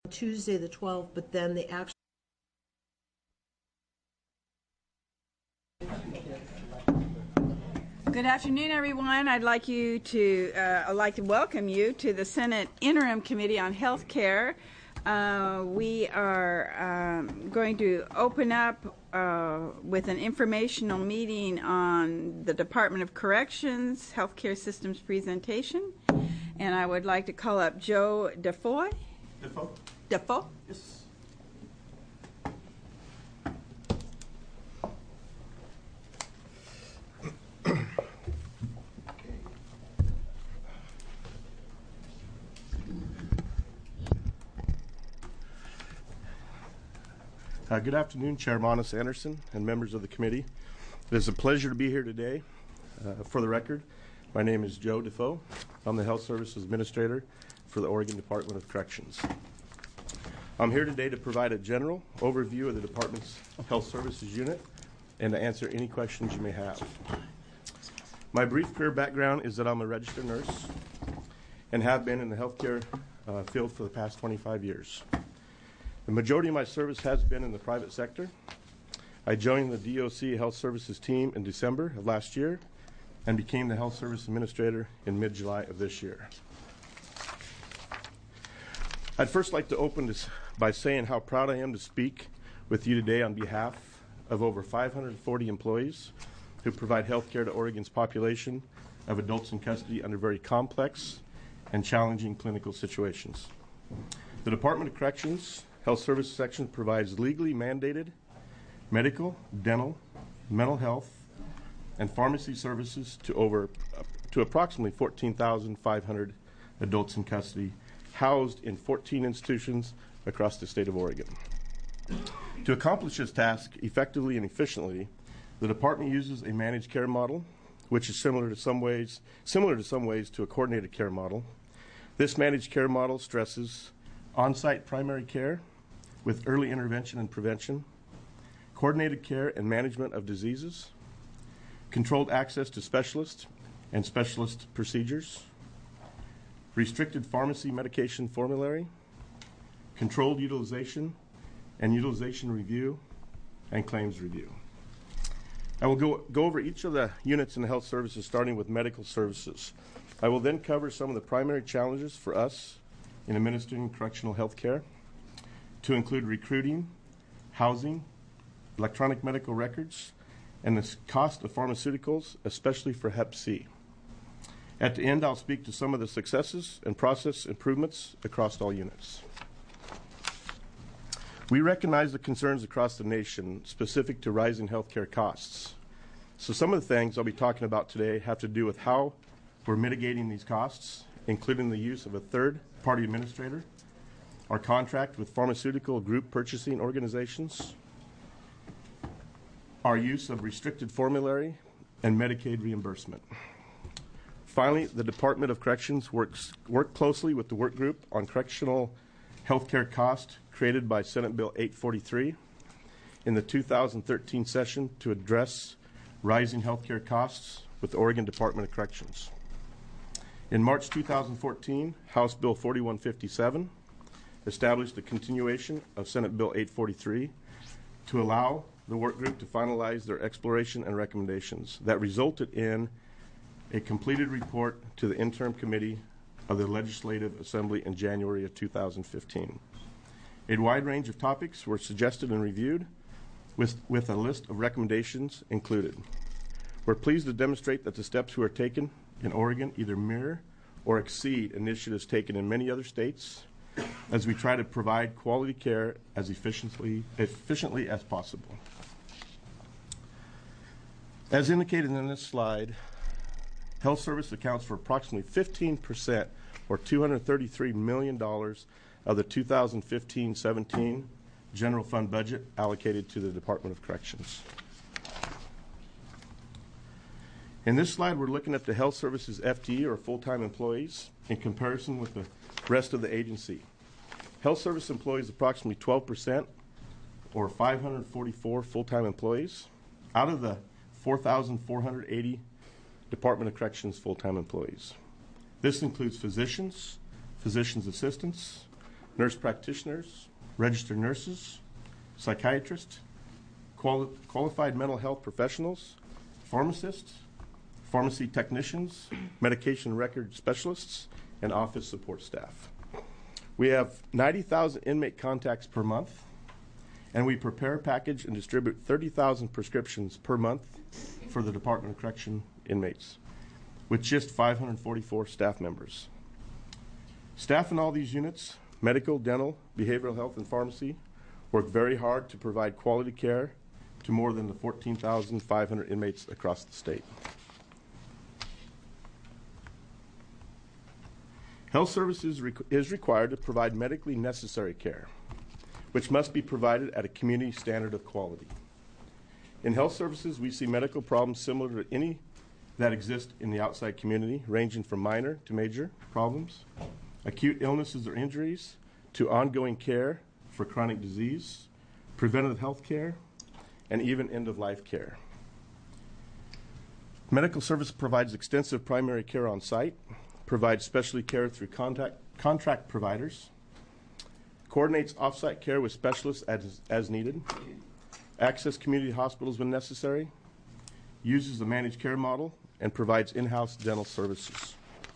Tuesday the 12th, but then the actual Good afternoon, everyone. I'd like to welcome you to the Senate Interim Committee on Health Care. We are going to open up with an informational meeting on the Department of Corrections Healthcare Systems presentation. And I would like to call up Joe Defoe. Defoe? Yes. Good afternoon, Chair Monis Anderson and members of the committee. It is a pleasure to be here today. For the record, my name is Joe Defoe. I'm the Health Services Administrator for the Oregon Department of Corrections. I'm here today to provide a general overview of the Department's Health Services Unit and to answer any questions you may have. My brief career background is that I'm a registered nurse and have been in the healthcare field for the past 25 years. The majority of my service has been in the private sector. I joined the DOC Health Services team in December of last year and became the Health Service Administrator in mid-July of this year. I'd first like to open this by saying how proud I am to speak with you today on behalf of over 540 employees who provide health care to Oregon's population of adults in custody under very complex and challenging clinical situations. The Department of Corrections Health Services Section provides legally mandated medical, dental, mental health, and pharmacy services to approximately 14,500 adults in custody housed in 14 institutions across the state of Oregon. To accomplish this task effectively and efficiently, the department uses a managed care model, which is similar to some ways to a coordinated care model. This managed care model stresses on-site primary care with early intervention and prevention, coordinated care and management of diseases, controlled access to specialists and specialist procedures, restricted pharmacy medication formulary, controlled utilization and utilization review, and claims review. I will go over each of the units in the health services, starting with medical services. I will then cover some of the primary challenges for us in administering correctional health care, to include recruiting, housing, electronic medical records, and the cost of pharmaceuticals, especially for Hep C. At the end, I'll speak to some of the successes and process improvements across all units. We recognize the concerns across the nation specific to rising healthcare costs. So some of the things I'll be talking about today have to do with how we're mitigating these costs, including the use of a third-party administrator, our contract with pharmaceutical group purchasing organizations, our use of restricted formulary, and Medicaid reimbursement. Finally, the Department of Corrections worked closely with the work group on correctional healthcare cost created by Senate Bill 843 in the 2013 session to address rising healthcare costs with the Oregon Department of Corrections. In March 2014, House Bill 4157 established a continuation of Senate Bill 843 to allow the work group to finalize their exploration and recommendations that resulted in a completed report to the interim committee of the Legislative Assembly in January of 2015. A wide range of topics were suggested and reviewed with a list of recommendations included. We're pleased to demonstrate that the steps we are taking in Oregon either mirror or exceed initiatives taken in many other states as we try to provide quality care as efficiently as possible. As indicated in this slide, health service accounts for approximately 15% or $233 million of the 2015-17 general fund budget allocated to the Department of Corrections. In this slide, we're looking at the health services FTE, or full-time employees, in comparison with the rest of the agency. Health service employees approximately 12%, or 544 full-time employees, out of the 4,480 Department of Corrections full-time employees. This includes physicians, physician's assistants, nurse practitioners, registered nurses, psychiatrists, qualified mental health professionals, pharmacists, pharmacy technicians, medication record specialists, and office support staff. We have 90,000 inmate contacts per month, and we prepare, package, and distribute 30,000 prescriptions per month for the Department of Correction inmates, with just 544 staff members. Staff in all these units, medical, dental, behavioral health, and pharmacy, work very hard to provide quality care to more than the 14,500 inmates across the state. Health Services is required to provide medically necessary care, which must be provided at a community standard of quality. In Health Services, we see medical problems similar to any that exist in the outside community, ranging from minor to major problems, acute illnesses or injuries, to ongoing care for chronic disease, preventative health care, and even end-of-life care. Medical Service provides extensive primary care on site, provides specialty care through contract providers, coordinates off-site care with specialists as needed, access community hospitals when necessary, uses the managed care model, and provides in-house dental services.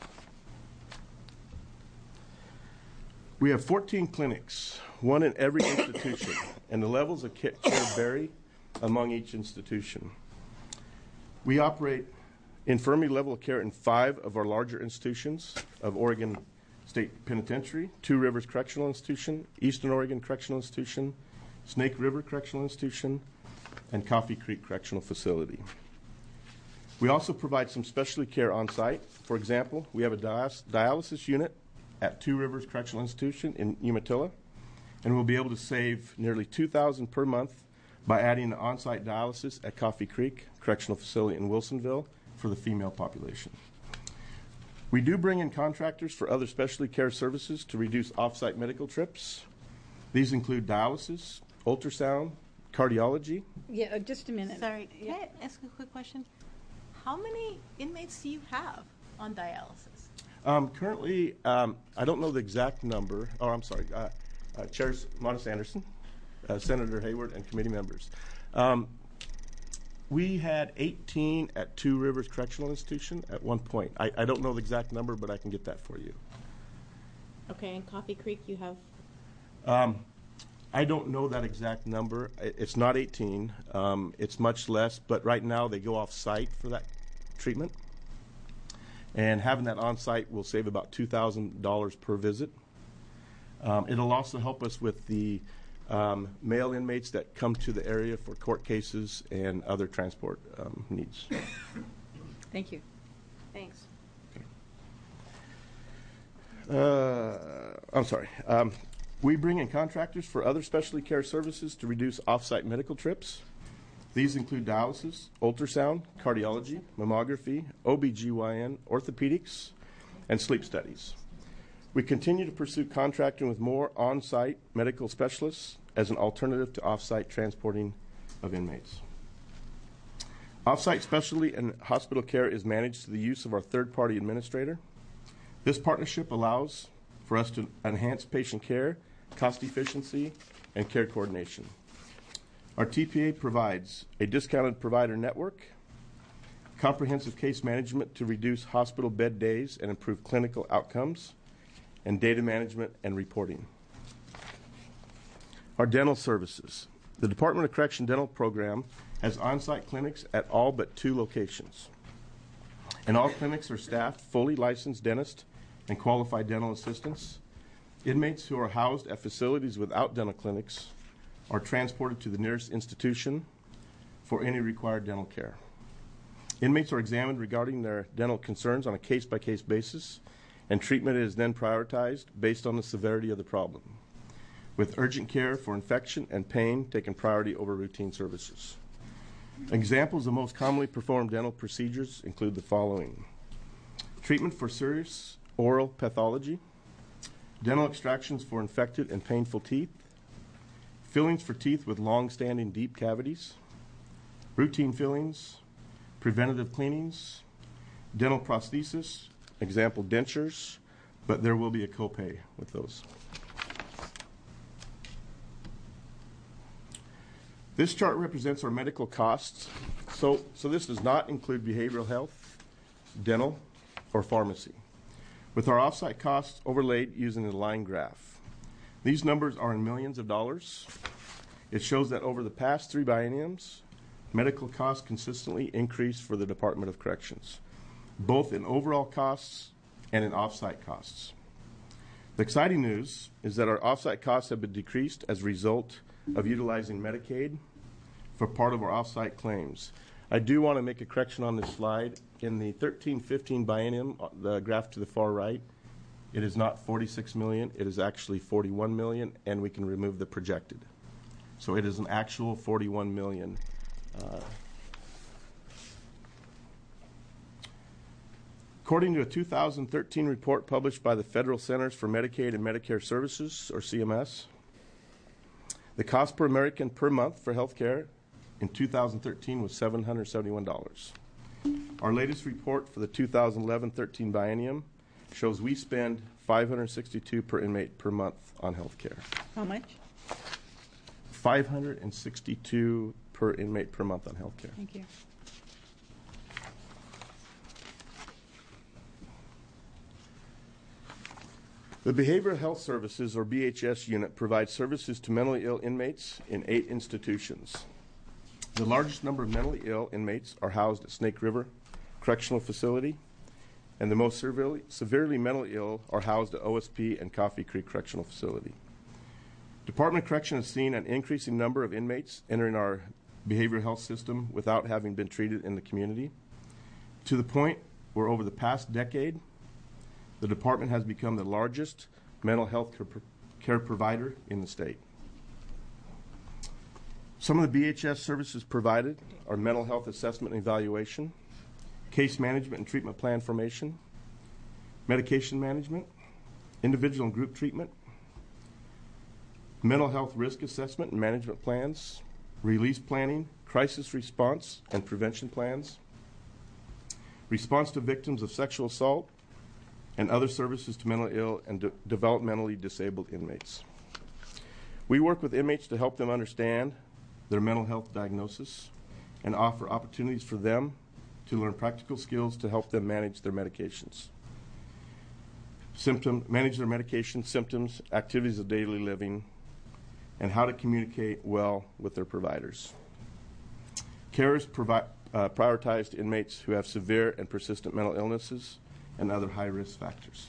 We have 14 clinics, one in every institution, and the levels of care vary among each institution. We operate infirmary level of care in 5 of our larger institutions of Oregon State Penitentiary, Two Rivers Correctional Institution, Eastern Oregon Correctional Institution, Snake River Correctional Institution, and Coffee Creek Correctional Facility. We also provide some specialty care on site. For example, we have a dialysis unit at Two Rivers Correctional Institution in Umatilla, and we'll be able to save nearly $2,000 per month by adding the on-site dialysis at Coffee Creek Correctional Facility in Wilsonville for the female population. We do bring in contractors for other specialty care services to reduce off-site medical trips. These include dialysis, ultrasound, cardiology. Yeah, just a minute. Sorry, can I ask a quick question? How many inmates do you have on dialysis? Currently, I don't know the exact number. Oh, I'm sorry. Chairs Monis Anderson, Senator Hayward, and committee members. We had 18 at Two Rivers Correctional Institution at one point. I don't know the exact number, but I can get that for you. Okay, and Coffee Creek you have? I don't know that exact number. It's not 18. It's much less, but right now they go off-site for that treatment. And having that on-site will save about $2,000 per visit. It'll also help us with the male inmates that come to the area for court cases and other transport needs. Thank you. Thanks. I'm sorry. We bring in contractors for other specialty care services to reduce off-site medical trips. These include dialysis, ultrasound, cardiology, mammography, OBGYN, orthopedics, and sleep studies. We continue to pursue contracting with more on-site medical specialists as an alternative to off-site transporting of inmates. Off-site specialty and hospital care is managed through the use of our third-party administrator. This partnership allows for us to enhance patient care, cost efficiency, and care coordination. Our TPA provides a discounted provider network, comprehensive case management to reduce hospital bed days and improve clinical outcomes, and data management and reporting. Our dental services. The Department of Correction Dental Program has on-site clinics at all but 2 locations. And all clinics are staffed fully licensed dentists and qualified dental assistants. Inmates who are housed at facilities without dental clinics are transported to the nearest institution for any required dental care. Inmates are examined regarding their dental concerns on a case-by-case basis, and treatment is then prioritized based on the severity of the problem, with urgent care for infection and pain taking priority over routine services. Examples of most commonly performed dental procedures include the following: treatment for serious oral pathology, dental extractions for infected and painful teeth, fillings for teeth with long-standing deep cavities, routine fillings, preventative cleanings, dental prosthesis, example dentures, but there will be a copay with those. This chart represents our medical costs. So this does not include behavioral health, dental, or pharmacy, with our offsite costs overlaid using the line graph. These numbers are in millions of dollars. It shows that over the past 3 bienniums, medical costs consistently increased for the Department of Corrections, both in overall costs and in offsite costs. The exciting news is that our offsite costs have been decreased as a result of utilizing Medicaid for part of our offsite claims. I do want to make a correction on this slide. In the 13-15 biennium, the graph to the far right, it is not 46 million, it is actually 41 million, and we can remove the projected. So it is an actual 41 million. According to a 2013 report published by the Federal Centers for Medicaid and Medicare Services, or CMS, the cost per American per month for health care in 2013 was $771. Our latest report for the 2011-13 biennium shows we spend $562 per inmate per month on health care. How much? $562 per inmate per month on health care. Thank you. The Behavioral Health Services, or BHS unit, provides services to mentally ill inmates in 8 institutions. The largest number of mentally ill inmates are housed at Snake River Correctional Facility, and the most severely mentally ill are housed at OSP and Coffee Creek Correctional Facility. Department of Correction has seen an increasing number of inmates entering our behavioral health system without having been treated in the community, to the point where over the past decade, the department has become the largest mental health care provider in the state. Some of the BHS services provided are mental health assessment and evaluation, case management and treatment plan formation, medication management, individual and group treatment, mental health risk assessment and management plans, release planning, crisis response and prevention plans, response to victims of sexual assault, and other services to mentally ill and developmentally disabled inmates. We work with inmates to help them understand their mental health diagnosis and offer opportunities for them to learn practical skills to help them manage their medications. Manage their medication symptoms, activities of daily living, and how to communicate well with their providers. Care is prioritized to inmates who have severe and persistent mental illnesses and other high-risk factors.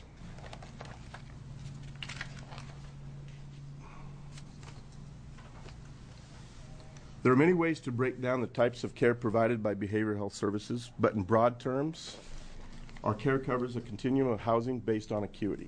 There are many ways to break down the types of care provided by behavioral health services, but in broad terms, our care covers a continuum of housing based on acuity.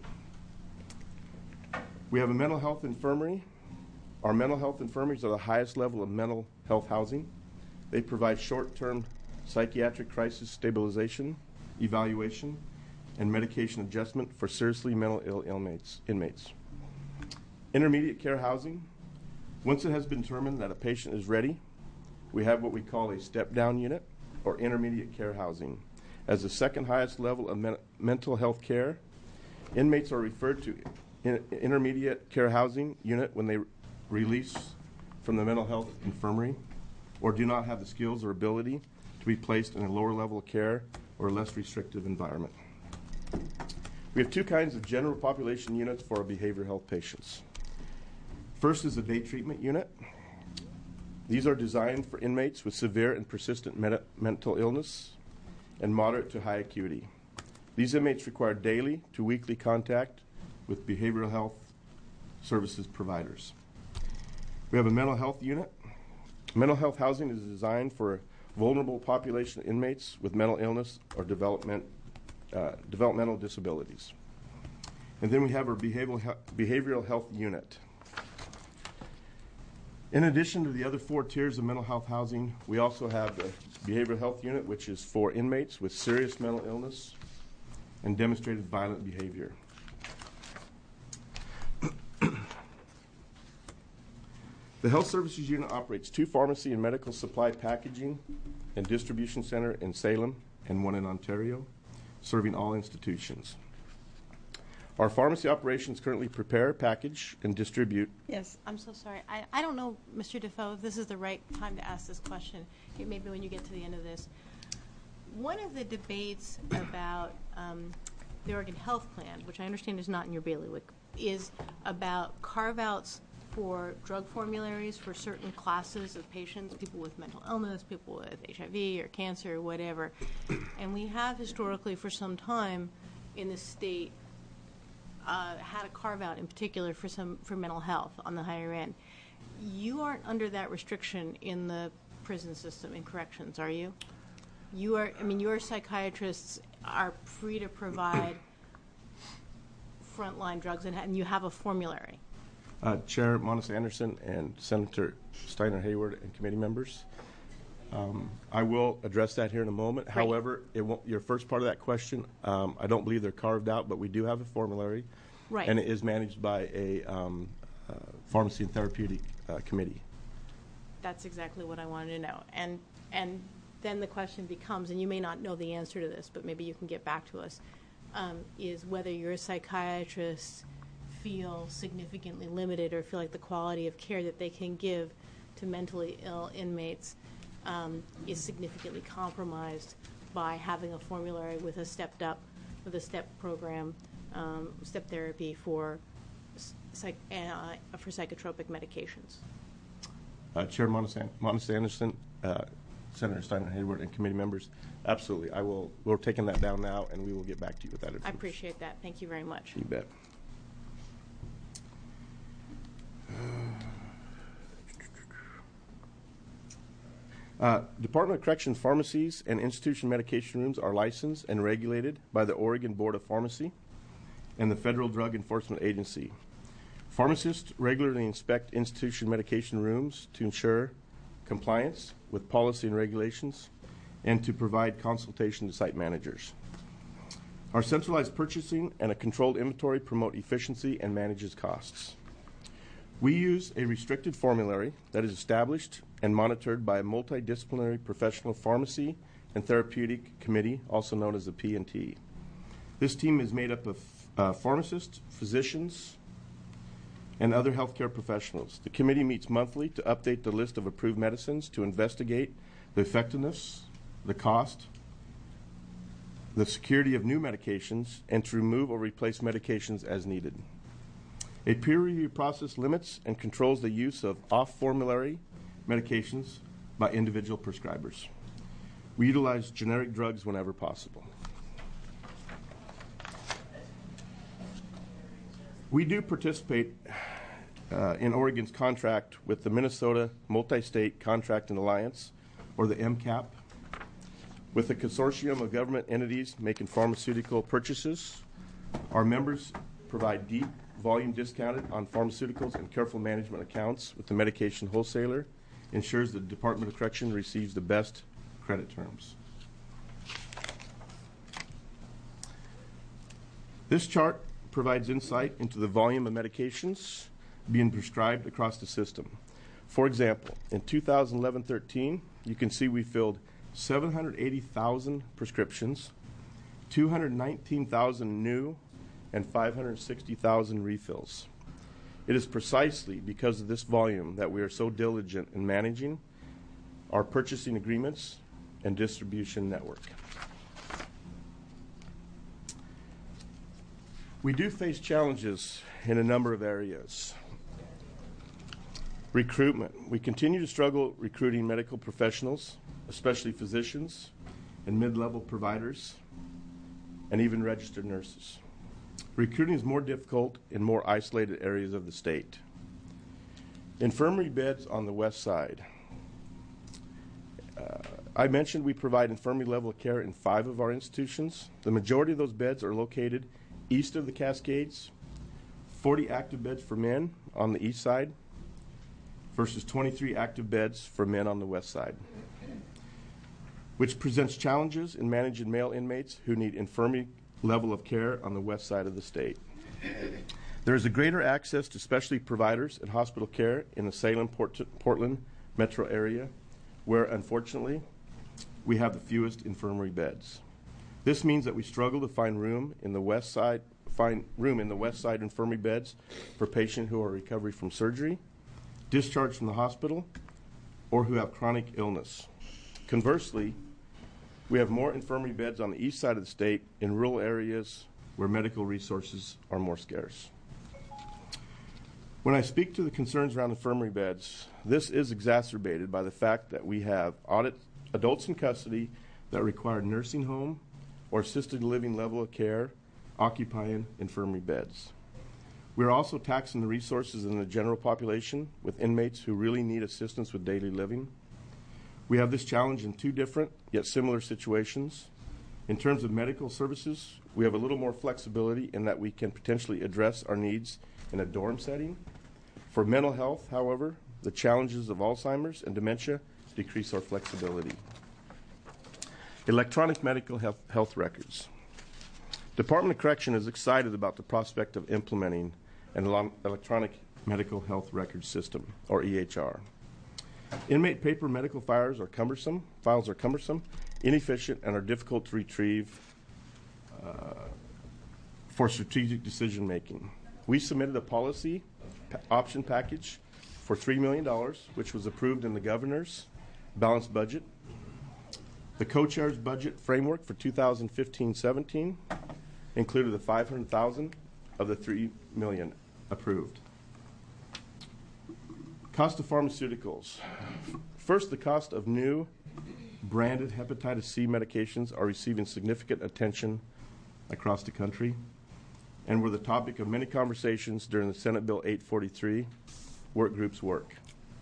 We have a mental health infirmary. Our mental health infirmaries are the highest level of mental health housing. They provide short-term psychiatric crisis stabilization, evaluation, and medication adjustment for seriously mental ill inmates. Intermediate care housing. Once it has been determined that a patient is ready, we have what we call a step-down unit, or intermediate care housing. As the second highest level of mental health care, inmates are referred to intermediate care housing unit when they release from the mental health infirmary or do not have the skills or ability to be placed in a lower level of care or a less restrictive environment. We have 2 kinds of general population units for our behavioral health patients. First is the day treatment unit. These are designed for inmates with severe and persistent mental illness and moderate to high acuity. These inmates require daily to weekly contact with behavioral health services providers. We have a mental health unit. Mental health housing is designed for vulnerable population of inmates with mental illness or developmental disabilities. And then we have our behavioral health unit. In addition to the other 4 tiers of mental health housing, we also have the behavioral health unit, which is for inmates with serious mental illness and demonstrated violent behavior. The Health Services Unit operates 2 pharmacy and medical supply packaging and distribution center in Salem and 1 in Ontario, serving all institutions. Our pharmacy operations currently prepare, package, and distribute. Yes. I'm so sorry. I don't know, Mr. Defoe, if this is the right time to ask this question. Maybe when you get to the end of this. One of the debates about the Oregon Health Plan, which I understand is not in your bailiwick, is about carve-outs for drug formularies for certain classes of patients, people with mental illness, people with HIV or cancer or whatever. And we have historically for some time in the state had a carve-out in particular for mental health on the higher end. You aren't under that restriction in the prison system in corrections, are you? You are. I mean, your psychiatrists are free to provide frontline drugs, and you have a formulary. Chair Monis Anderson and Senator Steiner Hayward and committee members, I will address that here in a moment. Great. However, your first part of that question, I don't believe they're carved out, but we do have a formulary, Right. and it is managed by a pharmacy and therapeutic committee. That's exactly what I wanted to know. And then the question becomes, and you may not know the answer to this, but maybe you can get back to us, is whether your psychiatrists feel significantly limited or feel like the quality of care that they can give to mentally ill inmates is significantly compromised by having a formulary with a step program, step therapy for psychotropic medications. Chair Monis Anderson, Senator Steiner Hayward, and committee members, absolutely. We're taking that down now, and we will get back to you with that information. I appreciate that. Thank you very much. You bet. Department of Correction pharmacies and institution medication rooms are licensed and regulated by the Oregon Board of Pharmacy and the Federal Drug Enforcement Agency. Pharmacists regularly inspect institution medication rooms to ensure compliance with policy and regulations and to provide consultation to site managers. Our centralized purchasing and a controlled inventory promote efficiency and manages costs. We use a restricted formulary that is established and monitored by a multidisciplinary professional pharmacy and therapeutic committee, also known as the P&T. This team is made up of pharmacists, physicians, and other healthcare professionals. The committee meets monthly to update the list of approved medicines, to investigate the effectiveness, the cost, the security of new medications, and to remove or replace medications as needed. A peer review process limits and controls the use of off-formulary medications by individual prescribers. We utilize generic drugs whenever possible. We do participate in Oregon's contract with the Minnesota Multi-State Contract and Alliance, or the MCAP, with a consortium of government entities making pharmaceutical purchases. Our members provide deep volume discounted on pharmaceuticals and careful management accounts with the medication wholesaler, ensures the Department of Correction receives the best credit terms. This chart provides insight into the volume of medications being prescribed across the system. For example, in 2011-13, you can see we filled 780,000 prescriptions, 219,000 new, and 560,000 refills. It is precisely because of this volume that we are so diligent in managing our purchasing agreements and distribution network. We do face challenges in a number of areas. Recruitment. We continue to struggle recruiting medical professionals, especially physicians and mid-level providers, and even registered nurses. Recruiting is more difficult in more isolated areas of the state. Infirmary beds on the west side. I mentioned we provide infirmary level care in 5 of our institutions. The majority of those beds are located east of the Cascades, 40 active beds for men on the east side versus 23 active beds for men on the west side, which presents challenges in managing male inmates who need infirmary level of care on the west side of the state. There is a greater access to specialty providers and hospital care in the Salem-Portland metro area, where unfortunately we have the fewest infirmary beds. This means that we struggle to find room in the west side find room in the West Side infirmary beds for patients who are recovering from surgery, discharged from the hospital, or who have chronic illness. Conversely, we have more infirmary beds on the east side of the state in rural areas where medical resources are more scarce. When I speak to the concerns around infirmary beds, this is exacerbated by the fact that we have adults in custody that require nursing home or assisted living level of care occupying infirmary beds. We are also taxing the resources in the general population with inmates who really need assistance with daily living. We have this challenge in two different yet similar situations. In terms of medical services, we have a little more flexibility in that we can potentially address our needs in a dorm setting. For mental health, however, the challenges of Alzheimer's and dementia decrease our flexibility. Electronic medical health records. Department of Correction is excited about the prospect of implementing an electronic medical health record system, or EHR. Inmate paper medical files are cumbersome, inefficient, and are difficult to retrieve for strategic decision making. We submitted a policy option package for $3 million, which was approved in the governor's balanced budget. The co-chair's budget framework for 2015-17 included the $500,000 of the $3 million approved. Cost of pharmaceuticals. First, the cost of new branded hepatitis C medications are receiving significant attention across the country and were the topic of many conversations during the Senate Bill 843 work group's work.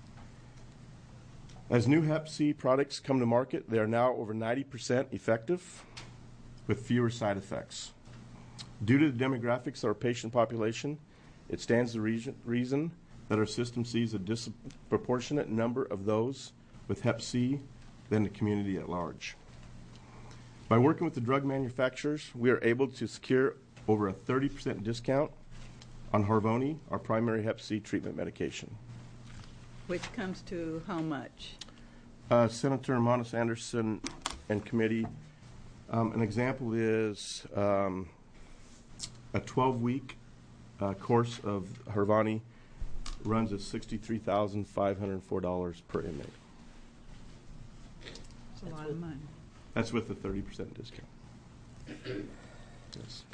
As new Hep C products come to market, they are now over 90% effective with fewer side effects. Due to the demographics of our patient population, it stands to reason that our system sees a disproportionate number of those with Hep C than the community at large. By working with the drug manufacturers, we are able to secure over a 30% discount on Harvoni, our primary Hep C treatment medication. Which comes to how much? Senator Monis Anderson and committee, an example is a 12-week course of Harvoni runs at $63,504 per inmate. That's a lot of money. That's with the 30% discount. Yes.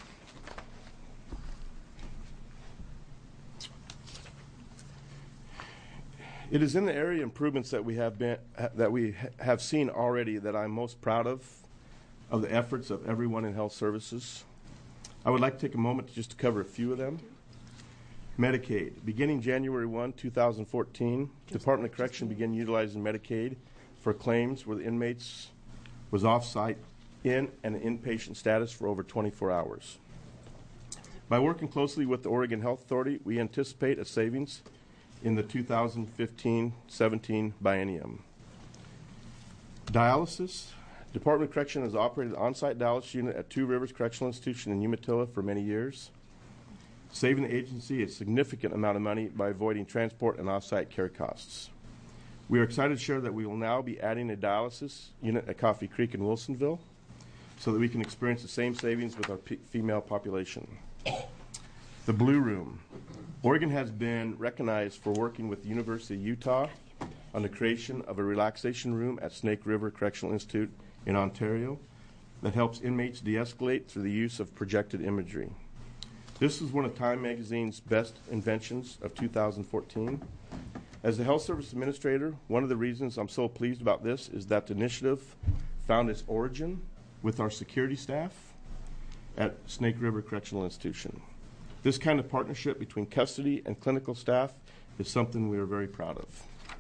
It is in the area improvements that we have seen already that I'm most proud of the efforts of everyone in health services. I would like to take a moment just to cover a few of them. Medicaid. Beginning January 1, 2014, Department of Correction began utilizing Medicaid for claims where the inmates was off-site in an inpatient status for over 24 hours. By working closely with the Oregon Health Authority, we anticipate a savings in the 2015-17 biennium. Dialysis. Department of Correction has operated an on-site dialysis unit at Two Rivers Correctional Institution in Umatilla for many years, saving the agency a significant amount of money by avoiding transport and off-site care costs. We are excited to share that we will now be adding a dialysis unit at Coffee Creek in Wilsonville so that we can experience the same savings with our female population. The Blue Room. Oregon has been recognized for working with the University of Utah on the creation of a relaxation room at Snake River Correctional Institute in Ontario that helps inmates de-escalate through the use of projected imagery. This is one of Time Magazine's best inventions of 2014. As the health service administrator, one of the reasons I'm so pleased about this is that the initiative found its origin with our security staff at Snake River Correctional Institution. This kind of partnership between custody and clinical staff is something we are very proud of.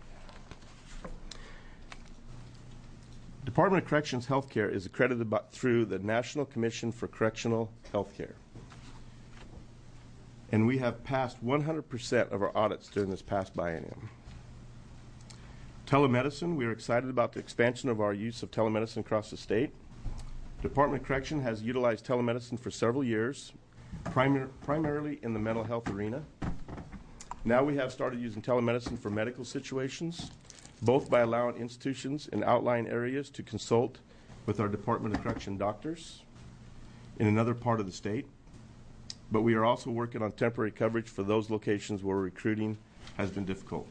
Department of Corrections Healthcare is accredited through the National Commission for Correctional Healthcare. And we have passed 100% of our audits during this past biennium. Telemedicine, we are excited about the expansion of our use of telemedicine across the state. Department of Correction has utilized telemedicine for several years, primarily in the mental health arena. Now we have started using telemedicine for medical situations, both by allowing institutions in outlying areas to consult with our Department of Correction doctors in another part of the state, but we are also working on temporary coverage for those locations where recruiting has been difficult.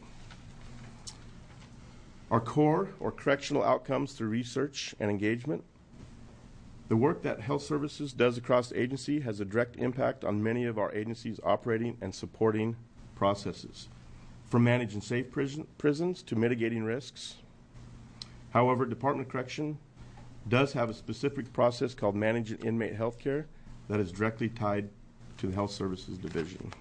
Our core or correctional outcomes through research and engagement. The work that Health Services does across the agency has a direct impact on many of our agency's operating and supporting processes, from managing safe prisons to mitigating risks. However, Department of Correction does have a specific process called Managing Inmate Healthcare that is directly tied to the Health Services Division.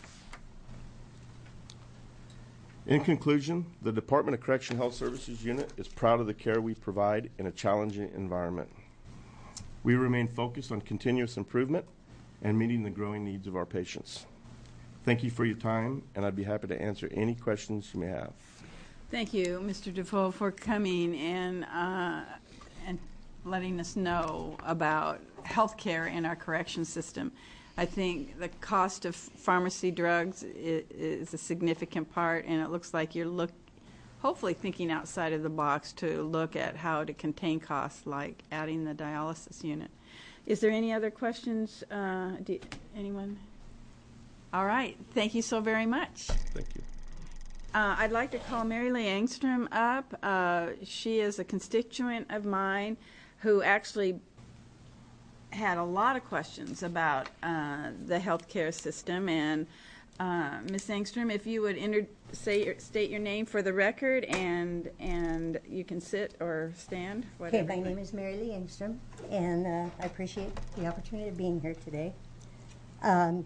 In conclusion, the Department of Correction Health Services Unit is proud of the care we provide in a challenging environment. We remain focused on continuous improvement and meeting the growing needs of our patients. Thank you for your time, and I'd be happy to answer any questions you may have. Thank you, Mr. Defoe, for coming and letting us know about health care in our correction system. I think the cost of pharmacy drugs is a significant part, and it looks like you're hopefully thinking outside of the box to look at how to contain costs, like adding the dialysis unit. Is there any other questions? Anyone? All right. Thank you so very much. Thank you. I'd like to call Mary Lee Engstrom up. She is a constituent of mine who actually had a lot of questions about the healthcare system. And Ms. Engstrom, if you would state your name for the record, and you can sit or stand, whatever. Okay, my name is Mary Lee Engstrom, and I appreciate the opportunity of being here today. I'm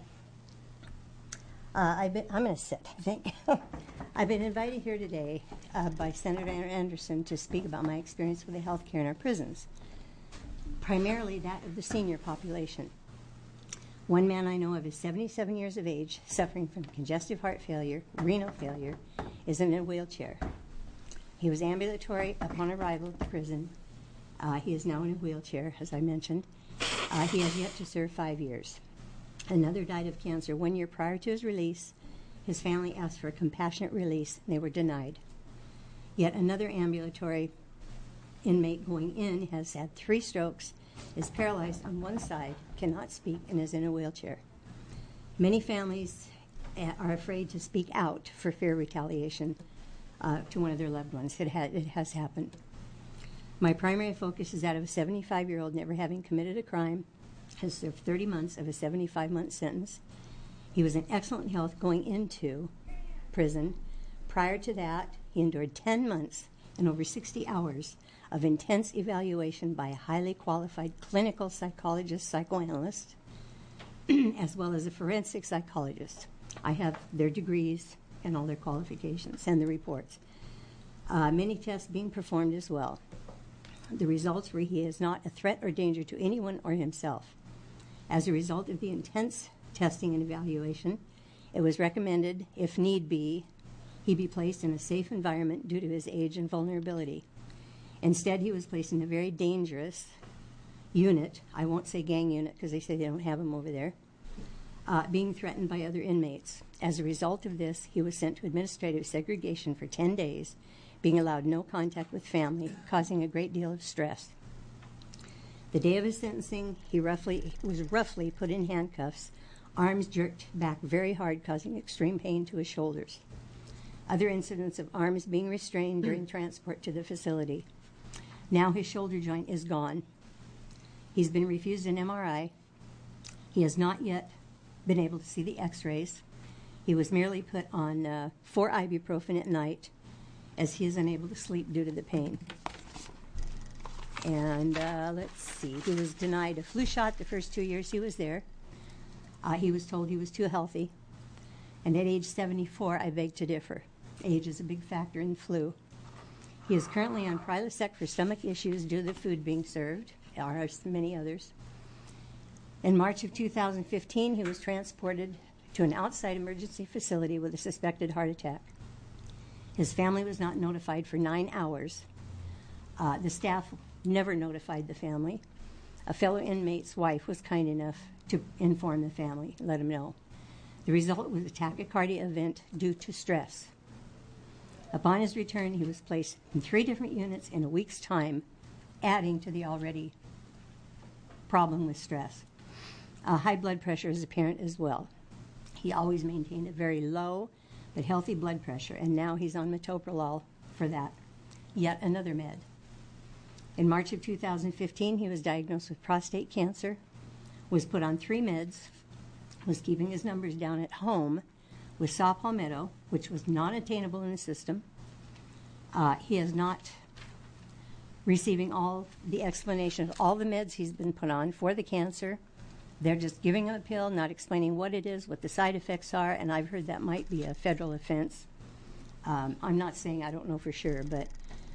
going to sit, I think. I've been invited here today by Senator Anderson to speak about my experience with the health care in our prisons, primarily that of the senior population. One man I know of is 77 years of age, suffering from congestive heart failure, renal failure, is in a wheelchair. He was ambulatory upon arrival at the prison. He is now in a wheelchair, as I mentioned. He has yet to serve 5 years. Another died of cancer 1 year prior to his release. His family asked for a compassionate release, and they were denied. Yet another ambulatory inmate going in has had 3 strokes, is paralyzed on one side, cannot speak, and is in a wheelchair. Many families are afraid to speak out for fear of retaliation to one of their loved ones. It has happened. My primary focus is that of a 75-year-old never having committed a crime, has served 30 months of a 75-month sentence. He was in excellent health going into prison. Prior to that, he endured 10 months and over 60 hours of intense evaluation by a highly qualified clinical psychologist, psychoanalyst, as well as a forensic psychologist. I have their degrees and all their qualifications and the reports. Many tests being performed as well. The results were he is not a threat or danger to anyone or himself. As a result of the intense testing and evaluation, it was recommended, if need be, he be placed in a safe environment due to his age and vulnerability. Instead, he was placed in a very dangerous unit. I won't say gang unit because they say they don't have them over there, being threatened by other inmates. As a result of this, he was sent to administrative segregation for 10 days, being allowed no contact with family, causing a great deal of stress. The day of his sentencing, he was roughly put in handcuffs, arms jerked back very hard, causing extreme pain to his shoulders. Other incidents of arms being restrained during transport to the facility. Now his shoulder joint is gone. He's been refused an MRI. He has not yet been able to see the x-rays. He was merely put on 4 ibuprofen at night, as he is unable to sleep due to the pain. And let's see, he was denied a flu shot the first 2 years he was there. He was told he was too healthy. And at age 74, I beg to differ. Age is a big factor in flu. He is currently on Prilosec for stomach issues due to the food being served. There are many others. In March of 2015, he was transported to an outside emergency facility with a suspected heart attack. His family was not notified for 9 hours. The staff never notified the family. A fellow inmate's wife was kind enough to inform the family, let him know. The result was a tachycardia event due to stress. Upon his return, he was placed in 3 different units in a week's time, adding to the already problem with stress. High blood pressure is apparent as well. He always maintained a very low but healthy blood pressure, and now he's on metoprolol for that. Yet another med. In March of 2015, he was diagnosed with prostate cancer, was put on 3 meds, was keeping his numbers down at home with saw palmetto, which was non-attainable in the system. He is not receiving all the explanation of all the meds he's been put on for the cancer. They're just giving him a pill, not explaining what it is, what the side effects are, and I've heard that might be a federal offense. I'm not saying I don't know for sure, but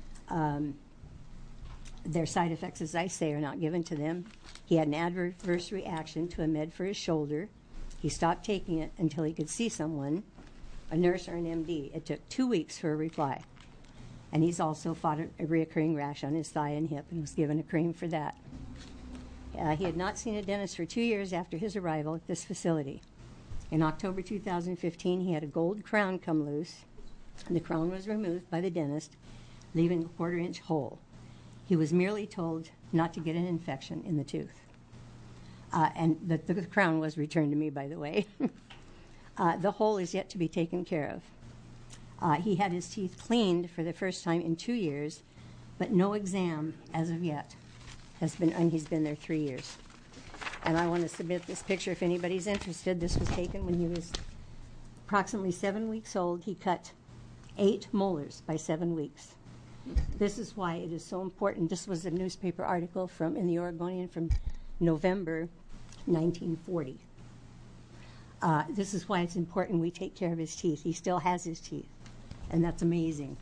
their side effects, as I say, are not given to them. He had an adverse reaction to a med for his shoulder. He stopped taking it until he could see someone, a nurse or an MD. It took 2 weeks for a reply. And he's also fought a reoccurring rash on his thigh and hip and was given a cream for that. He had not seen a dentist for 2 years after his arrival at this facility. In October 2015, he had a gold crown come loose, and the crown was removed by the dentist, leaving a 1/4-inch hole. He was merely told not to get an infection in the tooth. And the crown was returned to me, by the way. The hole is yet to be taken care of. He had his teeth cleaned for the first time in 2 years, but no exam as of yet and he's been there 3 years. And I want to submit this picture if anybody's interested. This was taken when he was approximately 7 weeks old. He cut 8 molars by 7 weeks. This is why it is so important. This was a newspaper article in the Oregonian from November 1940. This is why it's important we take care of his teeth. He still has his teeth, and that's amazing.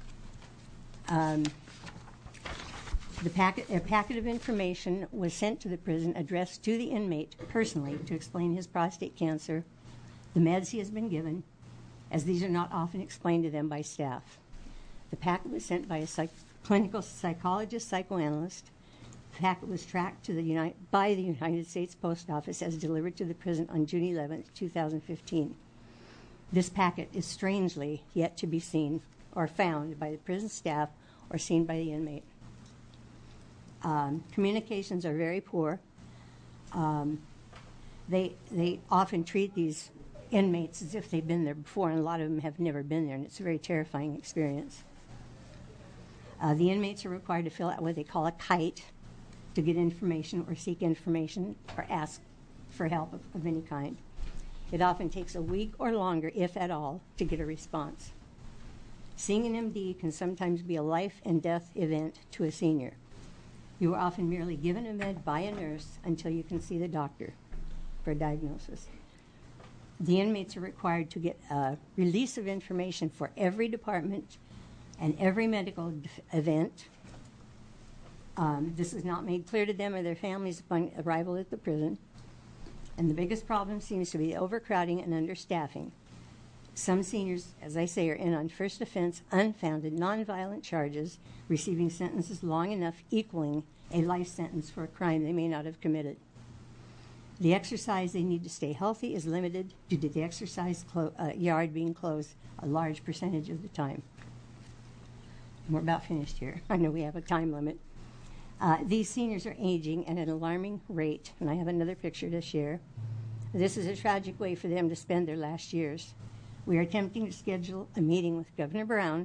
A packet of information was sent to the prison addressed to the inmate personally to explain his prostate cancer, the meds he has been given, as these are not often explained to them by staff. The packet was sent by a clinical psychologist, psychoanalyst. The packet was tracked by the United States Post Office as delivered to the prison on June 11, 2015. This packet is strangely yet to be seen or found by the prison staff or seen by the inmate. Communications are very poor. They often treat these inmates as if they've been there before, and a lot of them have never been there, and it's a very terrifying experience. The inmates are required to fill out what they call a kite to get information or seek information or ask for help of any kind. It often takes a week or longer, if at all, to get a response. Seeing an MD can sometimes be a life and death event to a senior. You are often merely given a med by a nurse until you can see the doctor for a diagnosis. The inmates are required to get a release of information for every department and every medical event. This is not made clear to them or their families upon arrival at the prison. And the biggest problem seems to be overcrowding and understaffing. Some seniors, as I say, are in on first offense, unfounded, nonviolent charges, receiving sentences long enough equaling a life sentence for a crime they may not have committed. The exercise they need to stay healthy is limited due to the exercise yard being closed a large percentage of the time. And we're about finished here. I know we have a time limit. These seniors are aging at an alarming rate, and I have another picture to share. This is a tragic way for them to spend their last years. We are attempting to schedule a meeting with Governor Brown.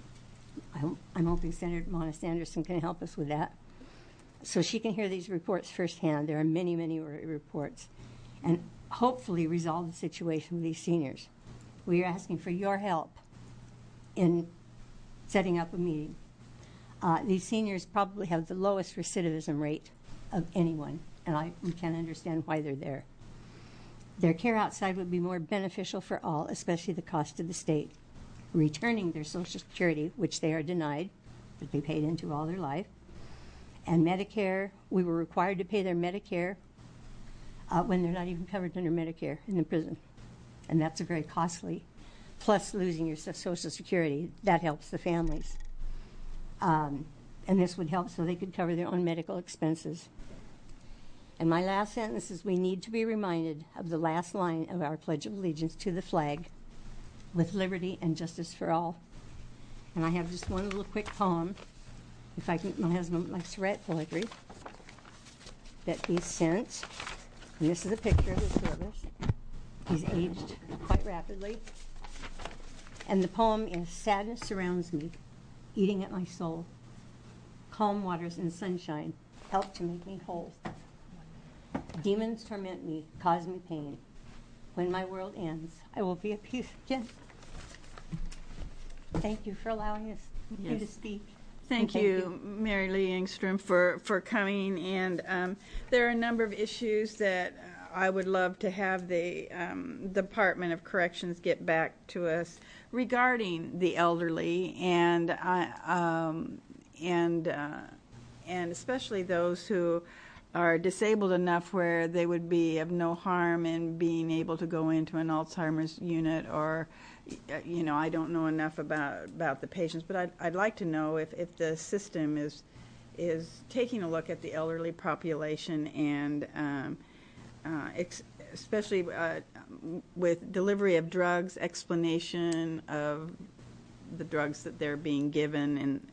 I'm hoping Senator Mona Sanderson can help us with that, so she can hear these reports firsthand. There are many, many reports, and hopefully resolve the situation with these seniors. We are asking for your help in setting up a meeting. These seniors probably have the lowest recidivism rate of anyone, and we can't understand why they're there. Their care outside would be more beneficial for all, especially the cost to the state. Returning their Social Security, which they are denied, that they paid into all their life, and Medicare, we were required to pay their Medicare when they're not even covered under Medicare in the prison. And that's a very costly, plus losing your Social Security, that helps the families. And this would help so they could cover their own medical expenses. And my last sentence is, we need to be reminded of the last line of our Pledge of Allegiance to the flag, with liberty and justice for all. And I have just one little quick poem, if I can. My husband likes to write poetry, that he sent. And this is a picture of the two of us. He's aged quite rapidly. And the poem is, sadness surrounds me, eating at my soul. Calm waters and sunshine help to make me whole. Demons torment me, cause me pain. When my world ends, I will be at peace again. Thank you for allowing us you to speak. Thank you, Mary Lee Engstrom, for coming. And there are a number of issues that I would love to have the Department of Corrections get back to us regarding the elderly and especially those who are disabled enough where they would be of no harm in being able to go into an Alzheimer's unit, or I don't know enough about the patients, but I'd like to know if the system is taking a look at the elderly population and especially with delivery of drugs, explanation of the drugs that they're being given,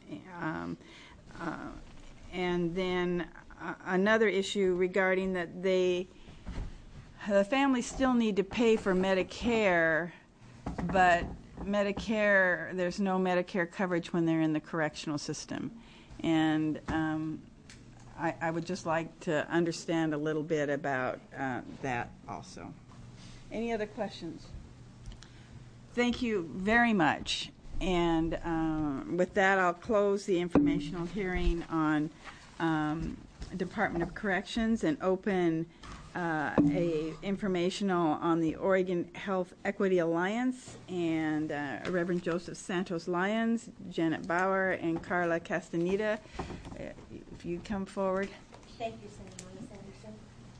and then another issue regarding that the families still need to pay for Medicare, but there's no Medicare coverage when they're in the correctional system. And I would just like to understand a little bit about that also. Any other questions? Thank you very much. And with that, I'll close the informational hearing on Department of Corrections and open a informational on the Oregon Health Equity Alliance, and Reverend Joseph Santos Lyons, Janet Bauer, and Carla Castaneda. If you come forward. Thank you, Senator Anderson.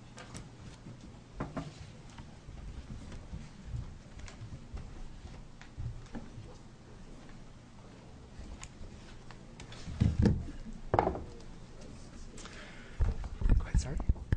Go ahead, sorry.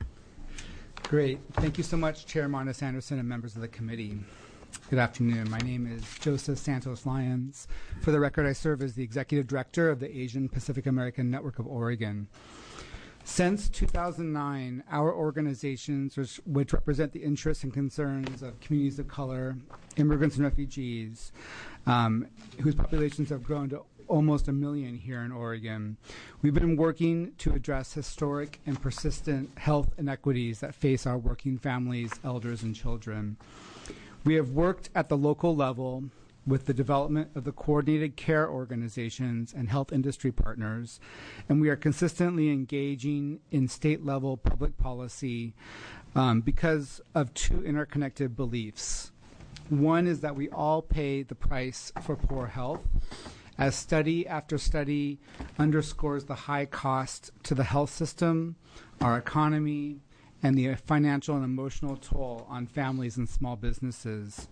Great. Thank you so much, Chair Marnus Anderson and members of the committee. Good afternoon. My name is Joseph Santos Lyons. For the record, I serve as the Executive Director of the Asian Pacific American Network of Oregon. Since 2009, our organizations, which represent the interests and concerns of communities of color, immigrants and refugees, whose populations have grown to almost 1 million here in Oregon, we've been working to address historic and persistent health inequities that face our working families, elders, and children. We have worked at the local level with the development of the coordinated care organizations and health industry partners, and we are consistently engaging in state-level public policy because of two interconnected beliefs. One is that we all pay the price for poor health, as study after study underscores the high cost to the health system, our economy, and the financial and emotional toll on families and small businesses.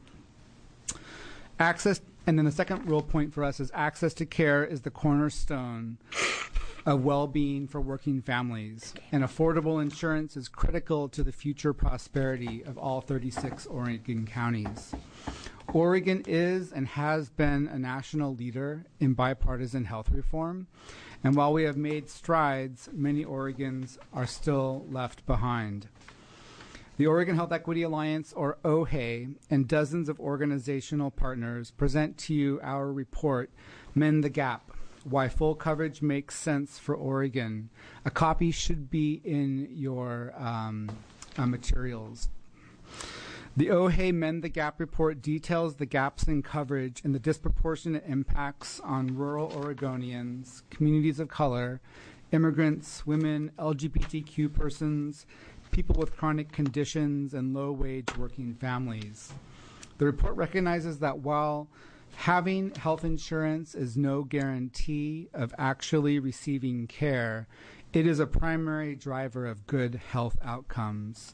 Access, and then the second real point for us is access to care is the cornerstone of well-being for working families, and affordable insurance is critical to the future prosperity of all 36 Oregon counties. Oregon is and has been a national leader in bipartisan health reform, and while we have made strides, many Oregons are still left behind. The Oregon Health Equity Alliance, or OHE, and dozens of organizational partners present to you our report, Mend the Gap, Why Full Coverage Makes Sense for Oregon. A copy should be in your materials. The OHE Mend the Gap report details the gaps in coverage and the disproportionate impacts on rural Oregonians, communities of color, immigrants, women, LGBTQ persons, people with chronic conditions, and low-wage working families. The report recognizes that while having health insurance is no guarantee of actually receiving care, it is a primary driver of good health outcomes.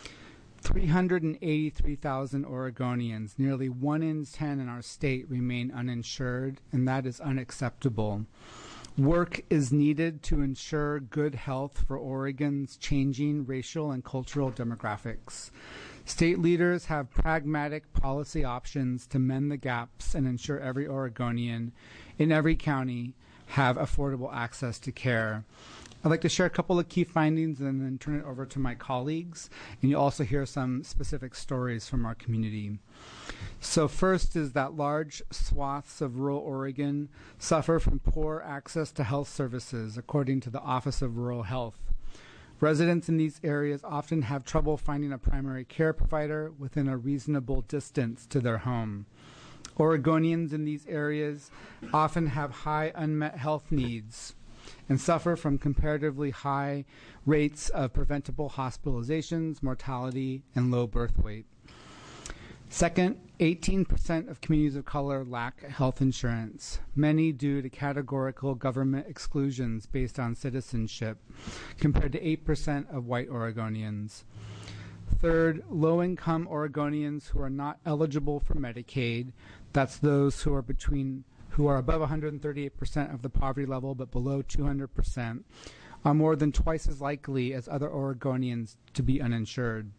383,000 Oregonians, nearly 1 in 10 in our state, remain uninsured, and that is unacceptable. Work is needed to ensure good health for Oregon's changing racial and cultural demographics. State leaders have pragmatic policy options to mend the gaps and ensure every Oregonian in every county have affordable access to care. I'd like to share a couple of key findings and then turn it over to my colleagues. And you'll also hear some specific stories from our community. So first is that large swaths of rural Oregon suffer from poor access to health services, according to the Office of Rural Health. Residents in these areas often have trouble finding a primary care provider within a reasonable distance to their home. Oregonians in these areas often have high unmet health needs and suffer from comparatively high rates of preventable hospitalizations, mortality, and low birth weight. Second, 18% of communities of color lack health insurance, many due to categorical government exclusions based on citizenship, compared to 8% of white Oregonians. Third, low-income Oregonians who are not eligible for Medicaid, that's those who are above 138% of the poverty level but below 200%, are more than twice as likely as other Oregonians to be uninsured.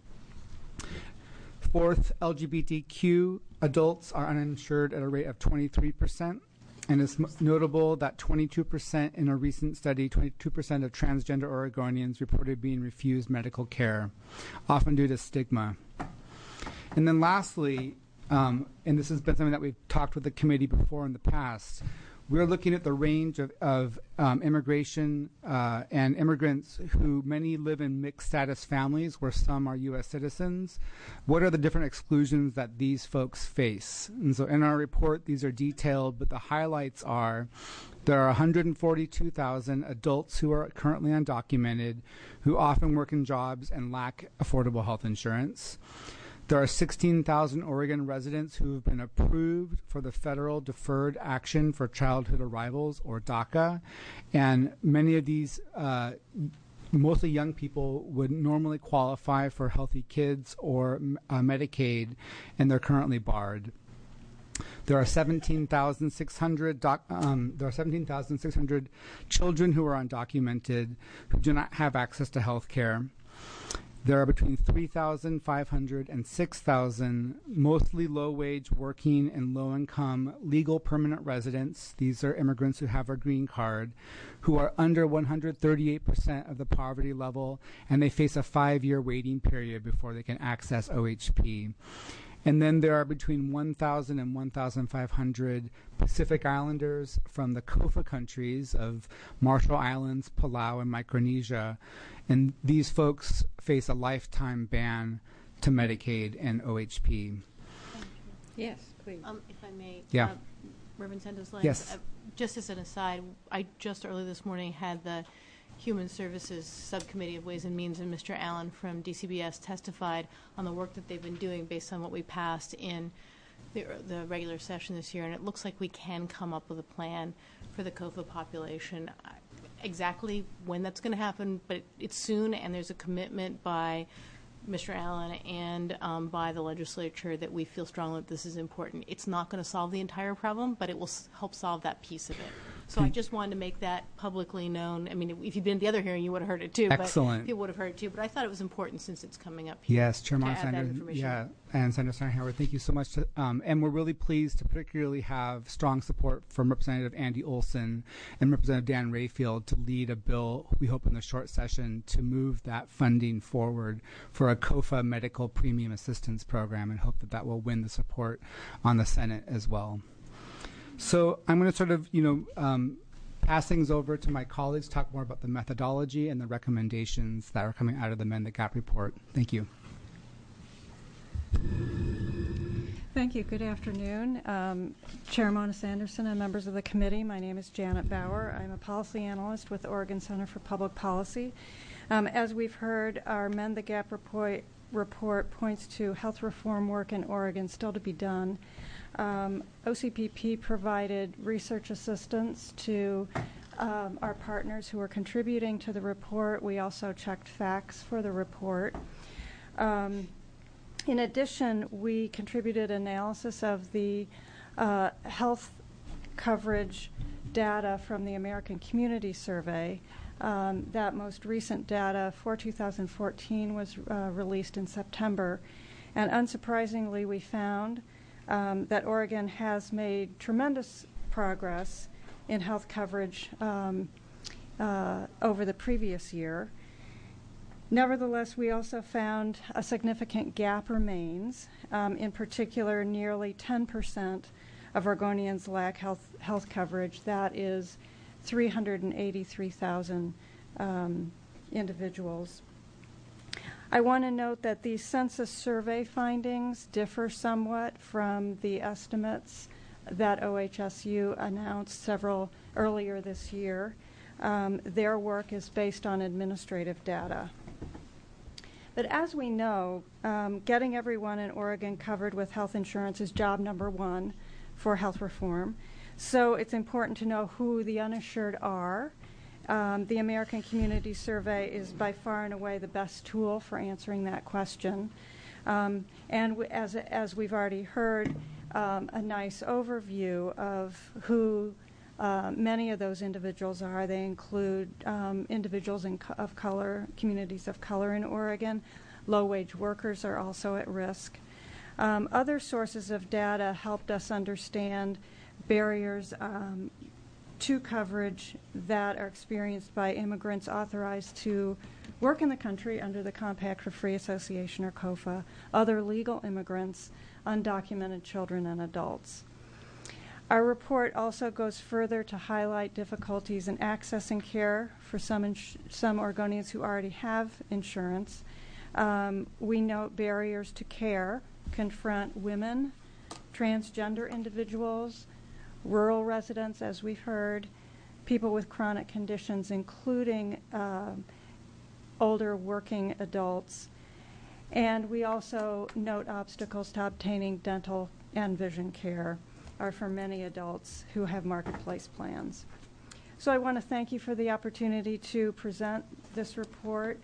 Fourth, LGBTQ adults are uninsured at a rate of 23%, and it's notable that 22% in a recent study, 22% of transgender Oregonians reported being refused medical care, often due to stigma. And then lastly, and this has been something that we've talked with the committee before in the past, we're looking at the range of immigration and immigrants who many live in mixed status families where some are U.S. citizens. What are the different exclusions that these folks face? And so in our report, these are detailed, but the highlights are there are 142,000 adults who are currently undocumented who often work in jobs and lack affordable health insurance. There are 16,000 Oregon residents who have been approved for the Federal Deferred Action for Childhood Arrivals, or DACA, and many of these, mostly young people, would normally qualify for Healthy Kids or Medicaid, and they're currently barred. There are 17,600 children who are undocumented who do not have access to health care. There are between 3,500 and 6,000 mostly low-wage working and low-income legal permanent residents. These are immigrants who have a green card, who are under 138% of the poverty level, and they face a 5-year waiting period before they can access OHP. And then there are between 1,000 and 1,500 Pacific Islanders from the COFA countries of Marshall Islands, Palau, and Micronesia. And these folks face a lifetime ban to Medicaid and OHP. Yes, please. If I may, Yeah. Reverend Santos-Lang, Yes. Just as an aside, I just early this morning had the Human Services Subcommittee of Ways and Means, and Mr. Allen from DCBS testified on the work that they've been doing based on what we passed in the regular session this year, and it looks like we can come up with a plan for the COFA population. Exactly when that's going to happen, but it's soon, and there's a commitment by Mr. Allen and by the legislature that we feel strongly that this is important. It's not going to solve the entire problem, but it will help solve that piece of it. So I just wanted to make that publicly known. I mean, if you'd been at the other hearing, you would have heard it too. Excellent. But people would have heard it too. But I thought it was important since it's coming up here. Yes, Chairman to add that Sanders. information. Yeah, and Senator Steinhauer, thank you so much. And we're really pleased to particularly have strong support from Representative Andy Olson and Representative Dan Rayfield to lead a bill, we hope in the short session, to move that funding forward for a COFA medical premium assistance program, and hope that that will win the support on the Senate as well. So I'm going to sort of, pass things over to my colleagues, talk more about the methodology and the recommendations that are coming out of the Mend the Gap report. Thank you. Thank you. Good afternoon. Chair Monis Anderson and members of the committee. My name is Janet Bauer. I'm a policy analyst with the Oregon Center for Public Policy. As we've heard, our Mend the Gap report points to health reform work in Oregon still to be done. OCPP provided research assistance to our partners who are contributing to the report. We also checked facts for the report. In addition, we contributed analysis of the health coverage data from the American Community Survey. That most recent data for 2014 was released in September. And unsurprisingly, we found that Oregon has made tremendous progress in health coverage over the previous year. Nevertheless, we also found a significant gap remains. In particular, nearly 10% of Oregonians lack health coverage. That is 383,000 individuals. I want to note that these census survey findings differ somewhat from the estimates that OHSU announced earlier this year. Their work is based on administrative data. But as we know, getting everyone in Oregon covered with health insurance is job number one for health reform. So it's important to know who the uninsured are. The American Community Survey is by far and away the best tool for answering that question. As we've already heard, a nice overview of who many of those individuals are. They include individuals of color, communities of color in Oregon. Low-wage workers are also at risk. Other sources of data helped us understand barriers to coverage that are experienced by immigrants authorized to work in the country under the Compact for Free Association, or COFA, other legal immigrants, undocumented children, and adults. Our report also goes further to highlight difficulties in accessing care for some Oregonians who already have insurance. We note barriers to care confront women, transgender individuals, rural residents, as we've heard, people with chronic conditions, including older working adults. And we also note obstacles to obtaining dental and vision care are for many adults who have marketplace plans. So I want to thank you for the opportunity to present this report.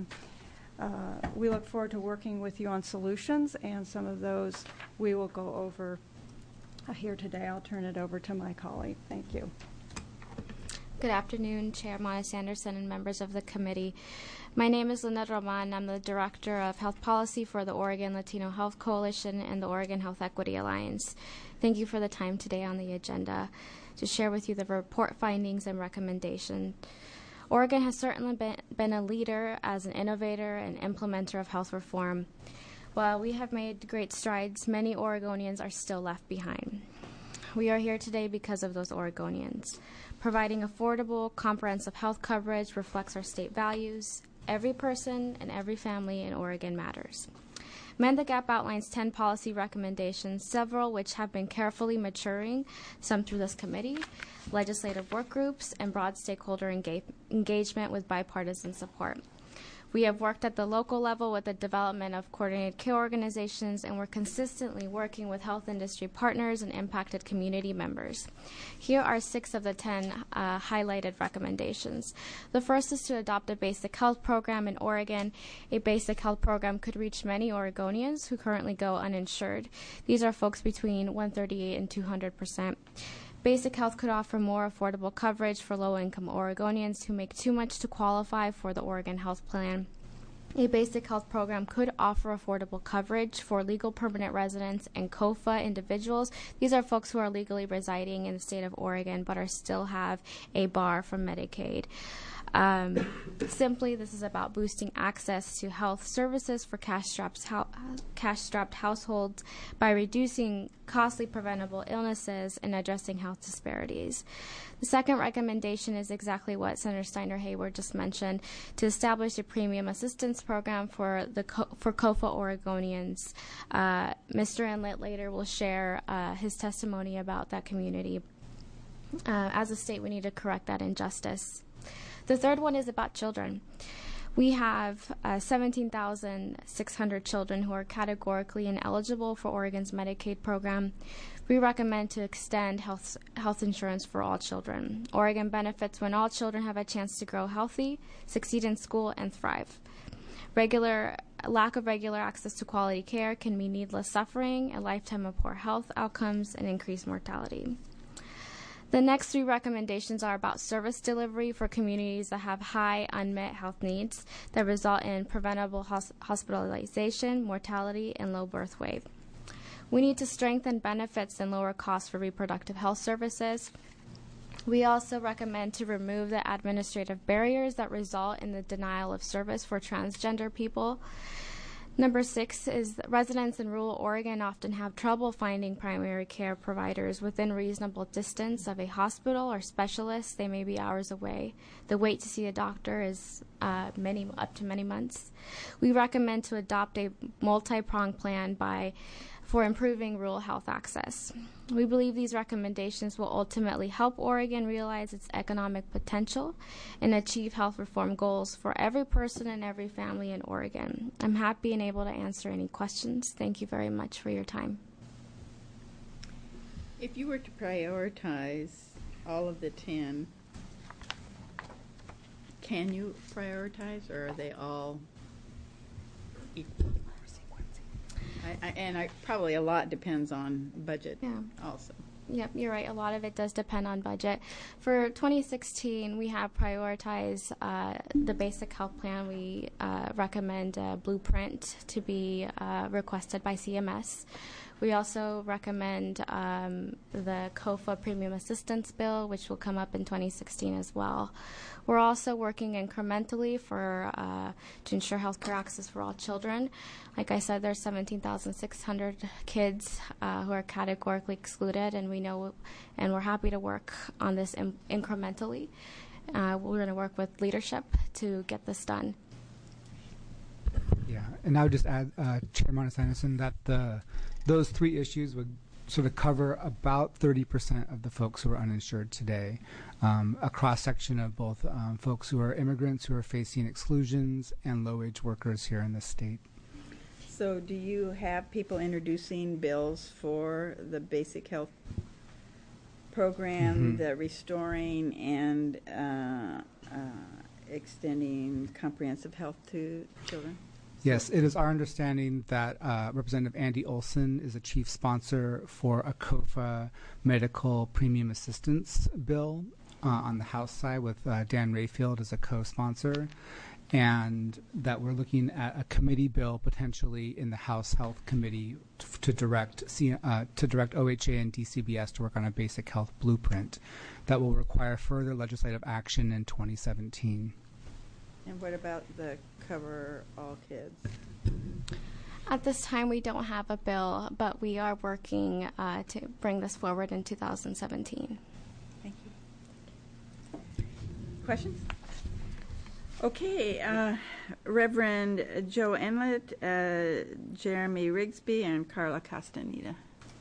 We look forward to working with you on solutions, and some of those we will go over here today. I'll turn it over to my colleague. Thank you. Good afternoon, Chair Monis Anderson and members of the committee. My name is Linda Roman. I'm the Director of Health Policy for the Oregon Latino Health Coalition and the Oregon Health Equity Alliance. Thank you for the time today on the agenda to share with you the report findings and recommendations. Oregon has certainly been a leader as an innovator and implementer of health reform. While we have made great strides, many Oregonians are still left behind. We are here today because of those Oregonians. Providing affordable, comprehensive health coverage reflects our state values. Every person and every family in Oregon matters. Mend the Gap outlines 10 policy recommendations, several which have been carefully maturing, some through this committee, legislative work groups, and broad stakeholder engagement with bipartisan support. We have worked at the local level with the development of coordinated care organizations, and we're consistently working with health industry partners and impacted community members. Here are 6 of the 10 highlighted recommendations. The first is to adopt a basic health program in Oregon. A basic health program could reach many Oregonians who currently go uninsured. These are folks between 138 and 200%. Basic health could offer more affordable coverage for low-income Oregonians who make too much to qualify for the Oregon Health Plan. A basic health program could offer affordable coverage for legal permanent residents and COFA individuals. These are folks who are legally residing in the state of Oregon but still have a bar from Medicaid. Simply, this is about boosting access to health services for cash-strapped households by reducing costly preventable illnesses and addressing health disparities. The second recommendation is exactly what Senator Steiner Hayward just mentioned, to establish a premium assistance program for COFA Oregonians. Mr. Enlett later will share his testimony about that community. As a state, we need to correct that injustice. The third one is about children. We have 17,600 children who are categorically ineligible for Oregon's Medicaid program. We recommend to extend health insurance for all children. Oregon benefits when all children have a chance to grow healthy, succeed in school, and thrive. Lack of regular access to quality care can mean needless suffering, a lifetime of poor health outcomes, and increased mortality. The next 3 recommendations are about service delivery for communities that have high unmet health needs that result in preventable hospitalization, mortality, and low birth weight. We need to strengthen benefits and lower costs for reproductive health services. We also recommend to remove the administrative barriers that result in the denial of service for transgender people. Number 6 is that residents in rural Oregon often have trouble finding primary care providers within reasonable distance of a hospital or specialist. They may be hours away. The wait to see a doctor is up to many months. We recommend to adopt a multi-pronged plan for improving rural health access. We believe these recommendations will ultimately help Oregon realize its economic potential and achieve health reform goals for every person and every family in Oregon. I'm happy and able to answer any questions. Thank you very much for your time. If you were to prioritize all of the 10, can you prioritize, or are they all equal? Probably a lot depends on budget also. Yep, you're right. A lot of it does depend on budget. For 2016, we have prioritized the basic health plan. We recommend a blueprint to be requested by CMS. We also recommend the COFA Premium Assistance Bill, which will come up in 2016 as well. We're also working incrementally to ensure healthcare access for all children. Like I said, there's 17,600 kids who are categorically excluded, and we're happy to work on this incrementally. We're going to work with leadership to get this done. Yeah, and I would just add, Chairman Sanderson, that those 3 issues would sort of cover about 30% of the folks who are uninsured today, a cross-section of both folks who are immigrants who are facing exclusions and low-wage workers here in the state. So do you have people introducing bills for the basic health program, the restoring and extending comprehensive health to children? Yes, it is our understanding that Representative Andy Olson is a chief sponsor for a COFA medical premium assistance bill on the House side with Dan Rayfield as a co-sponsor, and that we're looking at a committee bill potentially in the House Health Committee to direct OHA and DCBS to work on a basic health blueprint that will require further legislative action in 2017. And what about the Cover All Kids? At this time, we don't have a bill, but we are working to bring this forward in 2017. Thank you. Questions? Okay, Reverend Joe Enlett, Jeremy Rigsby, and Carla Castaneda.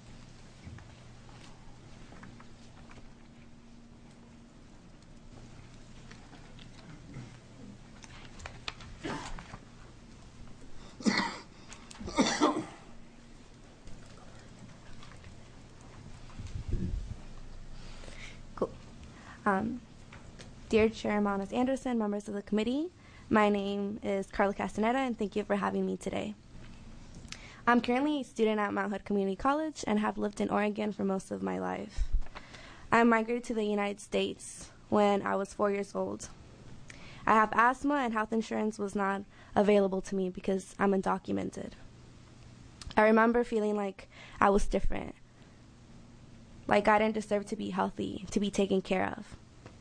Dear Chair Manas Anderson, members of the committee, my name is Carla Castaneda, and thank you for having me today. I'm currently a student at Mount Hood Community College and have lived in Oregon for most of my life. I migrated to the United States when I was 4 years old. I have asthma, and health insurance was not available to me because I'm undocumented. I remember feeling like I was different, like I didn't deserve to be healthy, to be taken care of.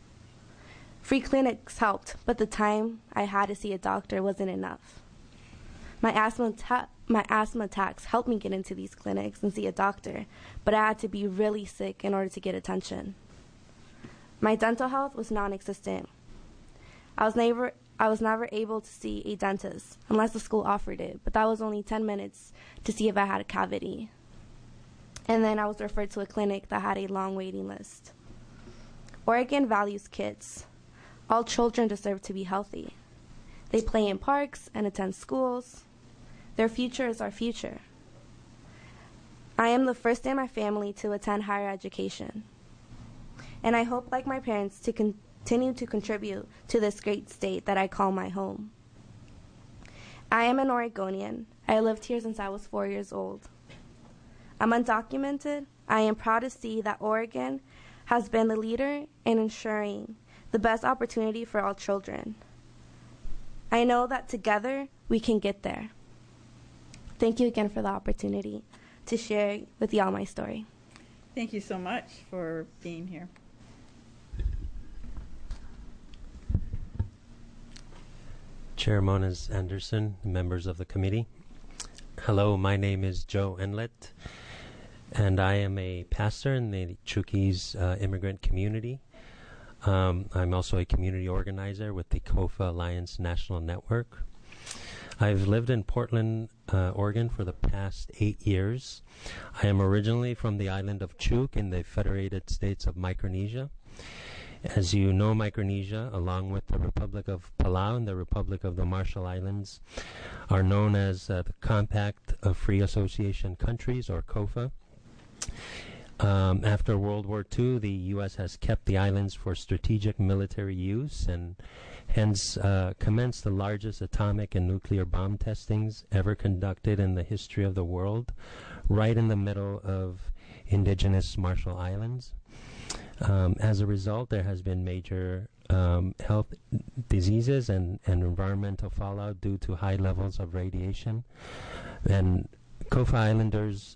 Free clinics helped, but the time I had to see a doctor wasn't enough. My asthma attacks helped me get into these clinics and see a doctor, but I had to be really sick in order to get attention. My dental health was non-existent. I was never able to see a dentist unless the school offered it, but that was only 10 minutes to see if I had a cavity. And then I was referred to a clinic that had a long waiting list. Oregon values kids. All children deserve to be healthy. They play in parks and attend schools. Their future is our future. I am the first in my family to attend higher education. And I hope, like my parents, to continue to contribute to this great state that I call my home. I am an Oregonian. I lived here since I was 4 years old. I'm undocumented. I am proud to see that Oregon has been the leader in ensuring the best opportunity for all children. I know that together we can get there. Thank you again for the opportunity to share with y'all my story. Thank you so much for being here. Chair Moniz Anderson, members of the committee. Hello, my name is Joe Enlet, and I am a pastor in the Chukis immigrant community. I'm also a community organizer with the COFA Alliance National Network. I've lived in Portland, Oregon for the past 8 years. I am originally from the island of Chuuk in the Federated States of Micronesia. As you know, Micronesia, along with the Republic of Palau and the Republic of the Marshall Islands, are known as the Compact of Free Association Countries, or COFA. After World War II, the U.S. has kept the islands for strategic military use and hence commenced the largest atomic and nuclear bomb testings ever conducted in the history of the world, right in the middle of indigenous Marshall Islands. As a result, there has been major health diseases and environmental fallout due to high levels of radiation. And COFA Islanders,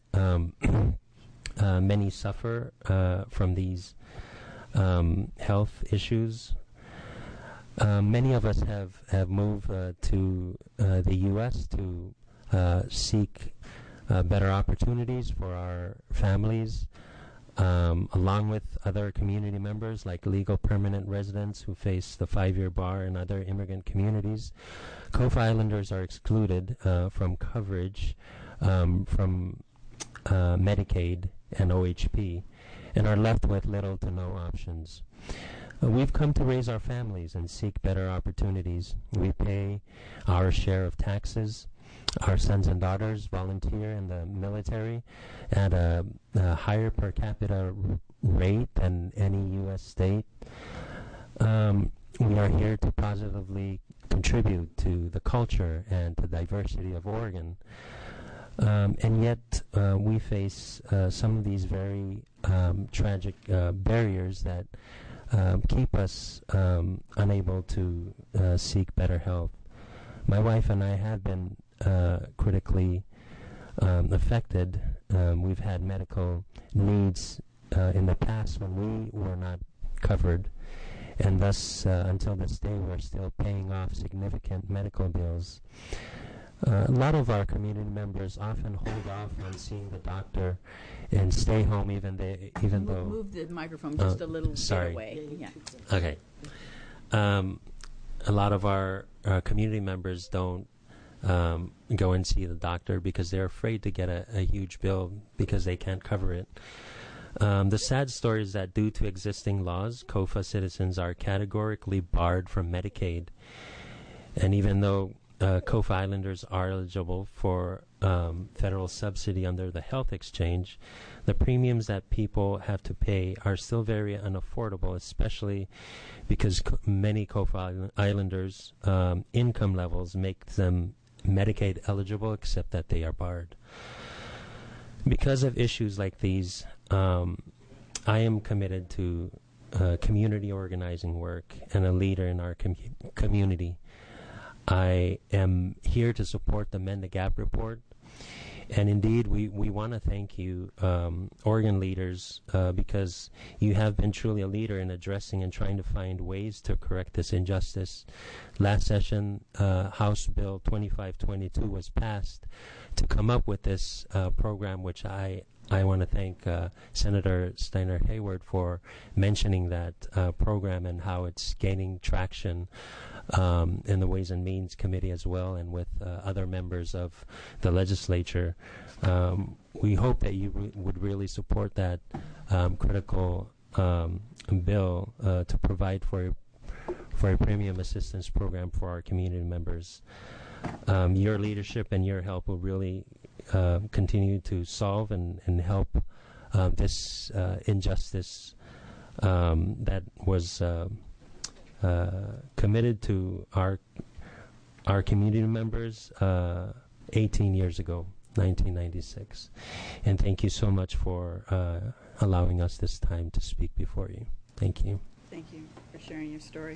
many suffer from these health issues. Many of us have moved to the U.S. to seek better opportunities for our families, along with other community members like legal permanent residents who face the 5-year bar and other immigrant communities. COFA Islanders are excluded from coverage from Medicaid and OHP and are left with little to no options. We've come to raise our families and seek better opportunities. We pay our share of taxes. Our sons and daughters volunteer in the military at a higher per capita rate than any U.S. state. We are here to positively contribute to the culture and the diversity of Oregon. And yet we face some of these very tragic barriers that keep us unable to seek better health. My wife and I have been critically affected. We've had medical needs in the past when we were not covered, and thus until this day we're still paying off significant medical bills. A lot of our community members often hold off on seeing the doctor and stay home even though... Move the microphone just a little bit away. Yeah. Okay. A lot of our community members don't go and see the doctor because they're afraid to get a huge bill because they can't cover it. The sad story is that due to existing laws, COFA citizens are categorically barred from Medicaid. And even though COFA Islanders are eligible for federal subsidy under the health exchange, the premiums that people have to pay are still very unaffordable, especially because many COFA Islanders' income levels make them Medicaid eligible, except that they are barred. Because of issues like these, I am committed to community organizing work and a leader in our community. I am here to support the Mend the Gap report. And indeed, we want to thank you, Oregon leaders, because you have been truly a leader in addressing and trying to find ways to correct this injustice. Last session, House Bill 2522 was passed to come up with this program, which I want to thank Senator Steiner Hayward for mentioning that program and how it's gaining traction in the Ways and Means Committee as well, and with other members of the legislature. We hope that you would really support that critical bill to provide for a premium assistance program for our community members. Your leadership and your help will really continue to solve and help this injustice that was committed to our community members 18 years ago, 1996. And thank you so much for allowing us this time to speak before you. Thank you. Thank you for sharing your story.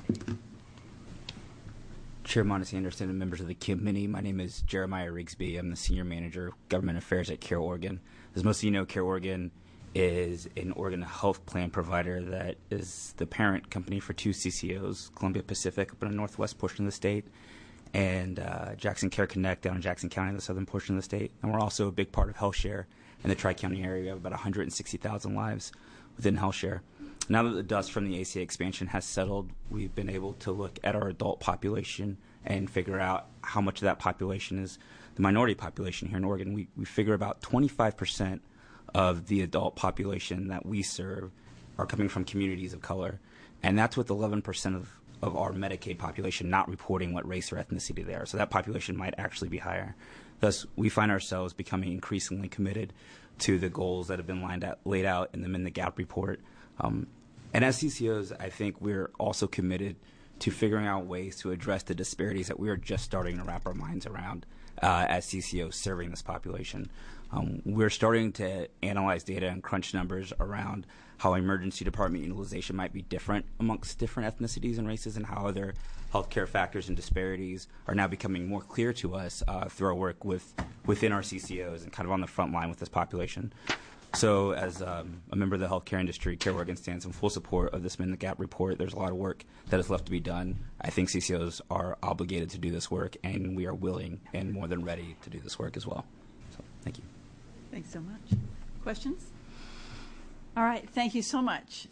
Chair Moniz Anderson and members of the committee, my name is Jeremiah Rigsby. I'm the Senior Manager of Government Affairs at Care Oregon. As most of you know, Care Oregon is an Oregon health plan provider that is the parent company for two CCOs, Columbia Pacific up in the northwest portion of the state, and Jackson Care Connect down in Jackson County, the southern portion of the state. And we're also a big part of HealthShare in the Tri-County area. We have about 160,000 lives within HealthShare. Now that the dust from the ACA expansion has settled, we've been able to look at our adult population and figure out how much of that population is the minority population here in Oregon. We figure about 25% of the adult population that we serve are coming from communities of color. And that's with 11% of our Medicaid population not reporting what race or ethnicity they are. So that population might actually be higher. Thus, we find ourselves becoming increasingly committed to the goals that have been laid out in the Mend the Gap report. And as CCOs, I think we're also committed to figuring out ways to address the disparities that we are just starting to wrap our minds around as CCOs serving this population. We're starting to analyze data and crunch numbers around how emergency department utilization might be different amongst different ethnicities and races, and how other healthcare factors and disparities are now becoming more clear to us through our work within our CCOs and kind of on the front line with this population. So as a member of the healthcare industry, Care Oregon stands in full support of this Mend the Gap report. There's a lot of work that is left to be done. I think CCOs are obligated to do this work, and we are willing and more than ready to do this work as well. So thank you. Thanks so much. Questions? All right, thank you so much.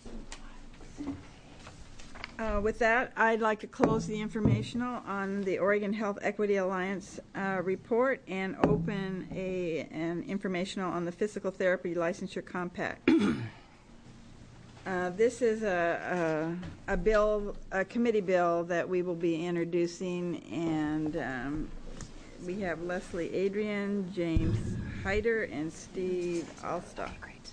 With that, I'd like to close the informational on the Oregon Health Equity Alliance report and open an informational on the physical therapy licensure compact. This is a committee bill that we will be introducing, and we have Leslie Adrian, James Hyder, and Steve Alstock.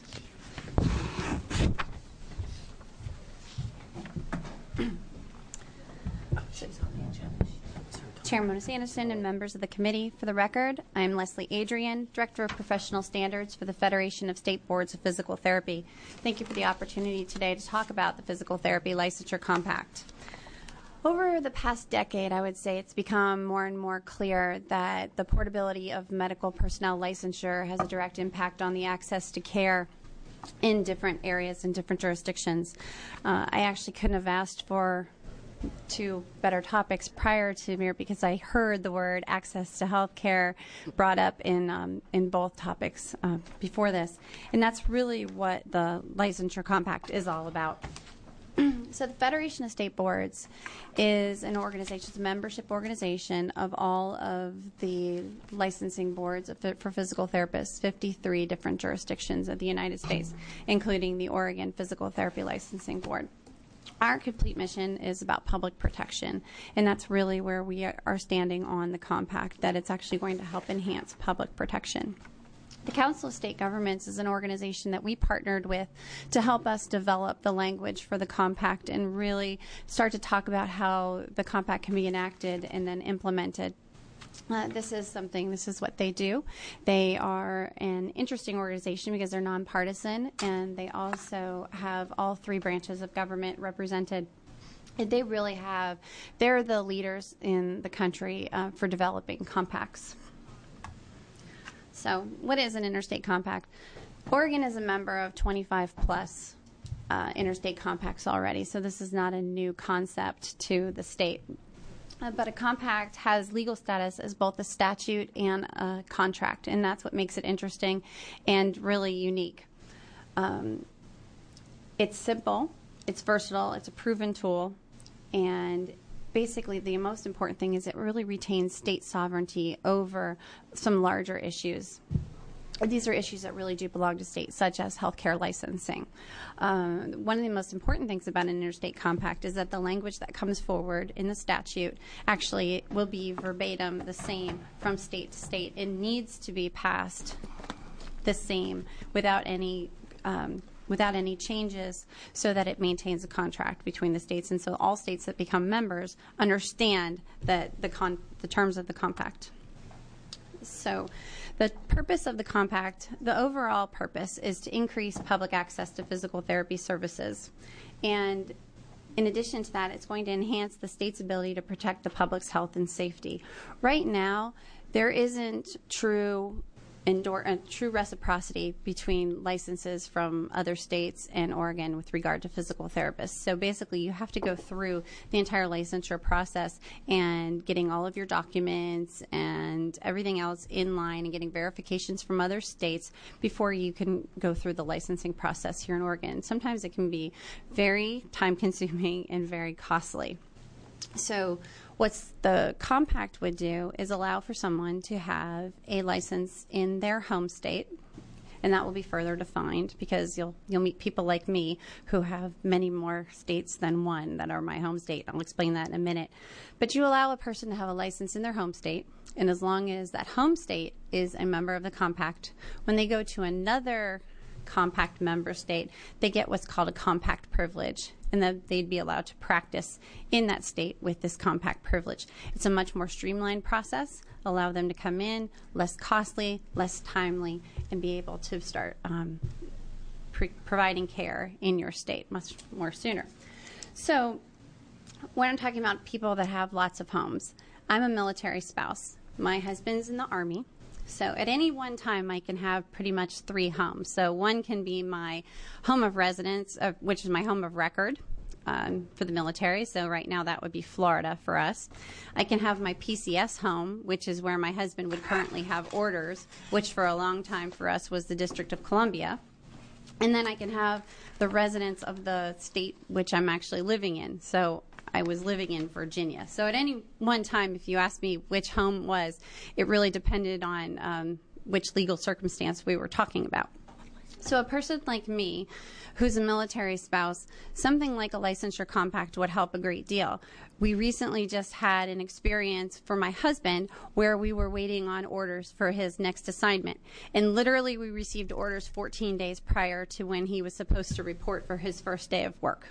Chair Mona Sanderson and members of the committee, for the record, I am Leslie Adrian, Director of Professional Standards for the Federation of State Boards of Physical Therapy. Thank you for the opportunity today to talk about the Physical Therapy Licensure Compact. Over the past decade, I would say it's become more and more clear that the portability of medical personnel licensure has a direct impact on the access to care in different areas and different jurisdictions. I actually couldn't have asked for two better topics prior to me, because I heard the word access to health care brought up in both topics before this. And that's really what the Licensure Compact is all about. So the Federation of State Boards is an organization, it's a membership organization of all of the licensing boards for physical therapists, 53 different jurisdictions of the United States, including the Oregon Physical Therapy Licensing Board. Our complete mission is about public protection, and that's really where we are standing on the compact, that it's actually going to help enhance public protection. The Council of State Governments is an organization that we partnered with to help us develop the language for the compact and really start to talk about how the compact can be enacted and then implemented. This is what they do. They are an interesting organization because they're nonpartisan, and they also have all three branches of government represented. And they're the leaders in the country for developing compacts. So what is an interstate compact? Oregon is a member of 25 plus interstate compacts already, so this is not a new concept to the state. But a compact has legal status as both a statute and a contract, and that's what makes it interesting and really unique. It's simple, it's versatile, it's a proven tool, and basically the most important thing is it really retains state sovereignty over some larger issues. These are issues that really do belong to states, such as healthcare licensing. One of the most important things about an interstate compact is that the language that comes forward in the statute actually will be verbatim the same from state to state. It needs to be passed the same without any changes, so that it maintains a contract between the states, and so all states that become members understand that the terms of the compact. So the purpose of the compact, the overall purpose, is to increase public access to physical therapy services. And in addition to that, it's going to enhance the state's ability to protect the public's health and safety. Right now, there isn't true a true reciprocity between licenses from other states and Oregon with regard to physical therapists. So basically, you have to go through the entire licensure process and getting all of your documents and everything else in line and getting verifications from other states before you can go through the licensing process here in Oregon. Sometimes it can be very time-consuming and very costly. So what the compact would do is allow for someone to have a license in their home state, and that will be further defined because you'll meet people like me who have many more states than one that are my home state. I'll explain that in a minute. But you allow a person to have a license in their home state, and as long as that home state is a member of the compact, when they go to another compact member state, they get what's called a compact privilege, and that they'd be allowed to practice in that state with this compact privilege. It's a much more streamlined process, allow them to come in, less costly, less timely, and be able to start providing care in your state much more sooner. So when I'm talking about people that have lots of homes, I'm a military spouse. My husband's in the Army. So at any one time, I can have pretty much 3 homes. So one can be my home of residence, which is my home of record for the military. So right now that would be Florida for us. I can have my PCS home, which is where my husband would currently have orders, which for a long time for us was the District of Columbia. And then I can have the residence of the state which I'm actually living in. So I was living in Virginia. So at any one time, if you asked me which home was, it really depended on which legal circumstance we were talking about. So a person like me, who's a military spouse, something like a licensure compact would help a great deal. We recently just had an experience for my husband where we were waiting on orders for his next assignment. And literally we received orders 14 days prior to when he was supposed to report for his first day of work.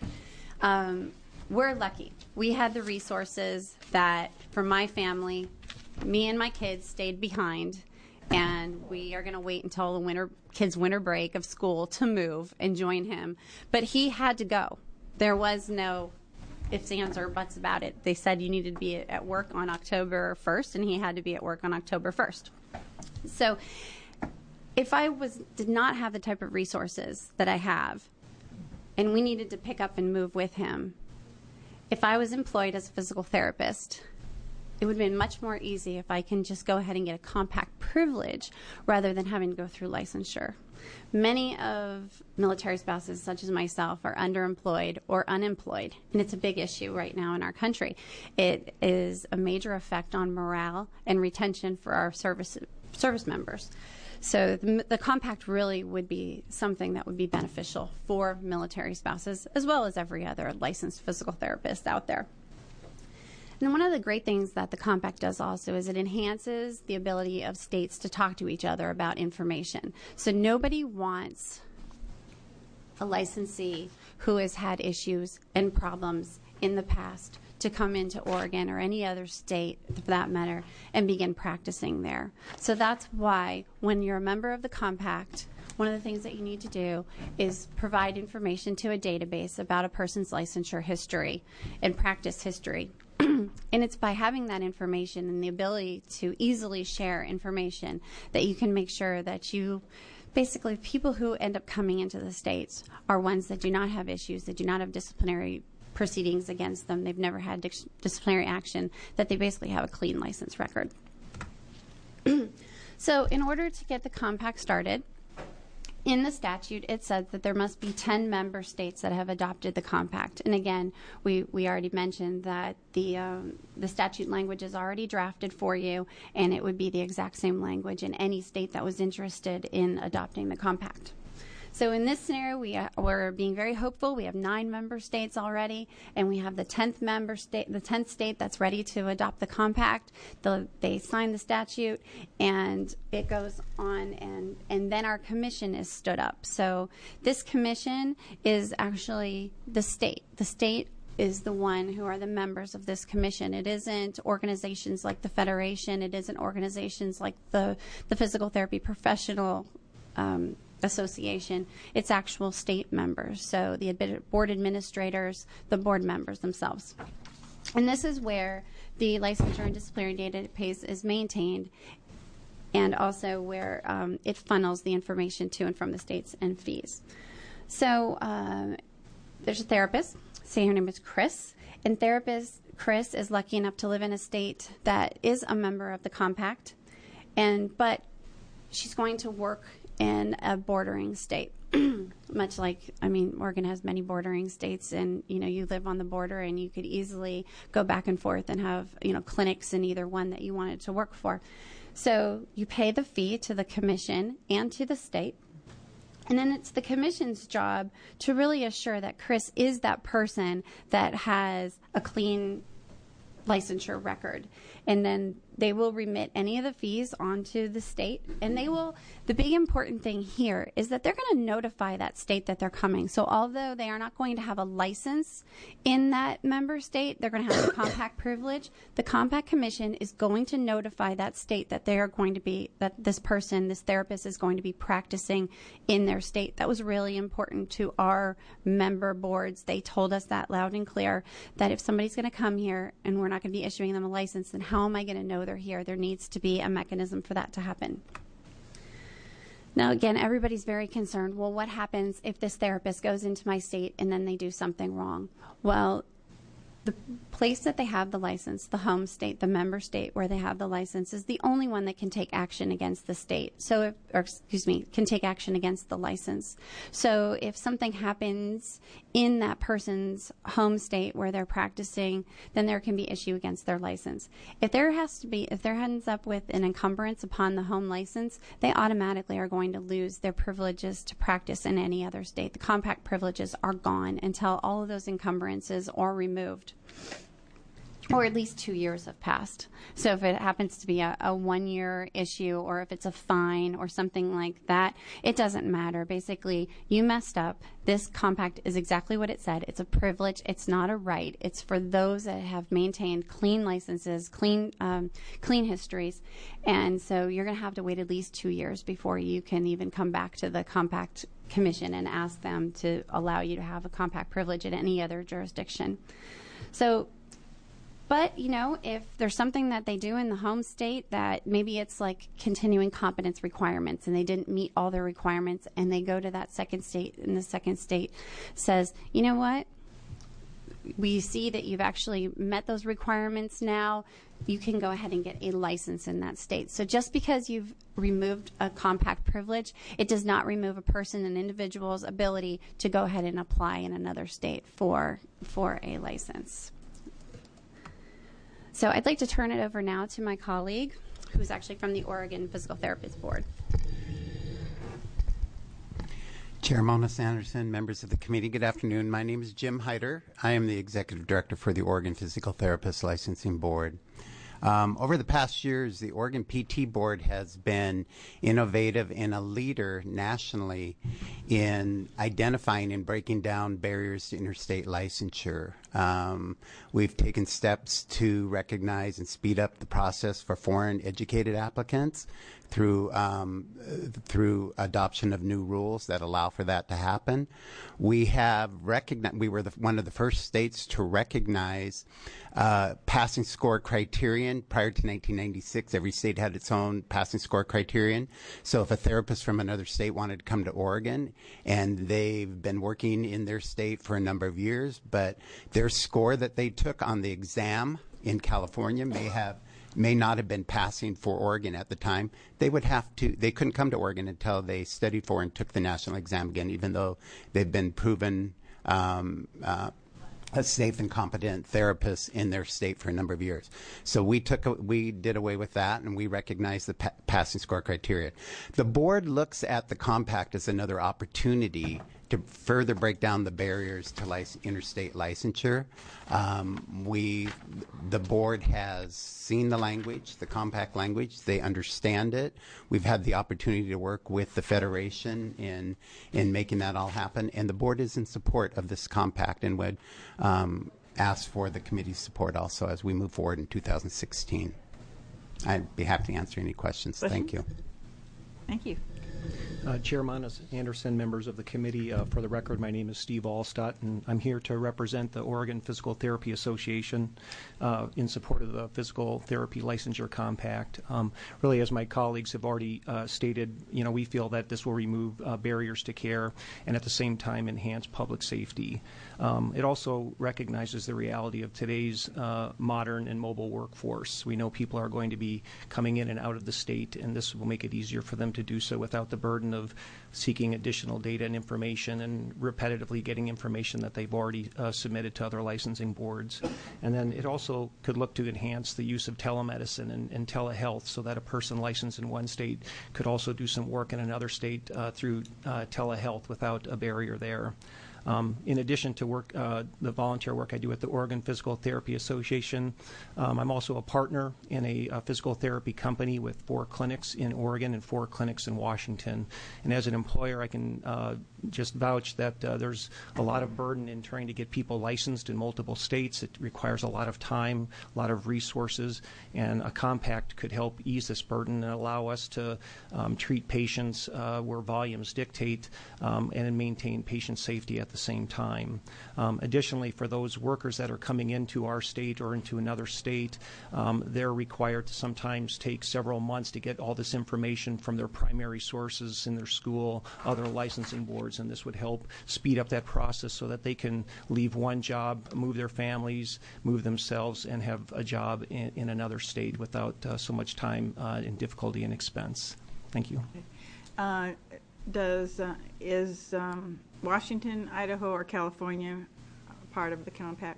We're lucky. We had the resources that, for my family, me and my kids stayed behind, and we are going to wait until the kids' winter break of school to move and join him. But he had to go. There was no ifs, ands, or buts about it. They said you needed to be at work on October 1st, and he had to be at work on October 1st. So if I did not have the type of resources that I have, and we needed to pick up and move with him, if I was employed as a physical therapist, it would have been much more easy if I can just go ahead and get a compact privilege rather than having to go through licensure. Many of military spouses, such as myself, are underemployed or unemployed, and it's a big issue right now in our country. It is a major effect on morale and retention for our service members. So the compact really would be something that would be beneficial for military spouses as well as every other licensed physical therapist out there. And one of the great things that the compact does also is it enhances the ability of states to talk to each other about information. So nobody wants a licensee who has had issues and problems in the past to come into Oregon or any other state, for that matter, and begin practicing there. So that's why when you're a member of the compact, one of the things that you need to do is provide information to a database about a person's licensure history and practice history. And it's by having that information and the ability to easily share information that you can make sure that you basically, people who end up coming into the states are ones that do not have issues, that do not have disciplinary proceedings against them, they've never had disciplinary action, that they basically have a clean license record. So in order to get the compact started, in the statute it says that there must be 10 member states that have adopted the compact. And again, we already mentioned that the statute language is already drafted for you, and it would be the exact same language in any state that was interested in adopting the compact. So in this scenario, we're being very hopeful. We have 9 member states already, and we have the 10th state that's ready to adopt the compact. They sign the statute, and it goes on, and then our commission is stood up. So this commission is actually the state. The state is the one who are the members of this commission. It isn't organizations like the Federation. It isn't organizations like the Physical Therapy Professional Association. It's actual state members, so the board administrators, the board members themselves. And this is where the licensure and disciplinary database is maintained. and also where it funnels the information to and from the states and fees. So there's a therapist, say her name is Chris, and therapist Chris is lucky enough to live in a state that is a member of the compact, but she's going to work in a bordering state. Much like, Oregon has many bordering states, and, you live on the border and you could easily go back and forth and have, clinics in either one that you wanted to work for. So you pay the fee to the commission and to the state. And then it's the commission's job to really assure that Chris is that person that has a clean licensure record. And then they will remit any of the fees onto the state. And the big important thing here is that they're going to notify that state that they're coming. So although they are not going to have a license in that member state, they're going to have the compact privilege. The compact commission is going to notify that state that they are going to be, that this therapist is going to be practicing in their state. That was really important to our member boards. They told us that loud and clear, that if somebody's going to come here and we're not going to be issuing them a license, then how am I going to know they're here? There needs to be a mechanism for that to happen. Now, again, everybody's very concerned, well, what happens if this therapist goes into my state and then they do something wrong? Well, the place that they have the license, the home state, the member state where they have the license, is the only one that can take action against the state. Can take action against the license. So if something happens in that person's home state where they're practicing, then there can be issue against their license. If there ends up with an encumbrance upon the home license, they automatically are going to lose their privileges to practice in any other state. The compact privileges are gone until all of those encumbrances are removed, or at least 2 years have passed. So if it happens to be a 1-year issue, or if it's a fine or something like that, it doesn't matter. Basically, you messed up. This compact is exactly what it said. It's a privilege. It's not a right. It's for those that have maintained clean licenses, clean histories. And so you're going to have to wait at least 2 years before you can even come back to the compact commission and ask them to allow you to have a compact privilege in any other jurisdiction. So, but, if there's something that they do in the home state that maybe it's like continuing competence requirements and they didn't meet all their requirements, and they go to that second state and the second state says, you know what, we see that you've actually met those requirements now, you can go ahead and get a license in that state. So just because you've removed a compact privilege, it does not remove a person, an individual's ability to go ahead and apply in another state for a license. So I'd like to turn it over now to my colleague, who's actually from the Oregon Physical Therapists Board. Chair Mona Sanderson, members of the committee, good afternoon. My name is Jim Hyder. I am the Executive Director for the Oregon Physical Therapists Licensing Board. Over the past years, the Oregon PT Board has been innovative and a leader nationally in identifying and breaking down barriers to interstate licensure. We've taken steps to recognize and speed up the process for foreign educated applicants through adoption of new rules that allow for that to happen. We have recognized, we were one of the first states to recognize passing score criterion. Prior to 1996, every state had its own passing score criterion. So if a therapist from another state wanted to come to Oregon and they've been working in their state for a number of years, but their score that they took on the exam in California may not have been passing for Oregon at the time, they couldn't come to Oregon until they studied for and took the national exam again, even though they've been proven a safe and competent therapist in their state for a number of years. So we did away with that, and we recognized the passing score criteria. The board looks at the compact as another opportunity to further break down the barriers to interstate licensure. The board has seen the language, the compact language. They understand it. We've had the opportunity to work with the Federation in making that all happen, and the board is in support of this compact and would ask for the committee's support also as we move forward in 2016. I'd be happy to answer any questions. Thank you. Thank you. Chairman Anderson, members of the committee, for the record, my name is Steve Allstott, and I'm here to represent the Oregon Physical Therapy Association in support of the Physical Therapy Licensure Compact. Really, as my colleagues have already stated, we feel that this will remove barriers to care and at the same time enhance public safety. It also recognizes the reality of today's modern and mobile workforce. We know people are going to be coming in and out of the state, and this will make it easier for them to do so without the burden of seeking additional data and information and repetitively getting information that they've already submitted to other licensing boards. And then it also could look to enhance the use of telemedicine and telehealth so that a person licensed in one state could also do some work in another state through telehealth without a barrier there. In addition to the volunteer work I do at the Oregon Physical Therapy Association, I'm also a partner in a physical therapy company with 4 clinics in Oregon and 4 clinics in Washington. And as an employer, I can just vouch that there's a lot of burden in trying to get people licensed in multiple states. It requires a lot of time, a lot of resources, and a compact could help ease this burden and allow us to treat patients where volumes dictate and maintain patient safety at the same time. Additionally, for those workers that are coming into our state or into another state, they're required to sometimes take several months to get all this information from their primary sources in their school, other licensing boards, and this would help speed up that process so that they can leave one job, move their families, move themselves, and have a job in another state without so much time and difficulty and expense. Thank you. Is Washington, Idaho, or California part of the compact?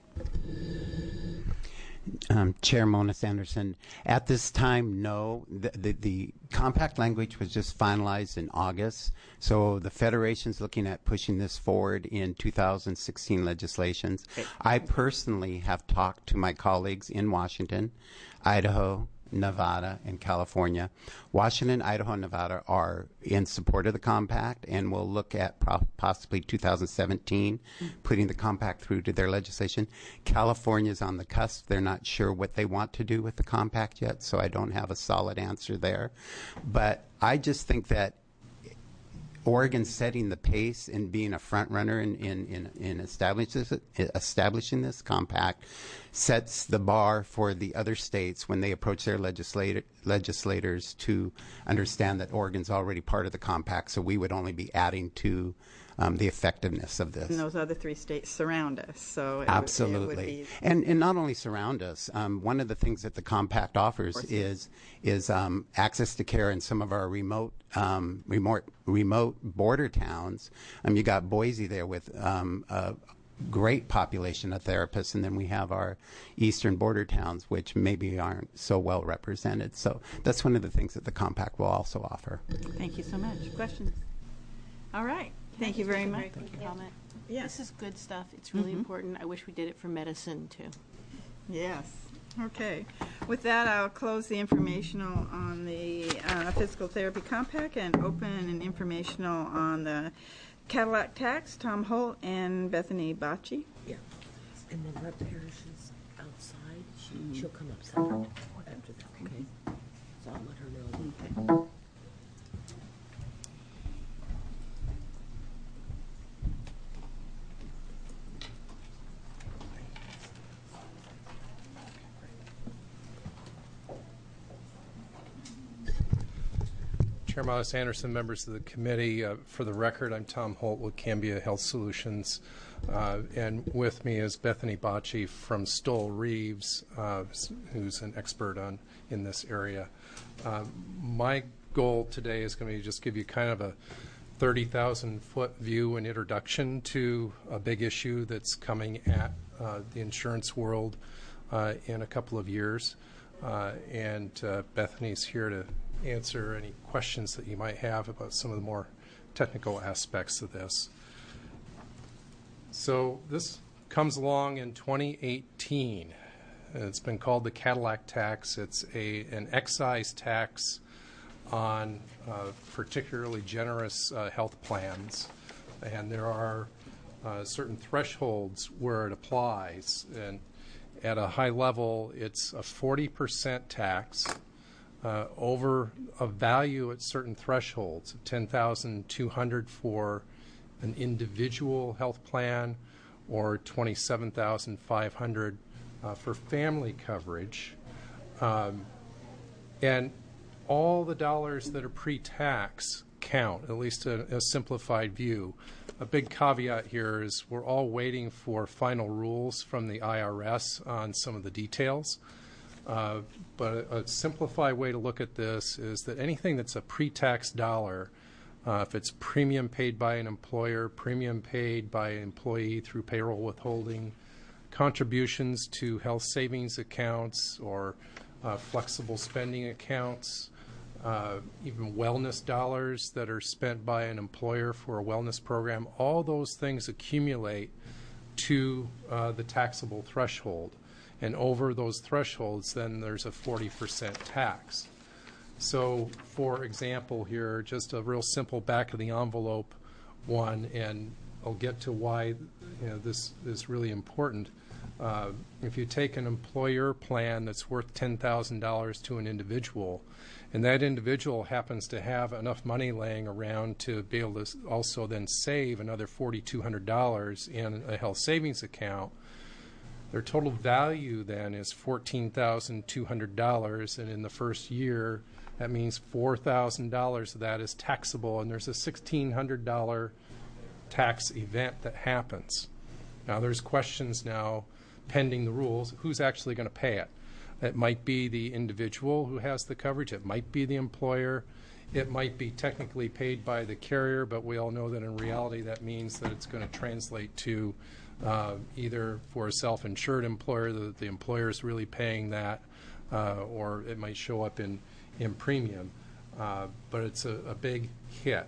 Chair Mona Sanderson, at this time, no. The compact language was just finalized in August, so the Federation's looking at pushing this forward in 2016 legislations. I personally have talked to my colleagues in Washington, Idaho, Nevada, and California. Washington, Idaho, and Nevada are in support of the compact and will look at possibly 2017 putting the compact through to their legislation. California's on the cusp. They're not sure what they want to do with the compact yet, so I don't have a solid answer there. But I just think that Oregon setting the pace and being a front runner in establishing this compact sets the bar for the other states when they approach their legislators to understand that Oregon's already part of the compact, so we would only be adding to the effectiveness of this. And those other 3 states surround us, so absolutely. It would be and not only surround us. One of the things that the compact offers is access to care in some of our remote border towns. You got Boise there with a great population of therapists, and then we have our eastern border towns, which maybe aren't so well represented. So that's one of the things that the compact will also offer. Thank you so much. Questions? All right. Thank you very much. Comment. Yes. This is good stuff. It's really important. I wish we did it for medicine, too. Yes. Okay. With that, I'll close the informational on the Physical Therapy Compact and open an informational on the Cadillac tax. Tom Holt and Bethany Bocci. Yeah. And then Rep. Parrish is outside. She'll come up separate after that, okay? So I'll let her know. Okay. Chair Miles Anderson, members of the committee, for the record, I'm Tom Holt with Cambia Health Solutions, and with me is Bethany Bocci from Stoll Reeves, who's an expert in this area. My goal today is going to be just give you kind of a 30,000-foot view and introduction to a big issue that's coming at the insurance world in a couple of years, and Bethany's here to answer any questions that you might have about some of the more technical aspects of this. So this comes along in 2018. It's been called the Cadillac tax. It's an excise tax on particularly generous health plans, and there are certain thresholds where it applies. And at a high level, it's a 40% tax over a value at certain thresholds, $10,200 for an individual health plan or $27,500 for family coverage. And all the dollars that are pre-tax count, at least a simplified view. A big caveat here is we're all waiting for final rules from the IRS on some of the details. But a simplified way to look at this is that anything that's a pre-tax dollar, if it's premium paid by an employer, premium paid by an employee through payroll withholding, contributions to health savings accounts or flexible spending accounts, even wellness dollars that are spent by an employer for a wellness program, all those things accumulate to the taxable threshold. And over those thresholds, then there's a 40% tax. So, for example here, just a real simple back-of-the-envelope one, and I'll get to why this is really important. If you take an employer plan that's worth $10,000 to an individual, and that individual happens to have enough money laying around to be able to also then save another $4,200 in a health savings account, their total value then is $14,200, and in the first year, that means $4,000 of that is taxable, and there's a $1,600 tax event that happens. Now, there's questions now pending the rules. Who's actually going to pay it? It might be the individual who has the coverage. It might be the employer. It might be technically paid by the carrier, but we all know that in reality that means that it's going to translate to either for a self-insured employer that the employer is really paying that, or it might show up in premium. But it's a big hit.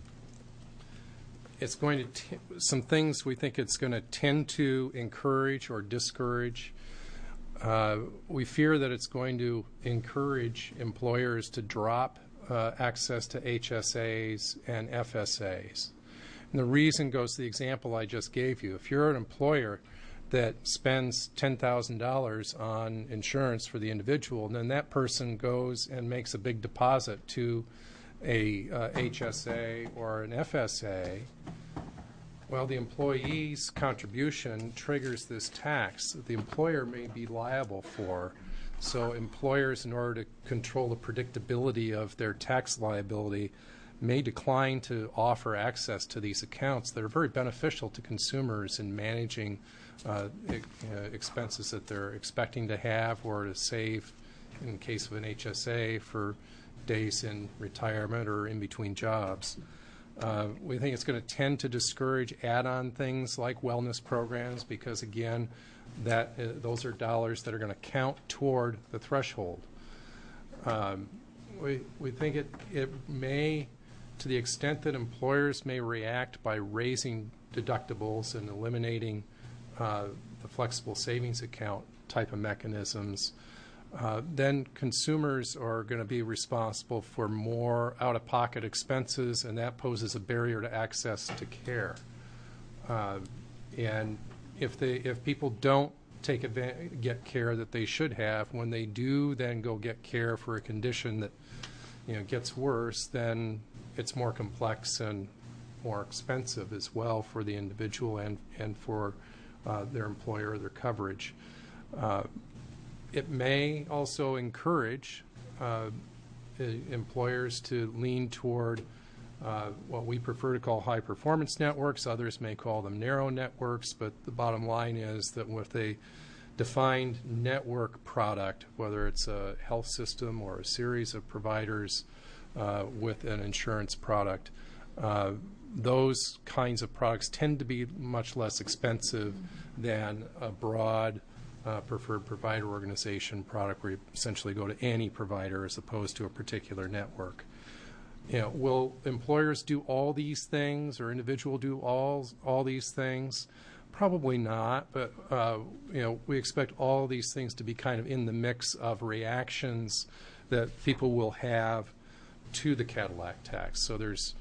It's going to some things we think it's going to tend to encourage or discourage. We fear that it's going to encourage employers to drop access to HSAs and FSAs. And the reason goes to the example I just gave you. If you're an employer that spends $10,000 on insurance for the individual, and then that person goes and makes a big deposit to a HSA or an FSA, well, the employee's contribution triggers this tax that the employer may be liable for. So employers, in order to control the predictability of their tax liability, may decline to offer access to these accounts that are very beneficial to consumers in managing expenses that they're expecting to have or to save in case of an HSA for days in retirement or in between jobs. We think it's going to tend to discourage add-on things like wellness programs because, again, those are dollars that are going to count toward the threshold. We think it may, to the extent that employers may react by raising deductibles and eliminating the flexible savings account type of mechanisms, then consumers are going to be responsible for more out-of-pocket expenses, and that poses a barrier to access to care. And if people don't get care that they should have, when they do then go get care for a condition that gets worse, then it's more complex and more expensive as well for the individual and for their employer or their coverage. It may also encourage employers to lean toward what we prefer to call high-performance networks. Others may call them narrow networks, but the bottom line is that with a defined network product, whether it's a health system or a series of providers with an insurance product, those kinds of products tend to be much less expensive than a broad preferred provider organization product where you essentially go to any provider as opposed to a particular network. Will employers do all these things or individual do all these things? Probably not, but we expect all these things to be kind of in the mix of reactions that people will have to the Cadillac tax. So there's,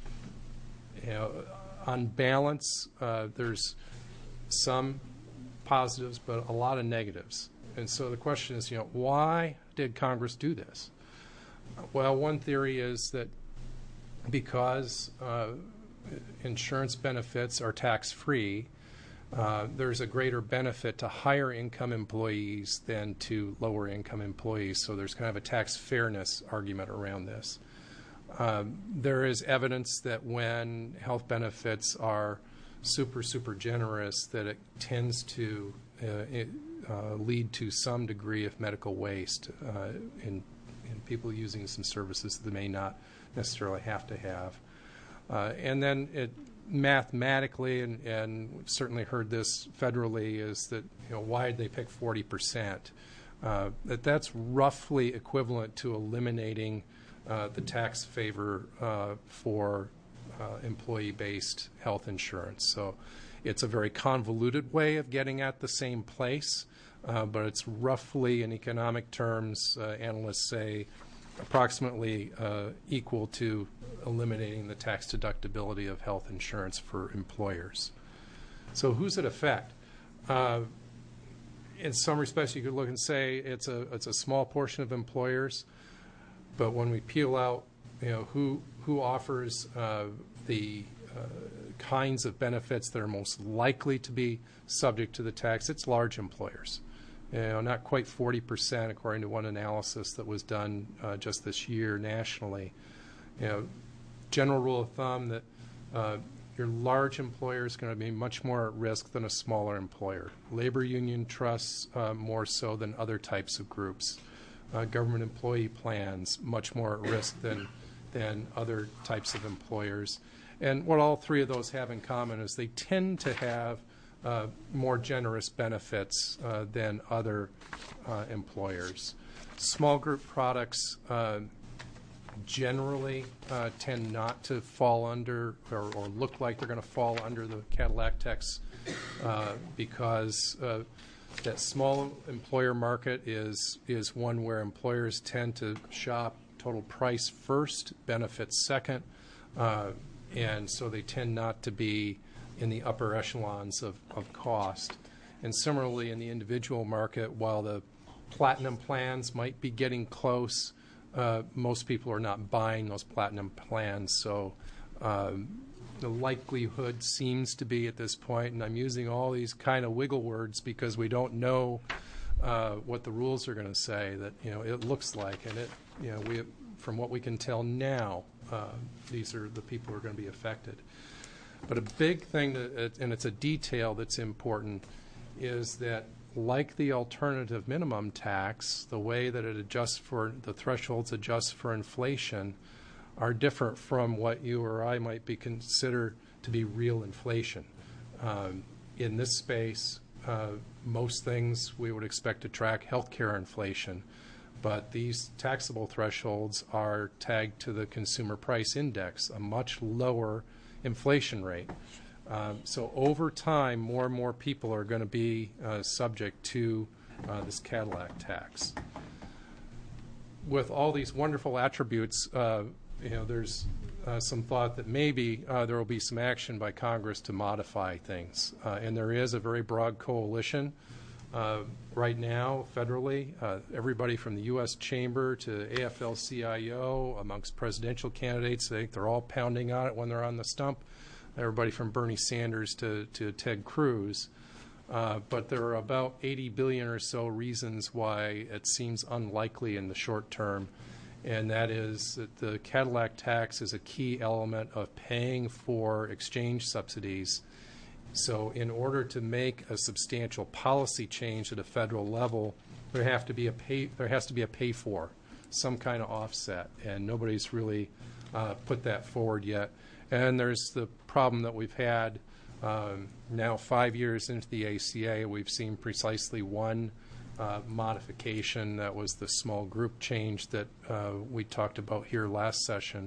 on balance, there's some positives, but a lot of negatives. And so the question is, why did Congress do this? Well, one theory is that because insurance benefits are tax-free, there's a greater benefit to higher income employees than to lower income employees. So there's kind of a tax fairness argument around this. There is evidence that when health benefits are super generous, that it tends to lead to some degree of medical waste in people using some services that they may not necessarily have to have. And then it mathematically, and we've certainly heard this federally, is that, you know, why did they pick 40%? That's roughly equivalent to eliminating the tax favor for employee-based health insurance. So it's a very convoluted way of getting at the same place, but it's roughly, in economic terms, analysts say, approximately equal to eliminating the tax deductibility of health insurance for employers. So who's it affect? In some respects, you could look and say it's a small portion of employers, but when we peel out, you know, who offers the kinds of benefits that are most likely to be subject to the tax, it's large employers. You know, not quite 40%, according to one analysis that was done just this year nationally. You know, general rule of thumb that your large employer is going to be much more at risk than a smaller employer. Labor union trusts more so than other types of groups. Government employee plans much more at risk than other types of employers. And what all three of those have in common is they tend to have more generous benefits than other employers. Small group products generally tend not to fall under or look like they're going to fall under the Cadillac tax because that small employer market is one where employers tend to shop total price first, benefits second, and so they tend not to be in the upper echelons of cost. And similarly, in the individual market, while the platinum plans might be getting close, most people are not buying those platinum plans. So the likelihood seems to be at this point, and I'm using all these kind of wiggle words because we don't know what the rules are going to say, that, you know, it looks like, and it, you know, we, from what we can tell now, these are the people who are going to be affected. But a big thing, and it's a detail that's important, is that like the alternative minimum tax, the way that it adjusts for, the thresholds adjust for inflation are different from what you or I might be considered to be real inflation. In this space, most things we would expect to track healthcare inflation, but these taxable thresholds are tagged to the consumer price index, a much lower inflation rate. So over time, more and more people are going to be subject to this Cadillac tax. With all these wonderful attributes, you know, there's some thought that maybe there will be some action by Congress to modify things. And there is a very broad coalition right now, federally. Everybody from the U.S. Chamber to AFL-CIO, amongst presidential candidates, they're all pounding on it when they're on the stump. Everybody from Bernie Sanders to Ted Cruz. But there are about 80 billion or so reasons why it seems unlikely in the short term, and that is that the Cadillac tax is a key element of paying for exchange subsidies. So in order to make a substantial policy change at a federal level, there has to be a pay for, some kind of offset, and nobody's really put that forward yet. And there's the problem that we've had now 5 years into the ACA. We've seen precisely one modification. That was the small group change that we talked about here last session.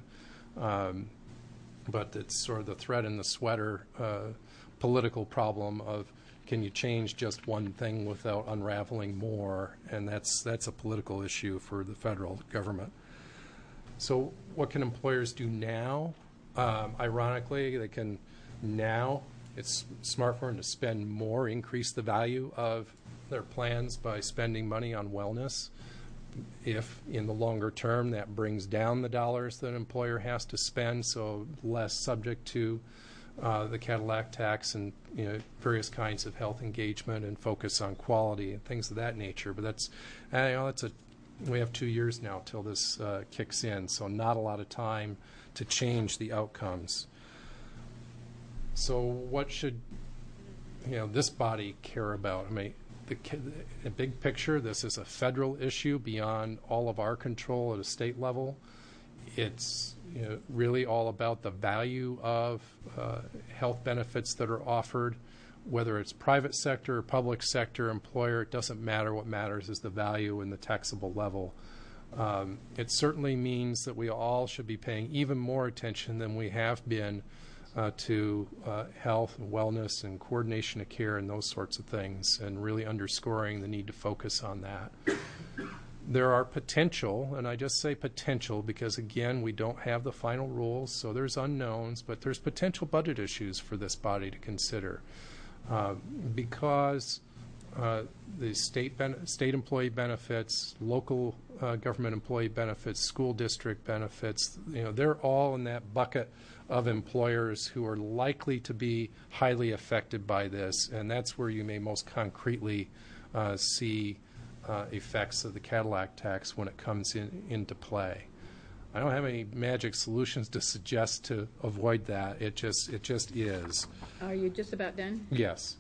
But it's sort of the thread in the sweater political problem of, can you change just one thing without unraveling more? And that's a political issue for the federal government. So what can employers do now? Ironically, they can now, it's smart for them to spend more, increase the value of their plans by spending money on wellness. if in the longer term that brings down the dollars that an employer has to spend, so less subject to the Cadillac tax and various kinds of health engagement and focus on quality and things of that nature. But we have 2 years now till this kicks in, so not a lot of time to change the outcomes. So what should this body care about? I mean, the big picture, this is a federal issue beyond all of our control at a state level. It's really all about the value of health benefits that are offered, whether it's private sector or public sector, employer, it doesn't matter. What matters is the value and the taxable level. It certainly means that we all should be paying even more attention than we have been to health and wellness and coordination of care and those sorts of things, and really underscoring the need to focus on that. There are potential, and I just say potential because, again, we don't have the final rules, so there's unknowns, but there's potential budget issues for this body to consider. Because the state employee benefits, local government employee benefits, school district benefits, they're all in that bucket of employers who are likely to be highly affected by this, and that's where you may most concretely see effects of the Cadillac tax when it comes into play. I don't have any magic solutions to suggest to avoid that. It just is. Are you just about done? Yes.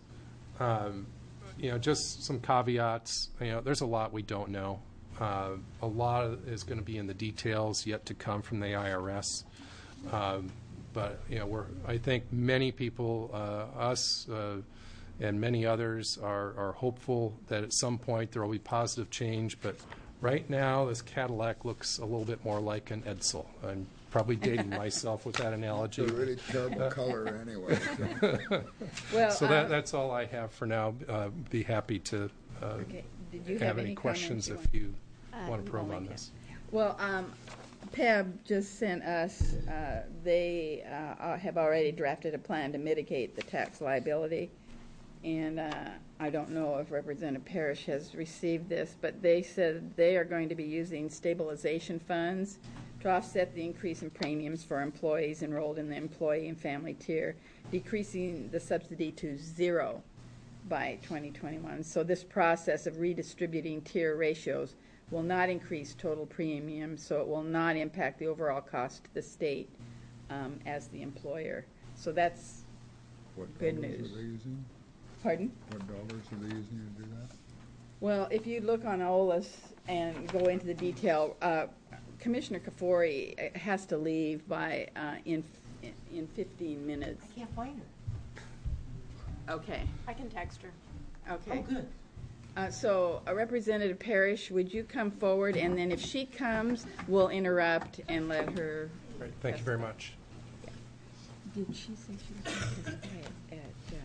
Just some caveats. There's a lot we don't know. A lot is going to be in the details yet to come from the IRS. But I think many people, us and many others, are hopeful that at some point there will be positive change. But right now, this Cadillac looks a little bit more like an Edsel. I'm probably dating myself with that analogy. It's a really terrible color anyway. Well, so that's all I have for now. Be happy to Did you have any questions if you want to probe on this. Well, PEB just sent us, they have already drafted a plan to mitigate the tax liability. And I don't know if Representative Parrish has received this, but they said they are going to be using stabilization funds to offset the increase in premiums for employees enrolled in the employee and family tier, decreasing the subsidy to 0 by 2021. So this process of redistributing tier ratios will not increase total premium, so it will not impact the overall cost to the state as the employer. So that's good news. What dollars are they using? Pardon? What dollars are they using to do that? Well, if you look on OLAS and go into the detail, Commissioner Kafori has to leave by in 15 minutes. I can't find her. Okay. I can text her. Okay. Oh, good. So, Representative Parrish, would you come forward, and then if she comes, we'll interrupt and let her. Great. Thank you very much. Did she say she was going to testify at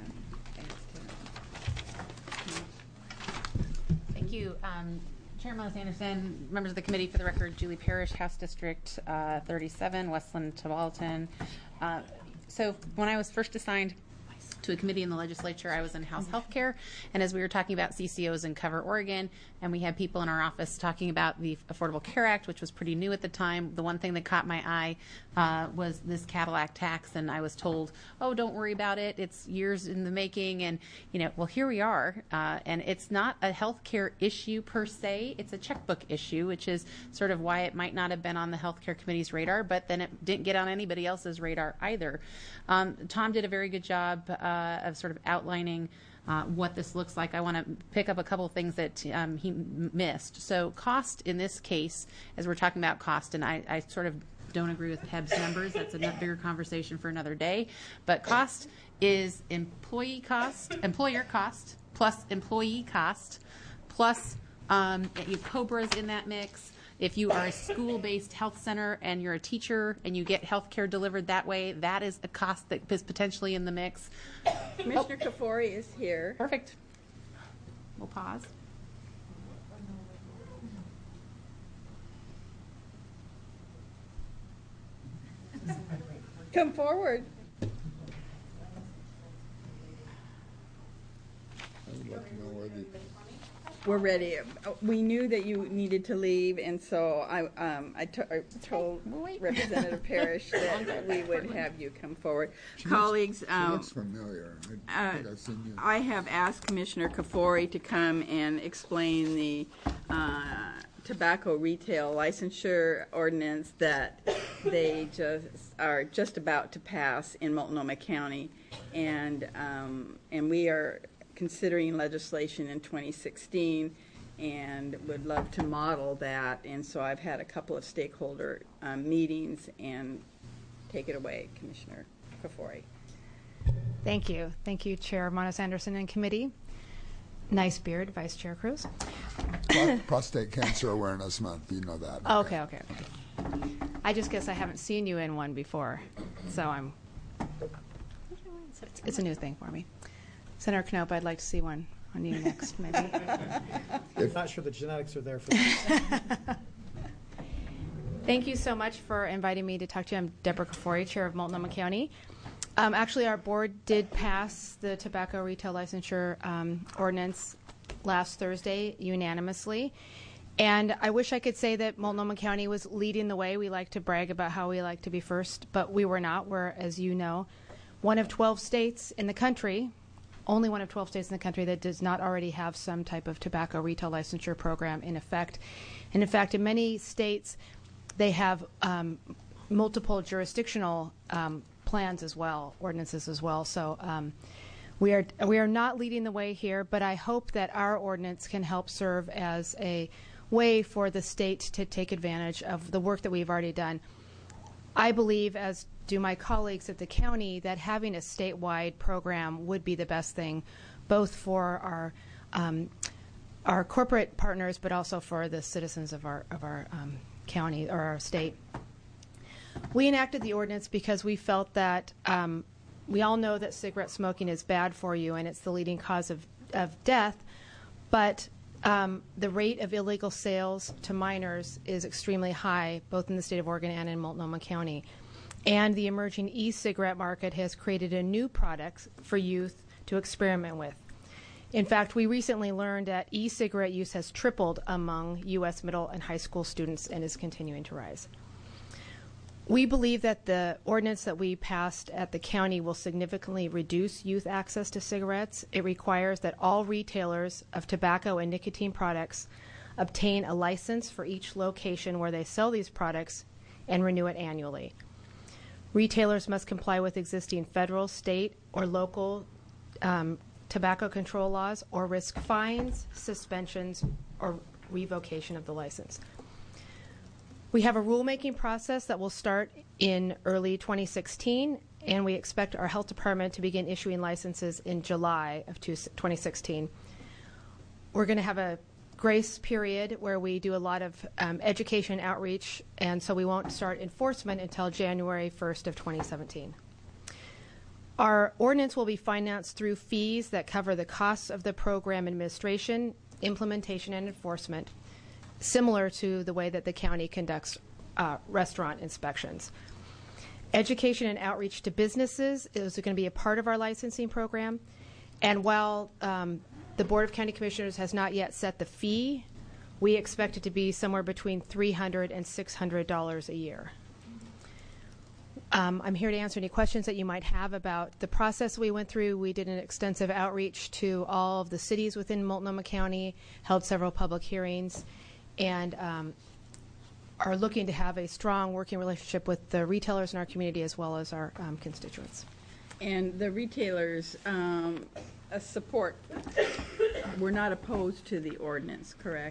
Thank you. Chair Monis Anderson, members of the committee, for the record, Julie Parrish, House District 37, Westland Tualatin. So when I was first assigned to a committee in the legislature, I was in House Healthcare, and as we were talking about CCOs in Cover Oregon, and we had people in our office talking about the Affordable Care Act, which was pretty new at the time, the one thing that caught my eye was this Cadillac tax, and I was told, oh, don't worry about it, it's years in the making, and well, here we are, and it's not a healthcare issue per se, it's a checkbook issue, which is sort of why it might not have been on the Healthcare Committee's radar, but then it didn't get on anybody else's radar either. Tom did a very good job of sort of outlining what this looks like. I want to pick up a couple of things that he missed. So cost in this case, as we're talking about cost, and I sort of don't agree with PEB's numbers. That's a bigger conversation for another day. But cost is employer cost plus employee cost plus COBRA's in that mix. If you are a school-based health center and you're a teacher and you get health care delivered that way, that is a cost that is potentially in the mix. Commissioner Kafori is here. Perfect. We'll pause. Come forward. I would like to know We're ready. We knew that you needed to leave, and so I told Representative Parrish that we would have you come forward. Colleagues, she looks familiar. I think I've seen you. I have asked Commissioner Kafori to come and explain the tobacco retail licensure ordinance that they are just about to pass in Multnomah County, and we are considering legislation in 2016 and would love to model that. And so I've had a couple of stakeholder meetings, and take it away, Commissioner Kafori. Thank you. Thank you, Chair Monis Anderson and committee. Nice beard, Vice Chair Cruz. Prostate Cancer Awareness Month, you know that. Okay. I just guess I haven't seen you in one before, so it's a new thing for me. Senator Knope, I'd like to see one on you next, maybe. I'm not sure the genetics are there for that. Thank you so much for inviting me to talk to you. I'm Deborah Kafori, Chair of Multnomah County. Actually, our board did pass the tobacco retail licensure ordinance last Thursday unanimously. And I wish I could say that Multnomah County was leading the way. We like to brag about how we like to be first, but we were not. We're, as you know, one of 12 states in the country, only one of 12 states in the country that does not already have some type of tobacco retail licensure program in effect. And in fact, in many states, they have multiple jurisdictional plans as well, ordinances as well. So we are not leading the way here, but I hope that our ordinance can help serve as a way for the state to take advantage of the work that we've already done. I believe, as do my colleagues at the county, that having a statewide program would be the best thing, both for our corporate partners, but also for the citizens of our county or our state. We enacted the ordinance because we felt that we all know that cigarette smoking is bad for you and it's the leading cause of death, but the rate of illegal sales to minors is extremely high, both in the state of Oregon and in Multnomah County. And the emerging e-cigarette market has created a new product for youth to experiment with. In fact, we recently learned that e-cigarette use has tripled among U.S. middle and high school students and is continuing to rise. We believe that the ordinance that we passed at the county will significantly reduce youth access to cigarettes. It requires that all retailers of tobacco and nicotine products obtain a license for each location where they sell these products and renew it annually. Retailers must comply with existing federal, state, or local tobacco control laws or risk fines, suspensions, or revocation of the license. We have a rulemaking process that will start in early 2016, and we expect our health department to begin issuing licenses in July of 2016. We're going to have a grace period where we do a lot of education outreach, and so we won't start enforcement until January 1st of 2017. Our ordinance will be financed through fees that cover the costs of the program administration, implementation, and enforcement, similar to the way that the county conducts restaurant inspections. Education and outreach to businesses is going to be a part of our licensing program. And while the Board of County Commissioners has not yet set the fee, we expect it to be somewhere between $300 and $600 a year. I'm here to answer any questions that you might have about the process we went through. We did an extensive outreach to all of the cities within Multnomah County, held several public hearings, and are looking to have a strong working relationship with the retailers in our community as well as our constituents. And the retailers support, we're not opposed to the ordinance, correct?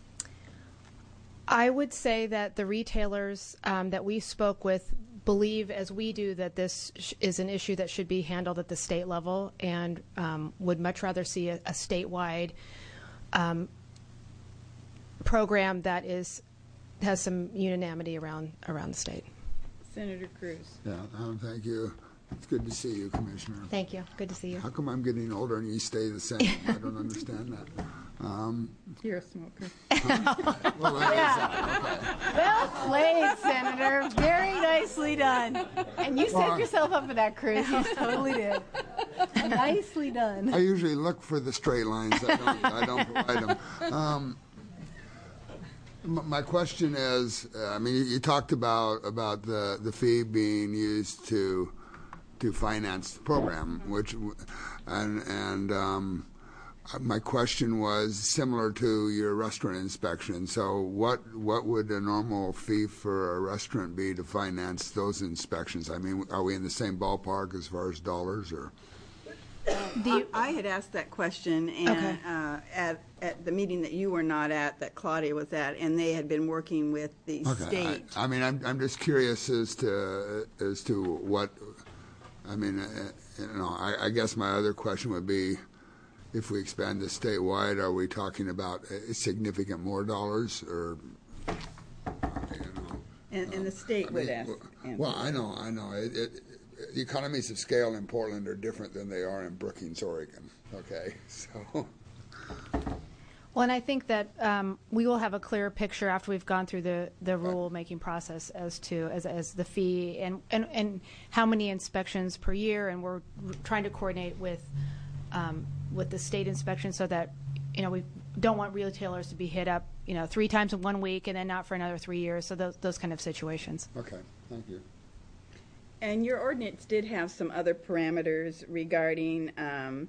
I would say that the retailers that we spoke with believe, as we do, that this is an issue that should be handled at the state level and would much rather see a statewide program that has some unanimity around the state. Senator Cruz. Yeah, thank you. It's good to see you, Commissioner. Thank you. Good to see you. How come I'm getting older and you stay the same? I don't understand that. You're a smoker. Well, Well played, Senator. Very nicely done. And you set yourself up for that, Cruz. You totally did. Nicely done. I usually look for the straight lines. I don't provide them. My question is, I mean, you talked about the fee being used to finance the program, my question was similar to your restaurant inspection. So what would a normal fee for a restaurant be to finance those inspections? I mean, are we in the same ballpark as far as dollars, or? I had asked that question and, at the meeting that you were not at, that Claudia was at, and they had been working with the state. I mean, I'm just curious as to what. I mean, I guess my other question would be, if we expand this statewide, are we talking about significant more dollars, or? And the state would ask. Well, I know. The economies of scale in Portland are different than they are in Brookings, Oregon. Okay, so. Well, and I think that we will have a clearer picture after we've gone through the rule-making process as to as the fee and how many inspections per year, and we're trying to coordinate with the state inspection so that we don't want retailers to be hit up 3 times in 1 week and then not for another 3 years. So those kind of situations. Okay, thank you. And your ordinance did have some other parameters regarding a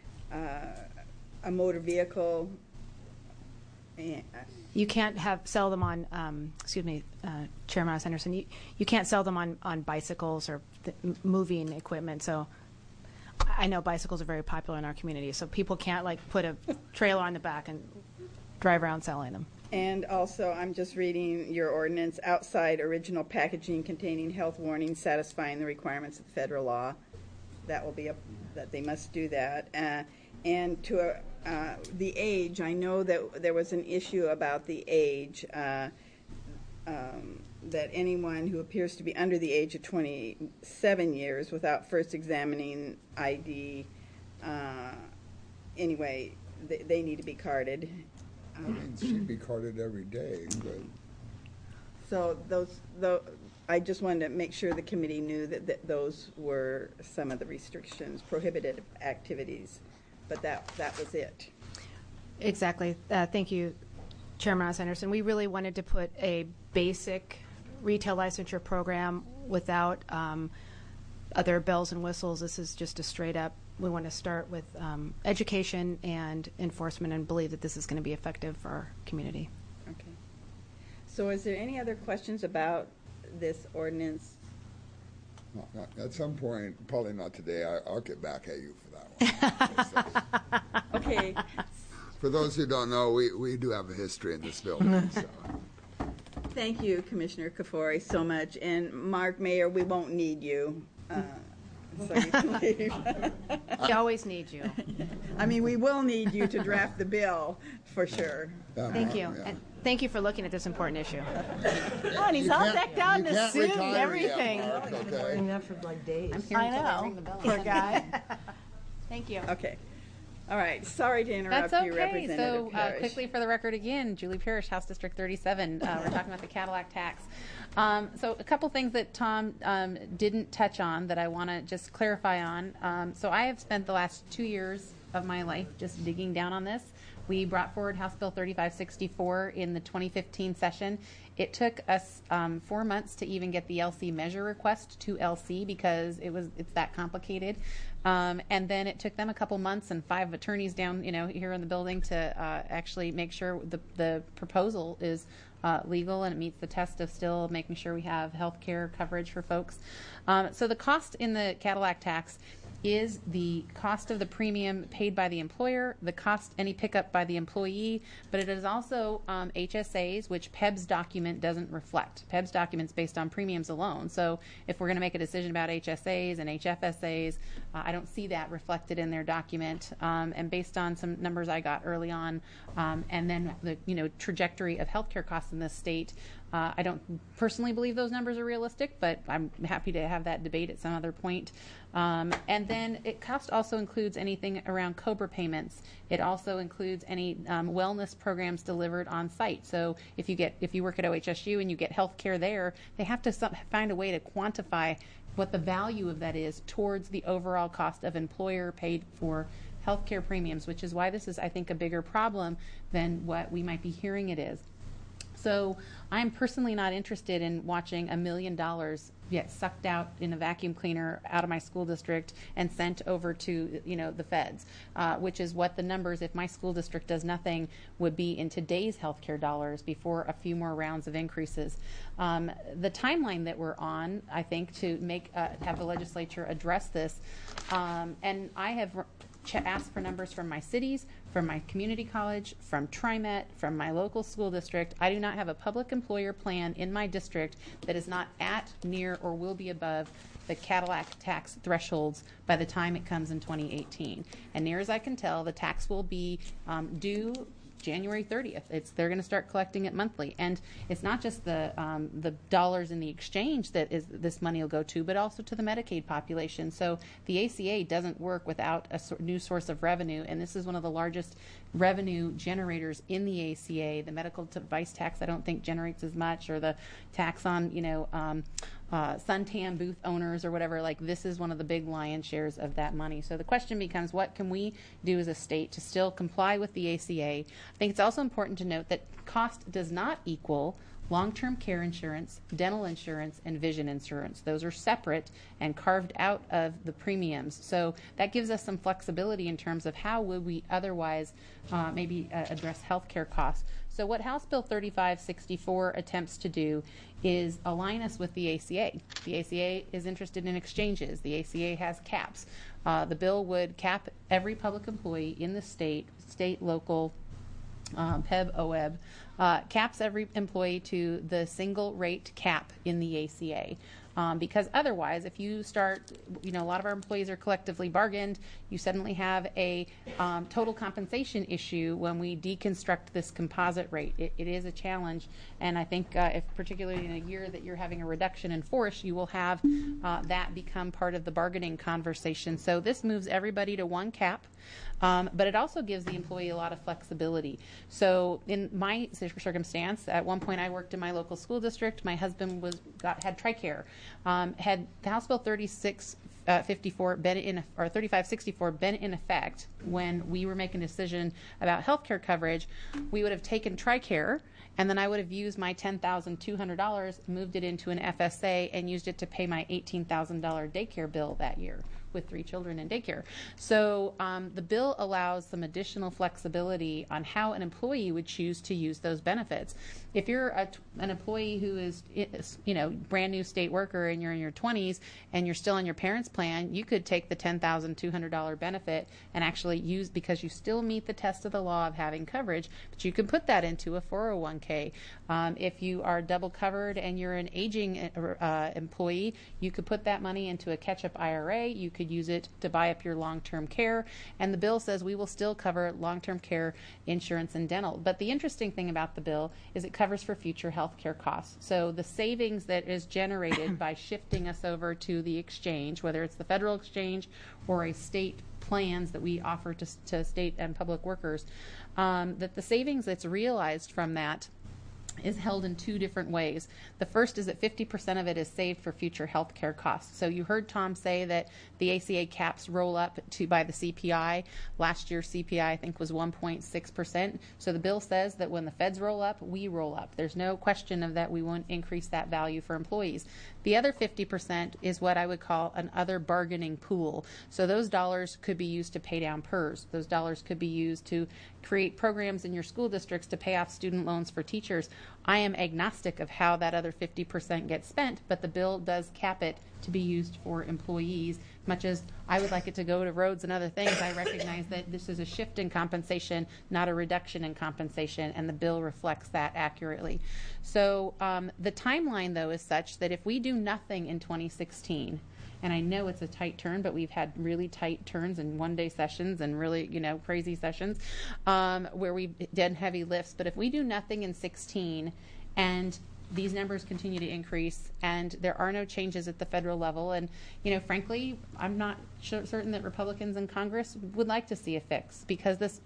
motor vehicle. You can't sell them on, Chairman Henderson, you can't sell them on bicycles or moving equipment. So I know bicycles are very popular in our community, so people can't put a trailer on the back and drive around selling them. And also, I'm just reading your ordinance, outside original packaging containing health warnings satisfying the requirements of federal law. That will be that they must do that. And to the age, I know that there was an issue about the age, that anyone who appears to be under the age of 27 years without first examining ID, anyway, they need to be carded. It should be carded every day. But. So I just wanted to make sure the committee knew that those were some of the restrictions, prohibited activities, but that was it. Exactly. Thank you, Chairman Henderson. We really wanted to put a basic retail licensure program without other bells and whistles. This is just a straight up, we want to start with education and enforcement and believe that this is going to be effective for our community. Okay. So is there any other questions about this ordinance? Well, at some point, probably not today, I'll get back at you for that one. Okay. For those who don't know, we do have a history in this building. So. Thank you, Commissioner Kafori, so much. And Mark Mayer, we won't need you. So you can leave. We always need you. I mean, we will need you to draft the bill, for sure. Thank you. Yeah. And thank you for looking at this important issue. Oh, and he's all decked out in the suit and everything. Mark, okay. Been that for like days. I'm here until I ring the bell. Poor guy. Thank you. Okay. All right. Sorry to interrupt you, Representative So Parrish. quickly for the record again, Julie Parrish, House District 37. We're talking about the Cadillac tax. So a couple things that Tom didn't touch on that I want to just clarify on. So I have spent the last 2 years of my life just digging down on this. We brought forward House Bill 3564 in the 2015 session. It took us 4 months to even get the LC measure request to LC because it's that complicated. And then it took them a couple months and 5 attorneys down, here in the building to actually make sure the proposal is legal and it meets the test of still making sure we have health care coverage for folks. So the cost in the Cadillac tax is the cost of the premium paid by the employer, the cost any pickup by the employee, but it is also HSAs, which PEBS document doesn't reflect. PEBS document's based on premiums alone. So if we're going to make a decision about HSAs and HFSAs, I don't see that reflected in their document. And based on some numbers I got early on, and then the trajectory of healthcare costs in this state, I don't personally believe those numbers are realistic, but I'm happy to have that debate at some other point. And then cost also includes anything around COBRA payments. It also includes any wellness programs delivered on site. So if you work at OHSU and you get health care there, they have to find a way to quantify what the value of that is towards the overall cost of employer paid for healthcare premiums, which is why this is, I think, a bigger problem than what we might be hearing it is. So I'm personally not interested in watching $1 million get sucked out in a vacuum cleaner out of my school district and sent over to, the feds, which is what the numbers, if my school district does nothing, would be in today's healthcare dollars before a few more rounds of increases. The timeline that we're on, I think, to have the legislature address this, and I have asked for numbers from my cities, from my community college, from TriMet, from my local school district. I do not have a public employer plan in my district that is not at, near, or will be above the Cadillac tax thresholds by the time it comes in 2018. And near as I can tell, the tax will be due January 30th. They're going to start collecting it monthly, and it's not just the dollars in the exchange that this money will go to, but also to the Medicaid population. So the ACA doesn't work without a new source of revenue, and this is one of the largest revenue generators in the ACA. The medical device tax, I don't think, generates as much, or the tax on suntan booth owners or whatever. Like, this is one of the big lion shares of that money. So the question becomes, what can we do as a state to still comply with the ACA? I think it's also important to note that cost does not equal long-term care insurance, dental insurance, and vision insurance. Those are separate and carved out of the premiums. So that gives us some flexibility in terms of how would we otherwise maybe address health care costs. So what House Bill 3564 attempts to do is align us with the ACA. The ACA is interested in exchanges. The ACA has caps. The bill would cap every public employee in the state, local, PEB, OEB, caps every employee to the single rate cap in the ACA. Because otherwise, if you start, a lot of our employees are collectively bargained, you suddenly have a total compensation issue when we deconstruct this composite rate. It is a challenge, and I think if particularly in a year that you're having a reduction in force, you will have that become part of the bargaining conversation. So this moves everybody to one cap. But it also gives the employee a lot of flexibility. So in my circumstance, at one point I worked in my local school district. My husband had TRICARE. Had the House Bill 3564 been in effect when we were making a decision about health care coverage, we would have taken TRICARE, and then I would have used my $10,200, moved it into an FSA, and used it to pay my $18,000 daycare bill that year with 3 children in daycare. So the bill allows some additional flexibility on how an employee would choose to use those benefits. If you're an employee who is, brand new state worker and you're in your 20s and you're still on your parents' plan, you could take the $10,200 benefit and actually use, because you still meet the test of the law of having coverage, but you can put that into a 401k. If you are double covered and you're an aging employee, you could put that money into a catch-up IRA. You could use it to buy up your long-term care, and the bill says we will still cover long-term care insurance and dental. But the interesting thing about the bill is it covers for future health care costs. So the savings that is generated by shifting us over to the exchange, whether it's the federal exchange or a state plans that we offer to state and public workers, that the savings that's realized from that is held in 2 different ways. The first is that 50% of it is saved for future health care costs. So you heard Tom say that the ACA caps roll up by the CPI. Last year's CPI, I think, was 1.6%. So the bill says that when the feds roll up, we roll up. There's no question of that. We won't increase that value for employees. The other 50% is what I would call an other bargaining pool. So those dollars could be used to pay down PERS. Those dollars could be used to create programs in your school districts to pay off student loans for teachers. I am agnostic of how that other 50% gets spent, but the bill does cap it to be used for employees. Much as I would like it to go to roads and other things, I recognize that this is a shift in compensation, not a reduction in compensation, and the bill reflects that accurately. So the timeline, though, is such that if we do nothing in 2016, and I know it's a tight turn, but we've had really tight turns and one-day sessions and really, crazy sessions where we've done heavy lifts. But if we do nothing in 16 and these numbers continue to increase and there are no changes at the federal level, and, frankly, I'm not certain that Republicans in Congress would like to see a fix, because this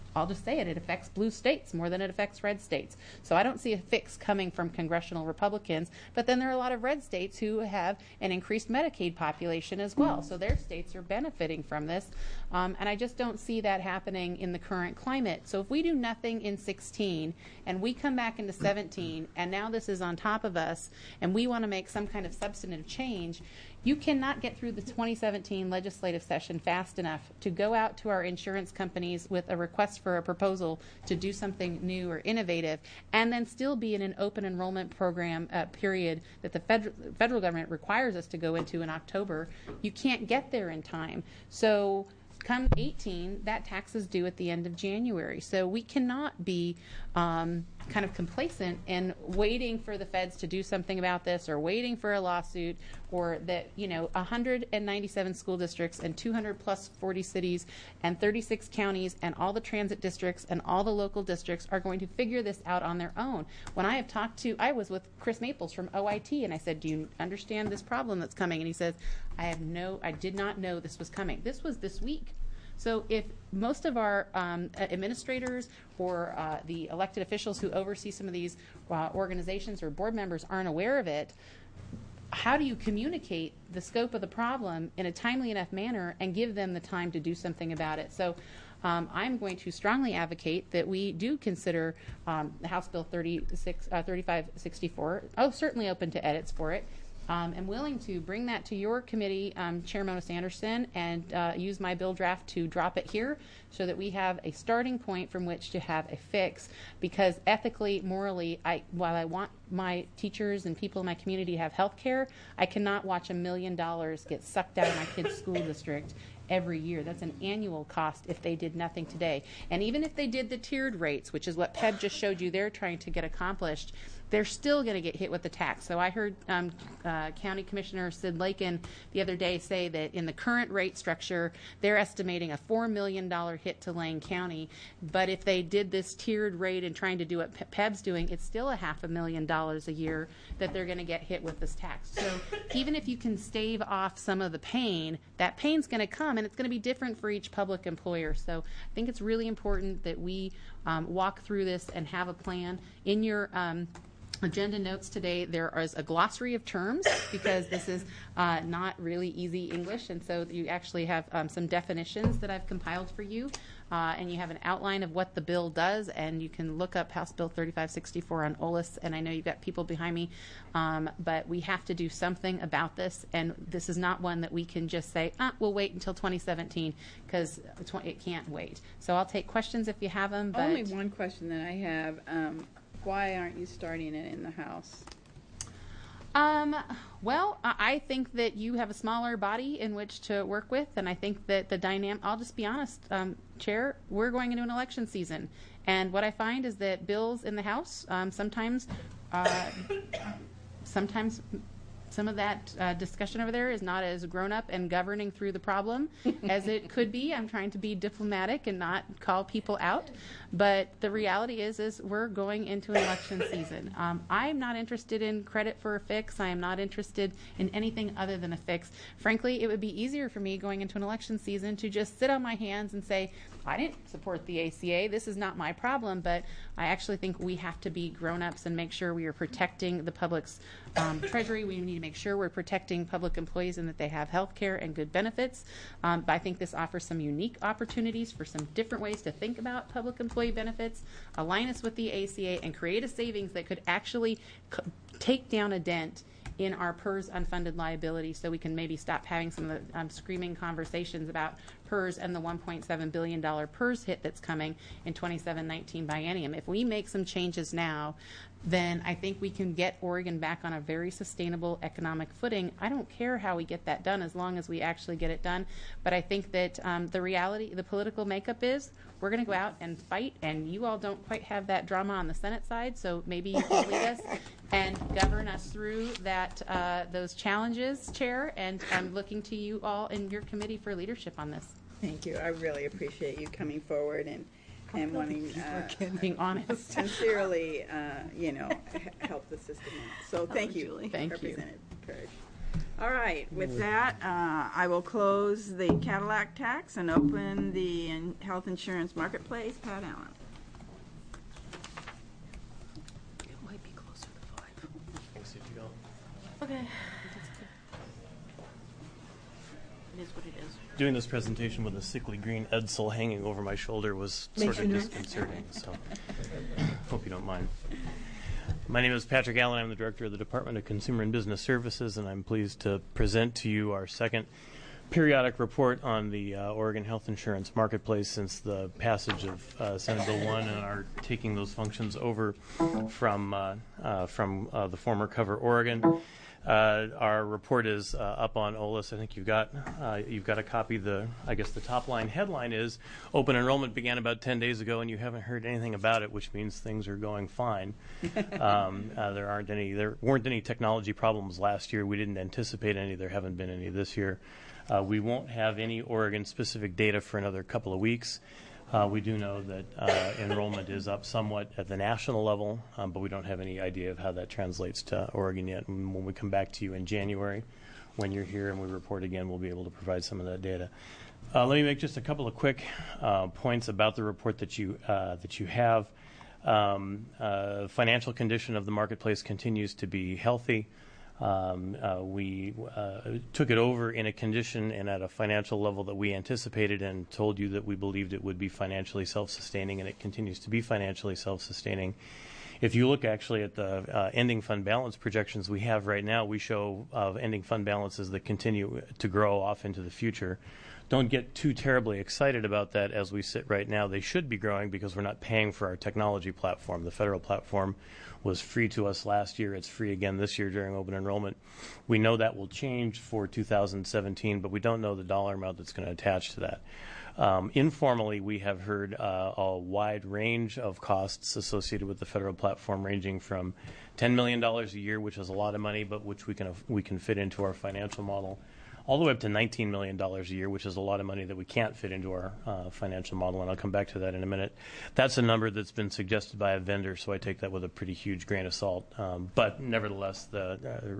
I'll just say it, it affects blue states more than it affects red states. So I don't see a fix coming from congressional Republicans, but then there are a lot of red states who have an increased Medicaid population as well. So their states are benefiting from this. And I just don't see that happening in the current climate. So if we do nothing in 16 and we come back into 17 and now this is on top of us and we want to make some kind of substantive change, you cannot get through the 2017 legislative session fast enough to go out to our insurance companies with a request for a proposal to do something new or innovative and then still be in an open enrollment program period that the federal government requires us to go into in October. You can't get there in time. So come 18, that tax is due at the end of January. So we cannot be kind of complacent in waiting for the feds to do something about this or waiting for a lawsuit or that, 197 school districts and 200 plus 40 cities and 36 counties and all the transit districts and all the local districts are going to figure this out on their own. When I was with Chris Maples from OIT and I said, do you understand this problem that's coming? And he says, I did not know this was coming. This was this week. So if most of our administrators or the elected officials who oversee some of these organizations or board members aren't aware of it, how do you communicate the scope of the problem in a timely enough manner and give them the time to do something about it? So I'm going to strongly advocate that we do consider House Bill 3564. Oh, certainly open to edits for it. I'm willing to bring that to your committee, Chair Mona Sanderson, and use my bill draft to drop it here so that we have a starting point from which to have a fix. Because ethically, morally, while I want my teachers and people in my community to have health care, I cannot watch $1 million get sucked out of my kid's school district every year. That's an annual cost if they did nothing today. And even if they did the tiered rates, which is what PEB just showed you they're trying to get accomplished, they're still going to get hit with the tax. So I heard County Commissioner Sid Lakin the other day say that in the current rate structure, they're estimating a $4 million hit to Lane County. But if they did this tiered rate and trying to do what PEB's doing, it's still a $500,000 a year that they're going to get hit with this tax. So even if you can stave off some of the pain, that pain's going to come, and it's going to be different for each public employer. So I think it's really important that we walk through this and have a plan. In your agenda notes today, there is a glossary of terms because this is not really easy English, and so you actually have some definitions that I've compiled for you, and you have an outline of what the bill does, and you can look up House Bill 3564 on OLS, and I know you've got people behind me, but we have to do something about this, and this is not one that we can just say, we'll wait until 2017, because it can't wait. So I'll take questions if you have them. But only one question that I have. Why aren't you starting it in the House? Well, I think that you have a smaller body in which to work with, and I think that the dynamic, I'll just be honest, Chair, we're going into an election season, and what I find is that bills in the House, sometimes some of that discussion over there is not as grown up and governing through the problem as it could be. I'm trying to be diplomatic and not call people out. But the reality is we're going into an election season. I'm not interested in credit for a fix. I am not interested in anything other than a fix. Frankly, it would be easier for me going into an election season to just sit on my hands and say, I didn't support the ACA. This is not my problem. But I actually think we have to be grown-ups and make sure we are protecting the public's treasury. We need to make sure we're protecting public employees and that they have health care and good benefits. But I think this offers some unique opportunities for some different ways to think about public employee benefits, align us with the ACA, and create a savings that could actually take down a dent in our PERS unfunded liability so we can maybe stop having some of the screaming conversations about PERS and the $1.7 billion PERS hit that's coming in 27-19 biennium. If we make some changes now, then I think we can get Oregon back on a very sustainable economic footing. I don't care how we get that done as long as we actually get it done. But I think that the reality, the political makeup is we're going to go out and fight, and you all don't quite have that drama on the Senate side, so maybe you can lead us and govern us through that those challenges, Chair, and I'm looking to you all in your committee for leadership on this. Thank you. I really appreciate you coming forward and wanting being honest, sincerely, help the system out. So thank you, Thank you. Representative Parrish. All right, with that, I will close the Cadillac tax and open the health insurance marketplace. Pat Allen. It might be closer to 5. Thanks, if you go. Okay. It is what it is. Doing this presentation with a sickly green Edsel hanging over my shoulder was sort of disconcerting, so hope you don't mind. My name is Patrick Allen. I'm the Director of the Department of Consumer and Business Services, and I'm pleased to present to you our second periodic report on the Oregon Health Insurance Marketplace since the passage of Senate Bill 1 and our taking those functions over from the former Cover Oregon. Our report is up on OLIS. I think you've got a copy. I guess the top line headline is open enrollment began about 10 days ago, and you haven't heard anything about it, which means things are going fine. There weren't any technology problems last year. We didn't anticipate any. There haven't been any this year. We won't have any Oregon-specific data for another couple of weeks. We do know that enrollment is up somewhat at the national level, but we don't have any idea of how that translates to Oregon yet. And when we come back to you in January, when you're here and we report again, we'll be able to provide some of that data. Let me make just a couple of quick points about the report that you have. Financial condition of the marketplace continues to be healthy. We took it over in a condition and at a financial level that we anticipated and told you that we believed it would be financially self-sustaining, and it continues to be financially self-sustaining. If you look actually at the ending fund balance projections we have right now, we show ending fund balances that continue to grow off into the future. Don't get too terribly excited about that as we sit right now. They should be growing because we're not paying for our technology platform. The federal platform was free to us last year. It's free again this year during open enrollment. We know that will change for 2017, but we don't know the dollar amount that's going to attach to that. Informally, we have heard a wide range of costs associated with the federal platform, ranging from $10 million a year, which is a lot of money, but which we can fit into our financial model, all the way up to $19 million a year, which is a lot of money that we can't fit into our financial model, and I'll come back to that in a minute. That's a number that's been suggested by a vendor, so I take that with a pretty huge grain of salt. But nevertheless, the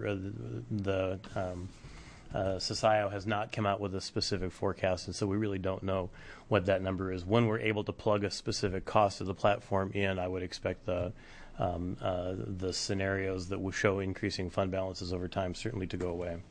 CIO has not come out with a specific forecast, and so we really don't know what that number is. When we're able to plug a specific cost of the platform in, I would expect the scenarios that will show increasing fund balances over time certainly to go away.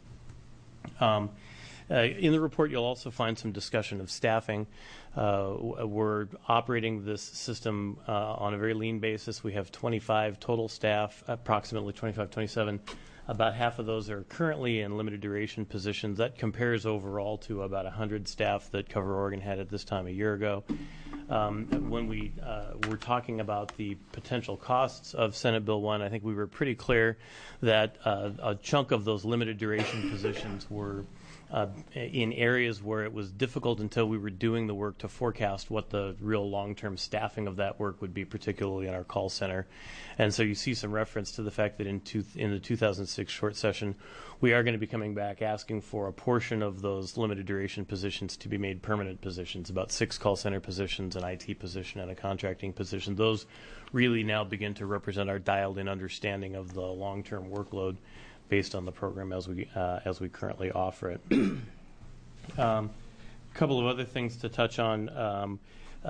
In the report, you'll also find some discussion of staffing. We're operating this system on a very lean basis. We have 25 total staff, approximately 25, 27. About half of those are currently in limited duration positions. That compares overall to about 100 staff that Cover Oregon had at this time a year ago. When we were talking about the potential costs of Senate Bill 1, I think we were pretty clear that a chunk of those limited duration positions were in areas where it was difficult until we were doing the work to forecast what the real long-term staffing of that work would be, particularly in our call center. And so you see some reference to the fact that in the 2006 short session, we are going to be coming back asking for a portion of those limited duration positions to be made permanent positions, about 6 call center positions, an IT position, and a contracting position. Those really now begin to represent our dialed-in understanding of the long-term workload based on the program as we currently offer it. A couple of other things to touch on.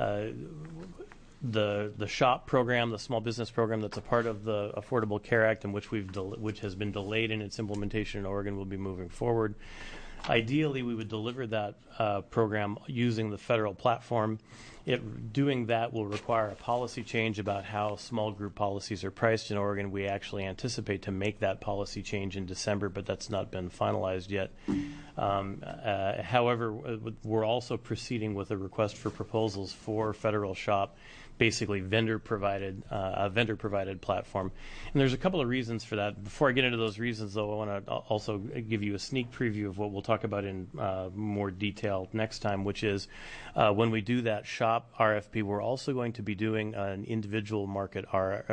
The SHOP program, the small business program that's a part of the Affordable Care Act, and which has been delayed in its implementation in Oregon, will be moving forward. Ideally, we would deliver that program using the federal platform. Doing that will require a policy change about how small group policies are priced in Oregon. We actually anticipate to make that policy change in December, but that's not been finalized yet. However, we're also proceeding with a request for proposals for federal SHOP, basically a vendor-provided platform. And there's a couple of reasons for that. Before I get into those reasons, though, I want to also give you a sneak preview of what we'll talk about in more detail next time, which is when we do that SHOP RFP, we're also going to be doing an individual marketplace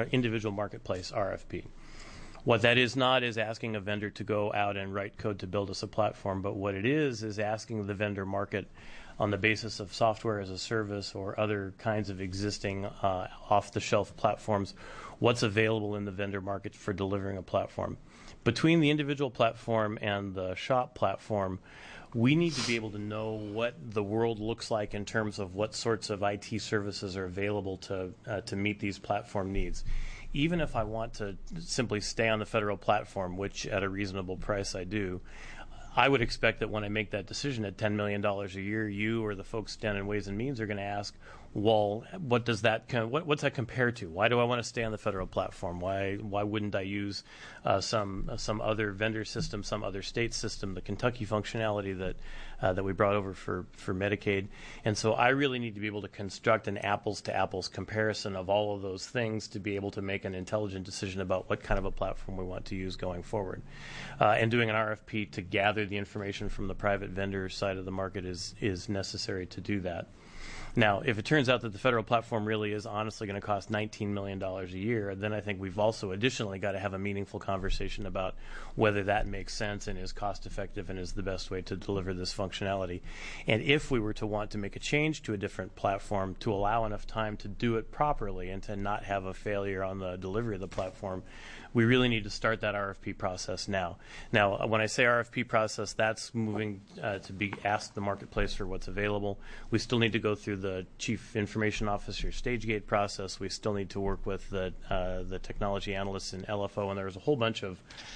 RFP. What that is not is asking a vendor to go out and write code to build us a platform, but what it is asking the vendor market on the basis of software as a service or other kinds of existing off-the-shelf platforms, what's available in the vendor market for delivering a platform. between the individual platform and the shop platform, we need to be able to know what the world looks like in terms of what sorts of IT services are available to meet these platform needs. Even if I want to simply stay on the federal platform, which at a reasonable price I do, I would expect that when I make that decision at $10 million a year, you or the folks down in Ways and Means are going to ask, well, what's that compared to? Why do I want to stay on the federal platform? Why wouldn't I use some other vendor system, some other state system, the Kentucky functionality that we brought over for Medicaid? And so I really need to be able to construct an apples-to-apples comparison of all of those things to be able to make an intelligent decision about what kind of a platform we want to use going forward. And doing an RFP to gather the information from the private vendor side of the market is necessary to do that. Now, if it turns out that the federal platform really is honestly going to cost $19 million a year, then I think we've also additionally got to have a meaningful conversation about whether that makes sense and is cost effective and is the best way to deliver this functionality. And if we were to want to make a change to a different platform to allow enough time to do it properly and to not have a failure on the delivery of the platform, we really need to start that RFP process now. Now, when I say RFP process, that's moving to be asked the marketplace for what's available. We still need to go through the Chief Information Officer stage gate process. We still need to work with the technology analysts in LFO, and there's a whole bunch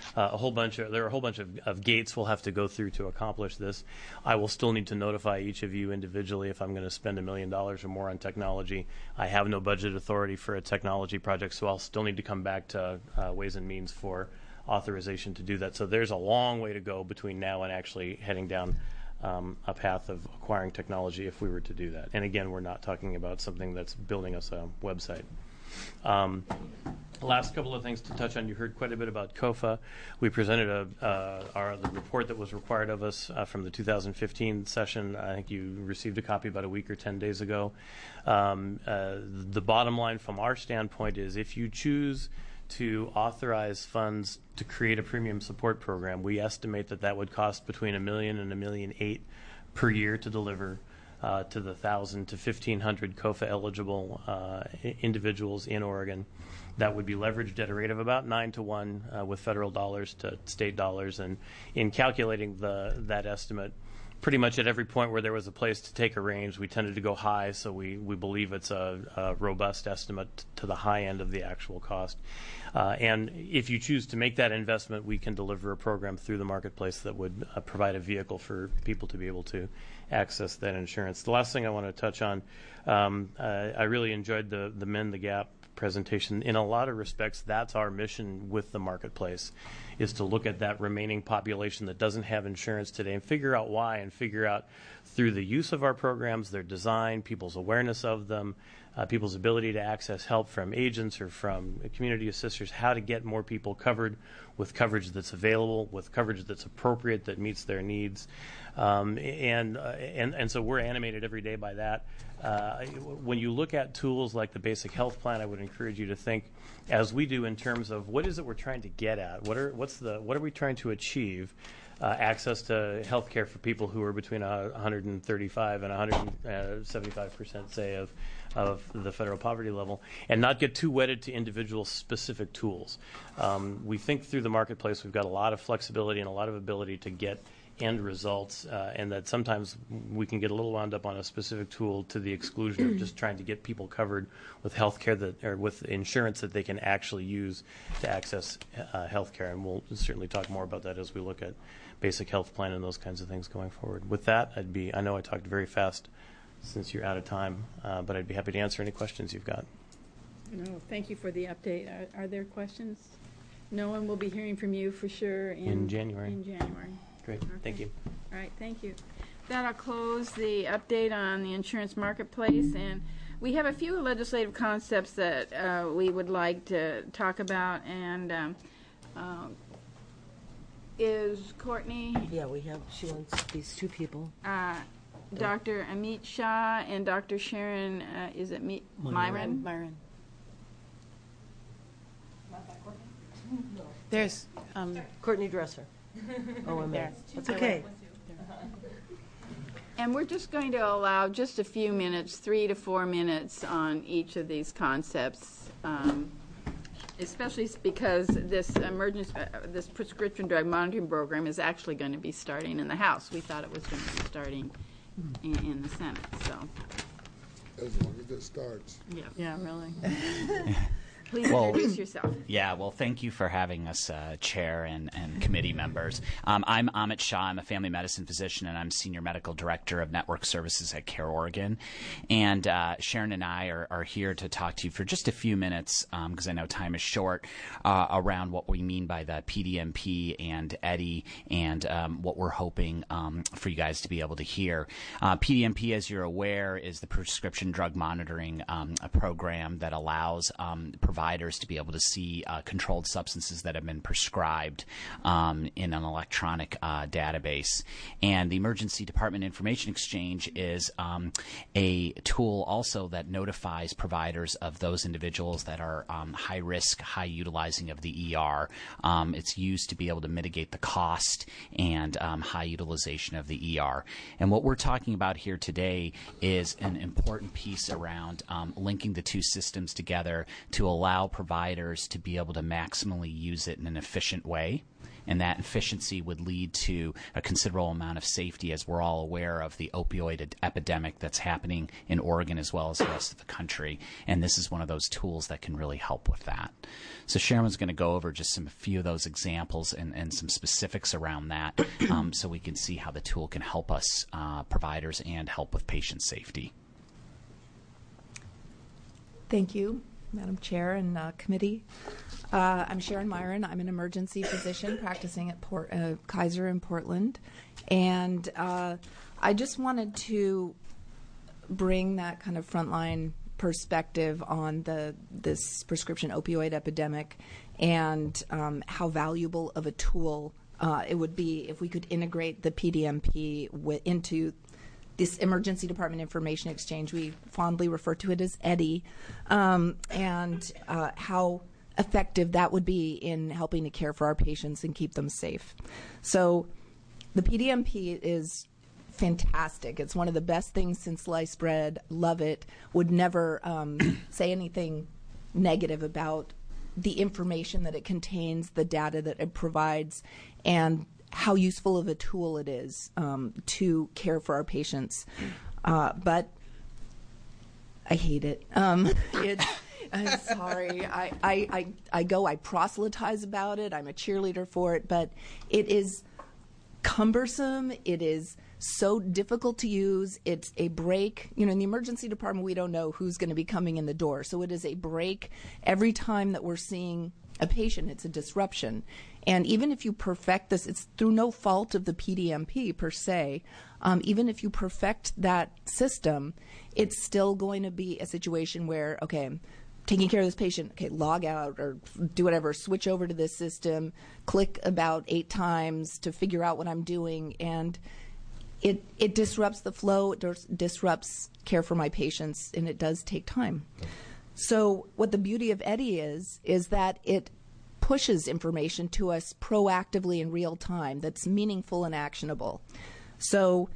of gates we'll have to go through to accomplish this. I will still need to notify each of you individually if I'm going to spend $1 million or more on technology. I have no budget authority for a technology project, so I'll still need to come back to Ways and Means for authorization to do that. So there's a long way to go between now and actually heading down a path of acquiring technology if we were to do that. And again, we're not talking about something that's building us a website. Last couple of things to touch on. You heard quite a bit about COFA. We presented the report that was required of us from the 2015 session. I think you received a copy about a week or 10 days ago. The bottom line from our standpoint is if you choose to authorize funds to create a premium support program, we estimate that would cost between $1 million and $1.8 million per year to deliver to the 1,000 to 1,500 COFA eligible individuals in Oregon. That would be leveraged at a rate of about 9 to 1 with federal dollars to state dollars. And in calculating that estimate, pretty much at every point where there was a place to take a range, we tended to go high, so we believe it's a robust estimate to the high end of the actual cost. And if you choose to make that investment, we can deliver a program through the marketplace that would provide a vehicle for people to be able to access that insurance. The last thing I want to touch on, I really enjoyed the Mend the Gap presentation. In a lot of respects, that's our mission with the marketplace, is to look at that remaining population that doesn't have insurance today and figure out why, and figure out through the use of our programs, their design, people's awareness of them, people's ability to access help from agents or from community assisters, how to get more people covered with coverage that's available, with coverage that's appropriate, that meets their needs. And so we're animated every day by that. When you look at tools like the Basic Health Plan, I would encourage you to think, as we do, in terms of what is it we're trying to get at? What are we trying to achieve? Access to health care for people who are between 135 and 175%, say, of the federal poverty level, and not get too wedded to individual specific tools. We think through the marketplace we've got a lot of flexibility and a lot of ability to get end results, and that sometimes we can get a little wound up on a specific tool to the exclusion of just trying to get people covered with health care or with insurance that they can actually use to access health care. And we'll certainly talk more about that as we look at Basic Health Plan and those kinds of things going forward. With that, I know I talked very fast since you're out of time, but I'd be happy to answer any questions you've got. No, thank you for the update. Are there questions? No one will be hearing from you for sure in January. In January. Great. Okay. Thank you. All right. Thank you. That'll close the update on the insurance marketplace, and we have a few legislative concepts that we would like to talk about. And is Courtney? Yeah, she wants these two people. Dr. Amit Shah and Dr. Sharon, is it Myron? Myron. There's Courtney Dresser. Oh, I'm there. That's okay. And we're just going to allow just a few minutes, 3 to 4 minutes on each of these concepts. especially because this this prescription drug monitoring program is actually going to be starting in the House. We thought it was going to be starting in the Senate. So, as long as it starts. Yeah, really. Please introduce yourself. Yeah, well, thank you for having us, Chair and committee members. I'm Amit Shah. I'm a family medicine physician, and I'm Senior Medical Director of Network Services at Care Oregon. And Sharon and I are here to talk to you for just a few minutes, because I know time is short, around what we mean by the PDMP and EDDI and what we're hoping for you guys to be able to hear. PDMP, as you're aware, is the prescription drug monitoring program that allows providers to be able to see controlled substances that have been prescribed in an electronic database. And the Emergency Department Information Exchange is a tool also that notifies providers of those individuals that are high risk, high utilizing of the ER. It's used to be able to mitigate the cost and high utilization of the ER. And what we're talking about here today is an important piece around linking the two systems together to allow providers to be able to maximally use it in an efficient way. And that efficiency would lead to a considerable amount of safety, as we're all aware of the opioid epidemic that's happening in Oregon as well as the rest of the country. And this is one of those tools that can really help with that. So Sharon's going to go over just a few of those examples and some specifics around that so we can see how the tool can help us, providers, and help with patient safety. Thank you, Madam Chair and committee. I'm Sharon Myron. I'm an emergency physician practicing at Kaiser in Portland. And I just wanted to bring that kind of frontline perspective on this prescription opioid epidemic and how valuable of a tool it would be if we could integrate the PDMP into this Emergency Department Information Exchange. We fondly refer to it as EDDI, and how effective that would be in helping to care for our patients and keep them safe. So the PDMP is fantastic. It's one of the best things since sliced bread. Love it. Would never say anything negative about the information that it contains, the data that it provides, and how useful of a tool it is to care for our patients. But I hate it. I'm sorry. I proselytize about it. I'm a cheerleader for it. But it is cumbersome. It is so difficult to use. It's a break. In the emergency department, we don't know who's going to be coming in the door. So it is a break every time that we're seeing a patient. It's a disruption. And even if you perfect this, it's through no fault of the PDMP per se. Even if you perfect that system, it's still going to be a situation where, okay, I'm taking care of this patient, okay, log out or do whatever, switch over to this system, click about 8 times to figure out what I'm doing, and it disrupts the flow, it disrupts care for my patients, and it does take time. So what the beauty of EDDI is that it pushes information to us proactively in real time that's meaningful and actionable. So,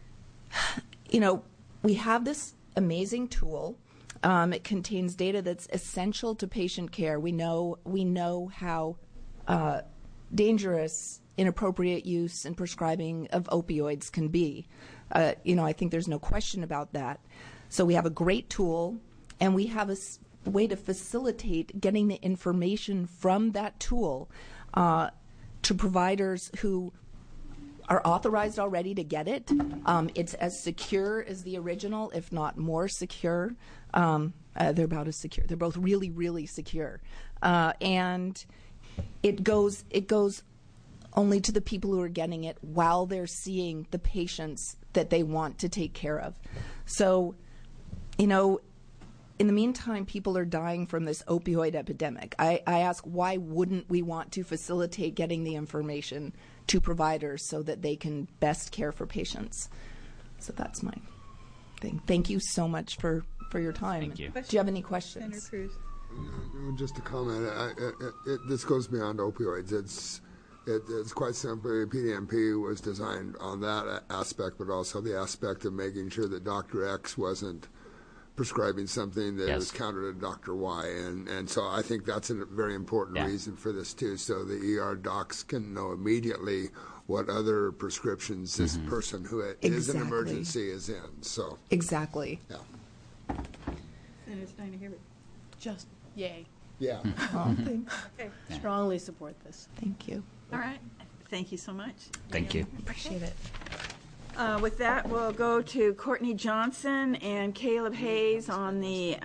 we have this amazing tool. It contains data that's essential to patient care. We know how dangerous inappropriate use and prescribing of opioids can be. I think there's no question about that. So we have a great tool, and we have a way to facilitate getting the information from that tool to providers who are authorized already to get it. It's as secure as the original, if not more secure. They're about as secure. They're both really, really secure. And it goes only to the people who are getting it while they're seeing the patients that they want to take care of. So, in the meantime, people are dying from this opioid epidemic. I ask, why wouldn't we want to facilitate getting the information to providers so that they can best care for patients? So that's my thing. Thank you so much for your time. Thank you. Do you have any questions? Senator Cruz. Just a comment. This goes beyond opioids. It's quite simply PDMP was designed on that aspect, but also the aspect of making sure that Dr. X wasn't prescribing something that is counter to Dr. Y. And so I think that's a very important reason for this, too, so the ER docs can know immediately what other prescriptions this person who is an emergency is in. So Exactly. Yeah. Senator Steiner Hibbert. Just yay. Yeah. Okay. Strongly support this. Thank you. All right. Thank you so much. Thank you. Appreciate it. With that, we'll go to Courtney Johnson and Caleb Hayes on the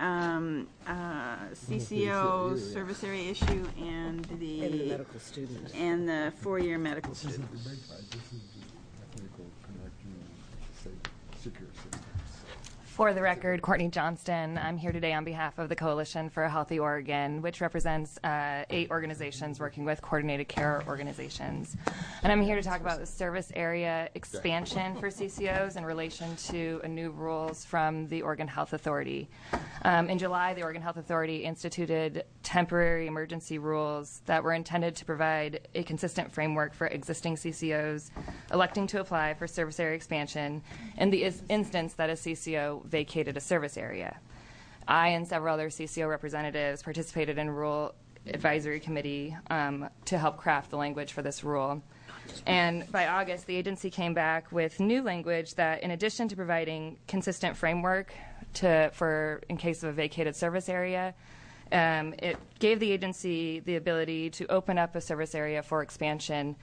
CCO service area issue and the medical students. and the 4-year medical students. For the record, Courtney Johnston. I'm here today on behalf of the Coalition for a Healthy Oregon, which represents 8 organizations working with coordinated care organizations. And I'm here to talk about the service area expansion for CCOs in relation to new rules from the Oregon Health Authority. In July, the Oregon Health Authority instituted temporary emergency rules that were intended to provide a consistent framework for existing CCOs electing to apply for service area expansion in the instance that a CCO vacated a service area. I and several other CCO representatives participated in Rule Advisory Committee to help craft the language for this rule. And by August, the agency came back with new language that, in addition to providing consistent framework for in case of a vacated service area, it gave the agency the ability to open up a service area for expansion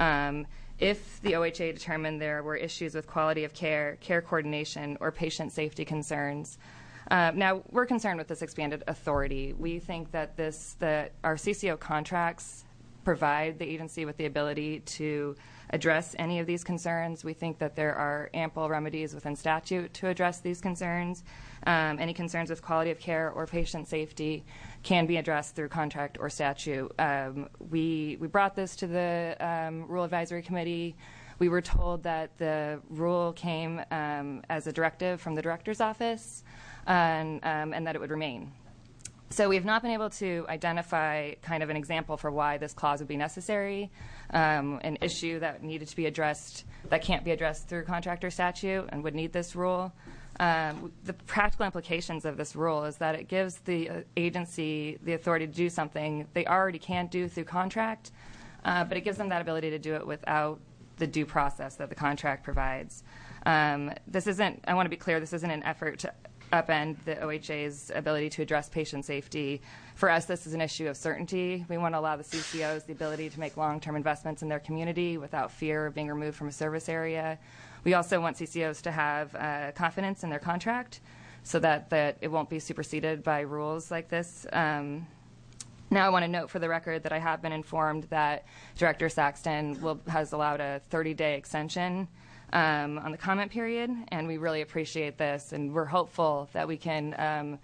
if the OHA determined there were issues with quality of care, care coordination, or patient safety concerns. Now, we're concerned with this expanded authority. We think that our CCO contracts provide the agency with the ability to address any of these concerns. We think that there are ample remedies within statute to address these concerns. Any concerns with quality of care or patient safety can be addressed through contract or statute. We brought this to the Rule Advisory Committee. We were told that the rule came as a directive from the director's office and that it would remain. So we have not been able to identify kind of an example for why this clause would be necessary, an issue that needed to be addressed that can't be addressed through contract or statute and would need this rule. The practical implications of this rule is that it gives the agency the authority to do something they already can't do through contract, but it gives them that ability to do it without the due process that the contract provides. This isn't, I want to be clear, this isn't an effort to upend the OHA's ability to address patient safety. For us, this is an issue of certainty. We want to allow the CCOs the ability to make long-term investments in their community without fear of being removed from a service area. We also want CCOs to have confidence in their contract so that it won't be superseded by rules like this. Now I want to note for the record that I have been informed that Director Saxton has allowed a 30-day extension on the comment period, and we really appreciate this, and we're hopeful that we can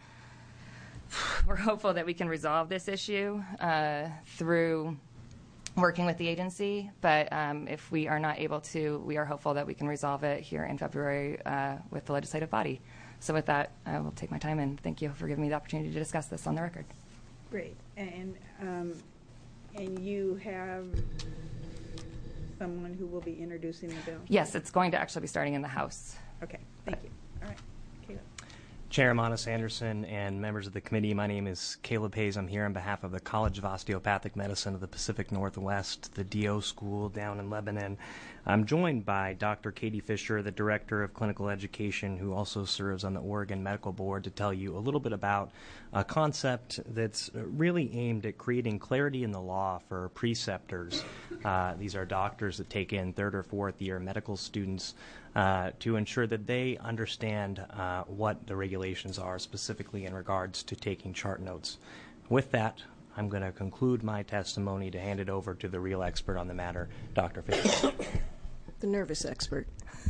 resolve this issue through working with the agency. But if we are not able to, we are hopeful that we can resolve it here in February with the legislative body. So with that, I will take my time, and thank you for giving me the opportunity to discuss this on the record. Great. And you have someone who will be introducing the bill? Yes, it's going to actually be starting in the House. Okay, thank you. All right, Caleb. Chair Monis Anderson and members of the committee, my name is Caleb Hayes. I'm here on behalf of the College of Osteopathic Medicine of the Pacific Northwest, the DO School down in Lebanon. I'm joined by Dr. Katie Fisher, the Director of Clinical Education, who also serves on the Oregon Medical Board, to tell you a little bit about a concept that's really aimed at creating clarity in the law for preceptors. These are doctors that take in 3rd or 4th year medical students to ensure that they understand what the regulations are, specifically in regards to taking chart notes. With that, I'm going to conclude my testimony to hand it over to the real expert on the matter, Dr. Fisher. The nervous expert.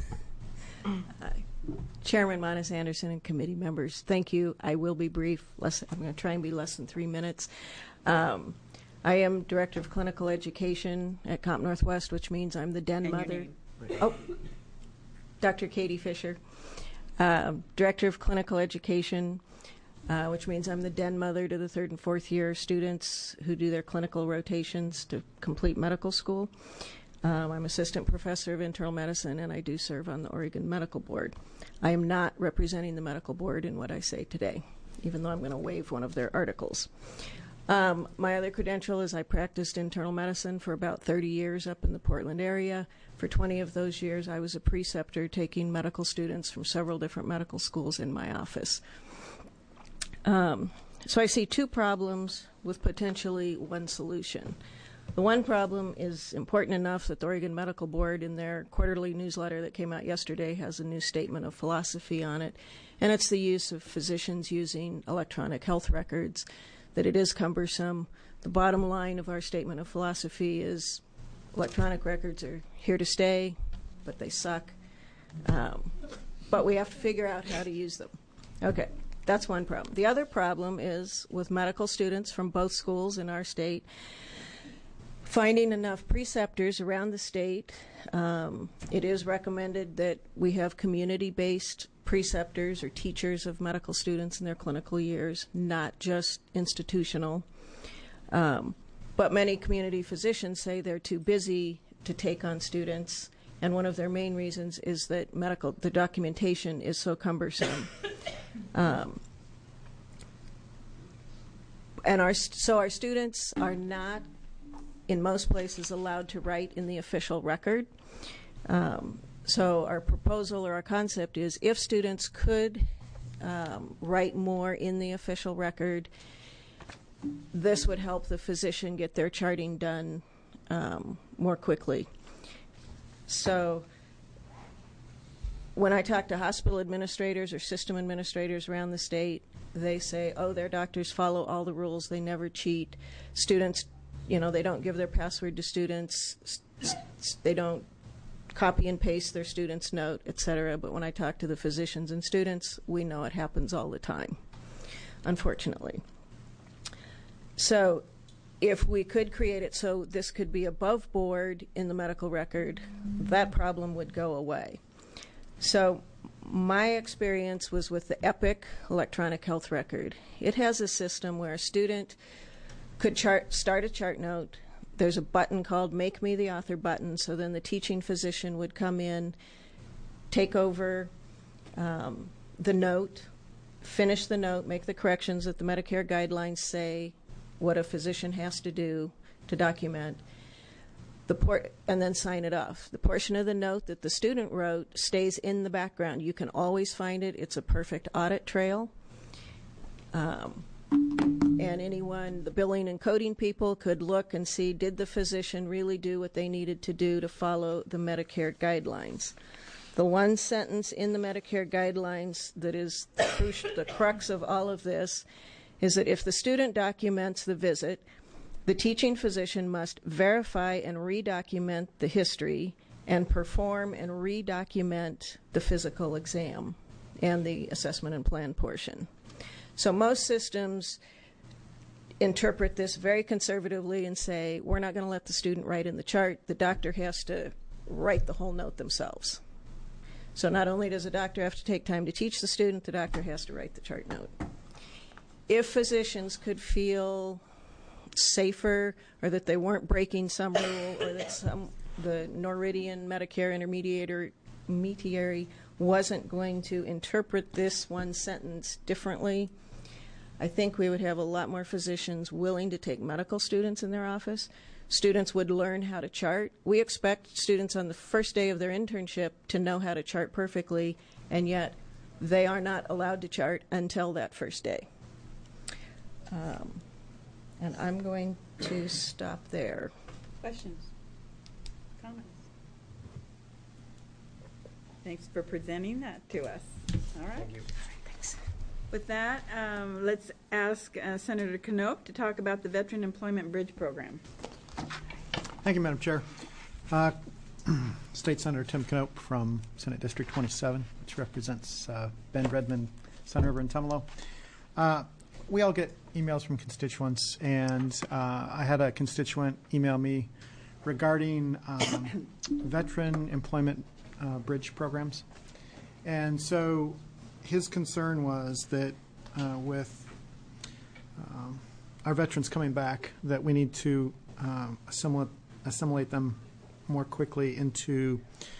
Chairman Monis Anderson and committee members, thank you. I will be brief. I'm going to try and be less than 3 minutes. I am Director of Clinical Education at Comp Northwest, which means I'm the den mother. Oh, Dr. Katie Fisher, Director of Clinical Education, which means I'm the den mother to the 3rd and 4th year students who do their clinical rotations to complete medical school. I'm assistant professor of internal medicine, and I do serve on the Oregon Medical Board. I am not representing the medical board in what I say today, even though I'm going to waive one of their articles. My other credential is I practiced internal medicine for about 30 years up in the Portland area. For 20 of those years, I was a preceptor taking medical students from several different medical schools in my office. So I see two problems with potentially one solution. The one problem is important enough that the Oregon Medical Board, in their quarterly newsletter that came out yesterday, has a new statement of philosophy on it, and it's the use of physicians using electronic health records, that it is cumbersome. The bottom line of our statement of philosophy is electronic records are here to stay, but they suck. But we have to figure out how to use them. Okay, that's one problem. The other problem is with medical students from both schools in our state, finding enough preceptors around the state. It is recommended that we have community-based preceptors or teachers of medical students in their clinical years, not just institutional. But many community physicians say they're too busy to take on students, and one of their main reasons is that the documentation is so cumbersome. So our students are not, in most places, allowed to write in the official record. So our proposal or our concept is if students could write more in the official record, this would help the physician get their charting done more quickly. So when I talk to hospital administrators or system administrators around the state, they say, oh, their doctors follow all the rules, they never cheat. Students, they don't give their password to students, they don't copy and paste their student's note, etc. But when I talk to the physicians and students, we know it happens all the time, unfortunately. So if we could create it so this could be above board in the medical record, that problem would go away. So my experience was with the EPIC electronic health record. It has a system where a student could start a chart note. There's a button called Make Me the Author button, so then the teaching physician would come in, take over the note, finish the note, make the corrections that the Medicare guidelines say what a physician has to do to document, and then sign it off. The portion of the note that the student wrote stays in the background. You can always find it. It's a perfect audit trail. And anyone, the billing and coding people, could look and see, did the physician really do what they needed to do to follow the Medicare guidelines? The one sentence in the Medicare guidelines that is the crux of all of this is that if the student documents the visit, the teaching physician must verify and redocument the history and perform and redocument the physical exam and the assessment and plan portion. So most systems interpret this very conservatively and say, we're not going to let the student write in the chart. The doctor has to write the whole note themselves. So not only does the doctor have to take time to teach the student, the doctor has to write the chart note. If physicians could feel safer, or that they weren't breaking some rule, or that the Noridian Medicare intermediary wasn't going to interpret this one sentence differently, I think we would have a lot more physicians willing to take medical students in their office. Students would learn how to chart. We expect students on the first day of their internship to know how to chart perfectly, and yet they are not allowed to chart until that first day. And I'm going to stop there. Questions? Comments? Thanks for presenting that to us. All right. Thank you. Thanks. With that, let's ask Senator Knoop to talk about the Veteran Employment Bridge Program. Thank you, Madam Chair. State Senator Tim Knoop from Senate District 27, which represents Bend, Redmond, Sun River, and Tumalo. We all get emails from constituents, and I had a constituent email me regarding veteran employment bridge programs. And so his concern was that with our veterans coming back, that we need to assimilate them more quickly into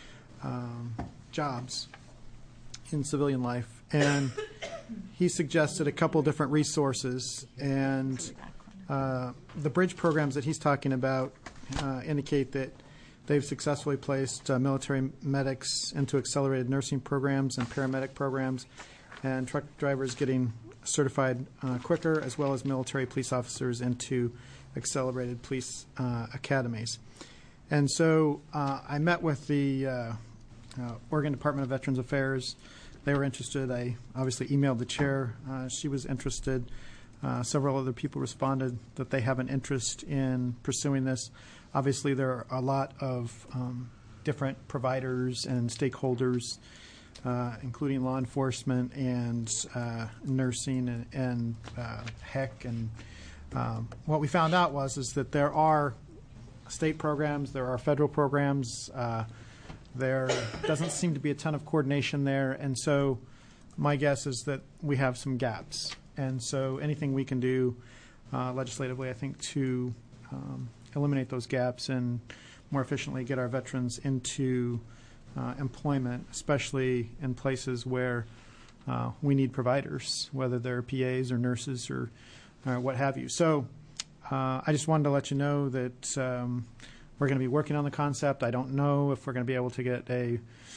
jobs in civilian life. And he suggested a couple different resources, and the bridge programs that he's talking about indicate that they've successfully placed military medics into accelerated nursing programs and paramedic programs, and truck drivers getting certified quicker, as well as military police officers into accelerated police academies. And so I met with the Oregon Department of Veterans Affairs. They were interested. I obviously emailed the chair. She was interested. Several other people responded that they have an interest in pursuing this. Obviously, there are a lot of different providers and stakeholders, including law enforcement and nursing and HEC. And what we found out is that there are state programs, there are federal programs. There doesn't seem to be a ton of coordination there, and so my guess is that we have some gaps. And so anything we can do legislatively, I think, to eliminate those gaps and more efficiently get our veterans into employment, especially in places where we need providers, whether they're PAs or nurses or what have you. So I just wanted to let you know that we're going to be working on the concept. I don't know if we're going to be able to get a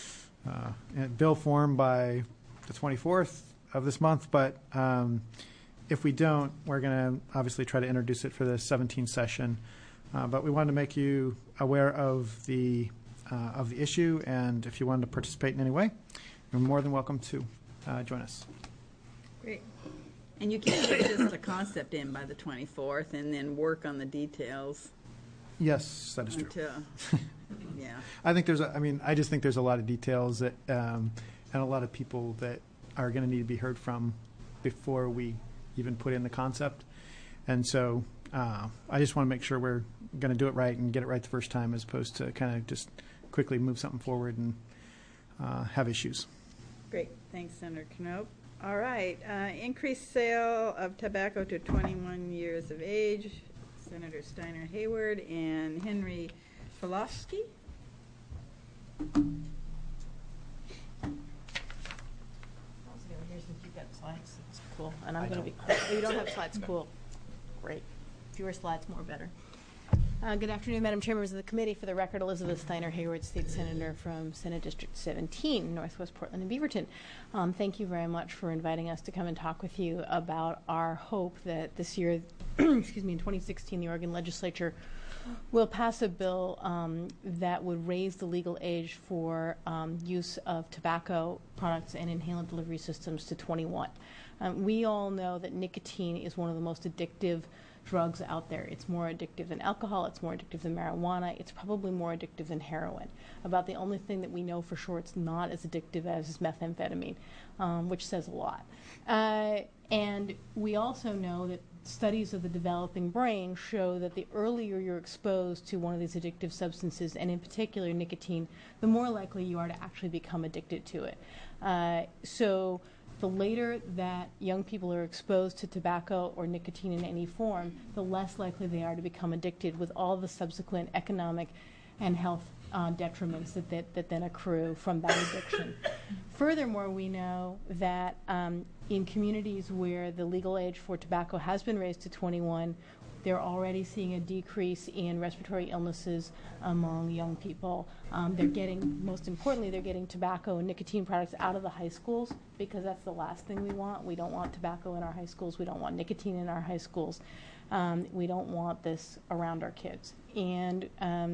bill form by the 24th of this month, but if we don't, we're going to obviously try to introduce it for the 17th session. But we wanted to make you aware of the issue, and if you wanted to participate in any way, you're more than welcome to join us. Great. And you can't get just a concept in by the 24th and then work on the details. Yes, that is true. Yeah. I just think there's a lot of details that, and a lot of people that are going to need to be heard from before we even put in the concept. And so I just want to make sure we're going to do it right and get it right the first time, as opposed to kind of just quickly move something forward and have issues. Great. Thanks, Senator Knopp. All right. Increased sale of tobacco to 21 years of age. Senator Steiner Hayward and Henry Filofsky. You've got slides. It's cool. And I'm going to be quick. Oh, you don't have slides? Cool. Great. Fewer slides, more better. Good afternoon, Madam Chair, members of the committee. For the record, Elizabeth Steiner Hayward, State Senator from Senate District 17, Northwest Portland and Beaverton. Thank you very much for inviting us to come and talk with you about our hope that this year, in 2016, the Oregon legislature will pass a bill that would raise the legal age for use of tobacco products and inhalant delivery systems to 21. We all know that nicotine is one of the most addictive drugs out there. It's more addictive than alcohol, it's more addictive than marijuana, it's probably more addictive than heroin. About the only thing that we know for sure it's not as addictive as is methamphetamine, which says a lot. And we also know that studies of the developing brain show that the earlier you're exposed to one of these addictive substances, and in particular nicotine, the more likely you are to actually become addicted to it. So the later that young people are exposed to tobacco or nicotine in any form, the less likely they are to become addicted, with all the subsequent economic and health detriments that then accrue from that addiction. Furthermore, we know that in communities where the legal age for tobacco has been raised to 21, they're already seeing a decrease in respiratory illnesses among young people. Most importantly, they're getting tobacco and nicotine products out of the high schools, because that's the last thing we want. We don't want tobacco in our high schools. We don't want nicotine in our high schools. We don't want this around our kids. And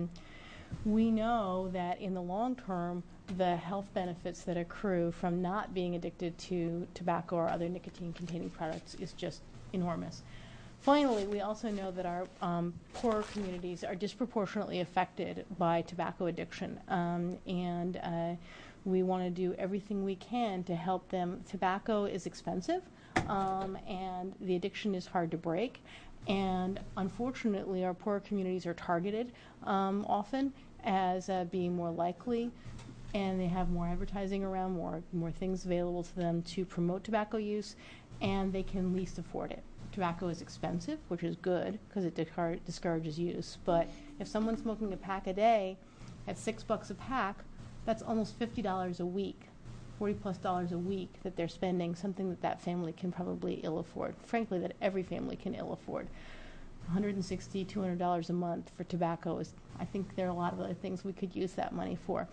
we know that in the long term, the health benefits that accrue from not being addicted to tobacco or other nicotine-containing products is just enormous. Finally, we also know that our poorer communities are disproportionately affected by tobacco addiction, and we want to do everything we can to help them. Tobacco is expensive, and the addiction is hard to break, and unfortunately our poorer communities are targeted often as being more likely, and they have more advertising around, more things available to them to promote tobacco use, and they can least afford it. Tobacco is expensive, which is good because it discourages use. But if someone's smoking a pack a day at $6 a pack, that's almost $50 a week, $40+ a week that they're spending, something that that family can probably ill afford. Frankly, that every family can ill afford. $160, $200 a month for tobacco is, I think there are a lot of other things we could use that money for.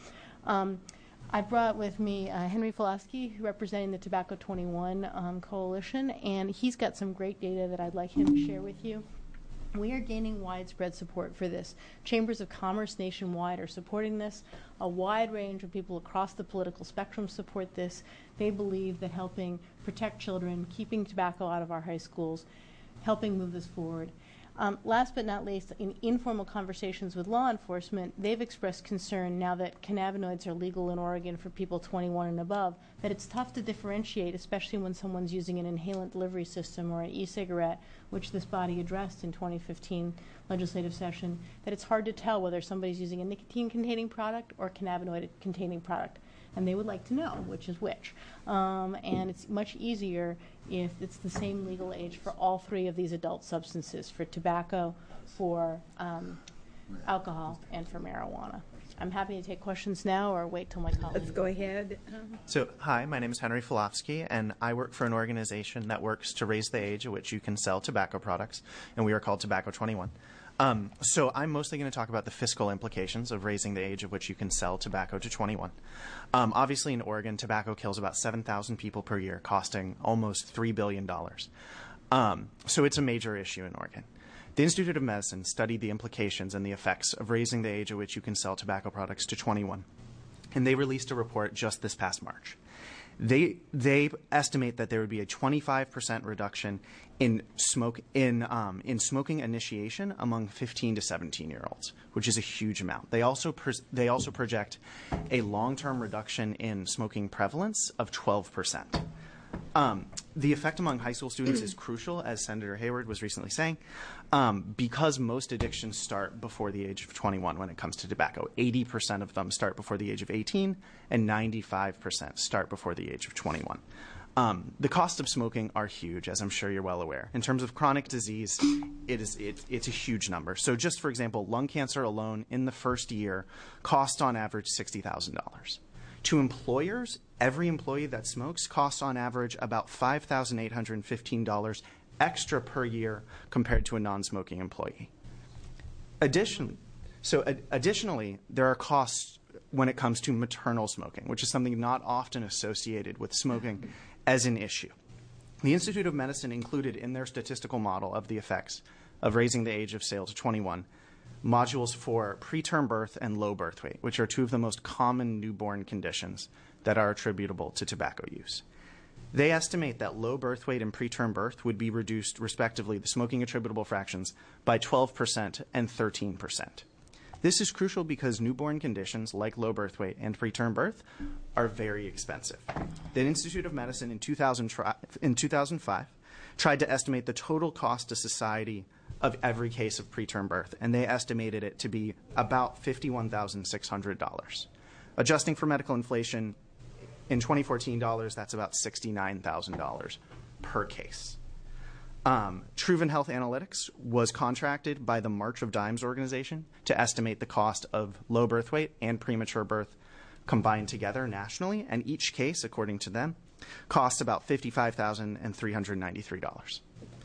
I brought with me Henry Filofsky, representing the Tobacco 21 Coalition, and he's got some great data that I'd like him to share with you. We are gaining widespread support for this. Chambers of commerce nationwide are supporting this. A wide range of people across the political spectrum support this. They believe that helping protect children, keeping tobacco out of our high schools, helping move this forward. Last but not least, in informal conversations with law enforcement, they've expressed concern now that cannabinoids are legal in Oregon for people 21 and above, that it's tough to differentiate, especially when someone's using an inhalant delivery system or an e-cigarette, which this body addressed in 2015 legislative session, that it's hard to tell whether somebody's using a nicotine-containing product or a cannabinoid-containing product. And they would like to know which is which. And it's much easier if it's the same legal age for all three of these adult substances, for tobacco, for alcohol, and for marijuana. I'm happy to take questions now or wait till my colleague. Let's go ahead. So, hi, my name is Henry Filofsky, and I work for an organization that works to raise the age at which you can sell tobacco products, and we are called Tobacco 21. So I'm mostly going to talk about the fiscal implications of raising the age at which you can sell tobacco to 21. Obviously, in Oregon, tobacco kills about 7,000 people per year, costing almost $3 billion. So it's a major issue in Oregon. The Institute of Medicine studied the implications and the effects of raising the age at which you can sell tobacco products to 21, and they released a report just this past March. They estimate that there would be a 25% reduction in smoking initiation among 15 to 17-year-olds, which is a huge amount. They also project a long-term reduction in smoking prevalence of 12%. The effect among high school students is crucial, as Senator Hayward was recently saying, because most addictions start before the age of 21 when it comes to tobacco. 80% of them start before the age of 18, and 95% start before the age of 21. The costs of smoking are huge, as I'm sure you're well aware. In terms of chronic disease, it's a huge number. So just for example, lung cancer alone in the first year costs on average $60,000. To employers, every employee that smokes costs on average about $5,815 extra per year compared to a non-smoking employee. Additionally, there are costs when it comes to maternal smoking, which is something not often associated with smoking as an issue. The Institute of Medicine included in their statistical model of the effects of raising the age of sale to 21 modules for preterm birth and low birth weight, which are two of the most common newborn conditions that are attributable to tobacco use. They estimate that low birth weight and preterm birth would be reduced, respectively, the smoking attributable fractions, by 12% and 13%. This is crucial because newborn conditions like low birth weight and preterm birth are very expensive. The Institute of Medicine in 2005 tried to estimate the total cost to society of every case of preterm birth, and they estimated it to be about $51,600. Adjusting for medical inflation, in 2014 dollars, that's about $69,000 per case. Truven Health Analytics was contracted by the March of Dimes organization to estimate the cost of low birth weight and premature birth combined together nationally, and each case, according to them, costs about $55,393.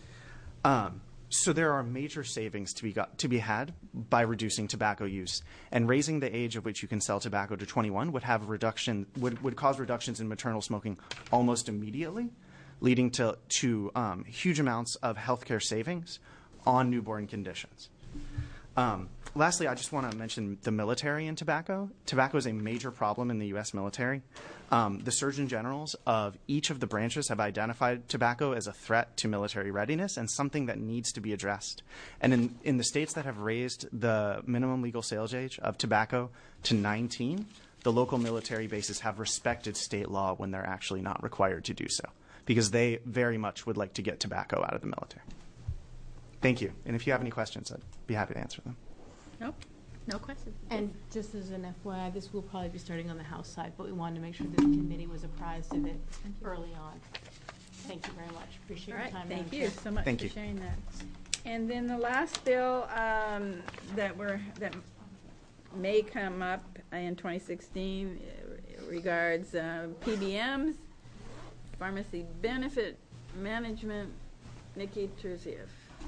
So there are major savings to be had by reducing tobacco use, and raising the age at which you can sell tobacco to 21 would cause reductions in maternal smoking almost immediately, leading to huge amounts of healthcare savings on newborn conditions. Lastly, I just want to mention the military and tobacco. Tobacco is a major problem in the U.S. military. The Surgeon Generals of each of the branches have identified tobacco as a threat to military readiness and something that needs to be addressed. And in the states that have raised the minimum legal sales age of tobacco to 19, the local military bases have respected state law when they're actually not required to do so, because they very much would like to get tobacco out of the military. Thank you. And if you have any questions, I'd be happy to answer them. Nope. No questions. And just as an FYI, this will probably be starting on the House side, but we wanted to make sure that the committee was apprised of it early on. Thank you very much. Appreciate your time. Thank you so much Thank for you. sharing that. And then the last bill that may come up in 2016 regards PBMs, pharmacy benefit management. Nikki Terzieff.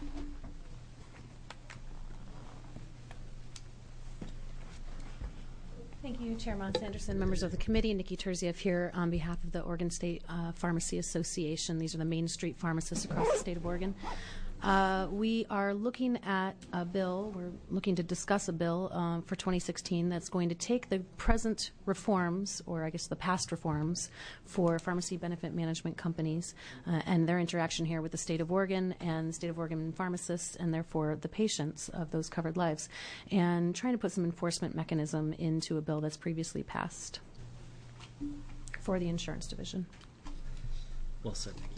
Thank you, Chair Moss Anderson, members of the committee. Nikki Terzieff here on behalf of the Oregon State Pharmacy Association. These are the Main Street pharmacists across the state of Oregon. We are looking at a bill, we're looking to discuss a bill for 2016 that's going to take the present reforms, or I guess the past reforms, for pharmacy benefit management companies and their interaction here with the state of Oregon and the state of Oregon pharmacists, and therefore the patients of those covered lives, and trying to put some enforcement mechanism into a bill that's previously passed for the insurance division. Well said, Nikki.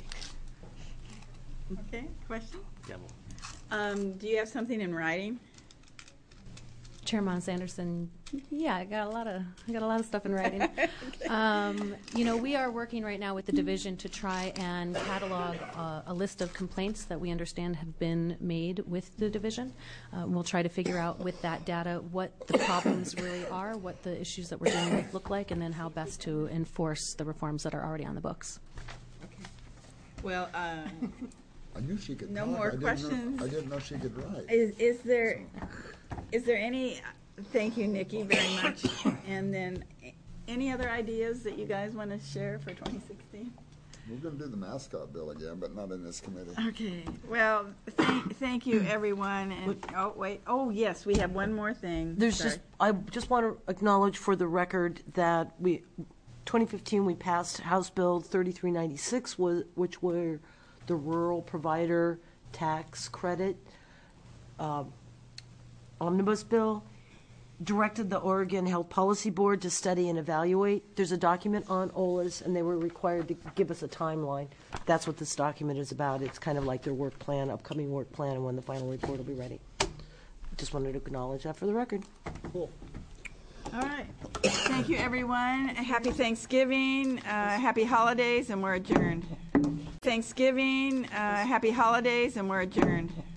Okay, question? Yeah. Do you have something in writing? Chair Moss Anderson, yeah, I got a lot of stuff in writing. We are working right now with the division to try and catalog a list of complaints that we understand have been made with the division. We'll try to figure out with that data what the problems really are, what the issues that we're dealing with look like, and then how best to enforce the reforms that are already on the books. Okay. Well, I knew she could no talk. more questions. I didn't know she could write. Is there any? Thank you, Nikki, very much. And then, any other ideas that you guys want to share for 2016? We're going to do the mascot bill again, but not in this committee. Okay. Well, thank you, everyone. And oh yes, we have one more thing. I just want to acknowledge for the record that 2015 we passed House Bill 3396, which were the rural provider tax credit omnibus bill, directed the Oregon Health Policy Board to study and evaluate. There's a document on OLAs, and they were required to give us a timeline. That's what this document is about. It's kind of like their work plan, upcoming work plan, and when the final report will be ready. Just wanted to acknowledge that for the record. Cool. All right. Thank you, everyone. Happy Thanksgiving. Happy holidays, and we're adjourned. Thanksgiving. Happy holidays, and we're adjourned.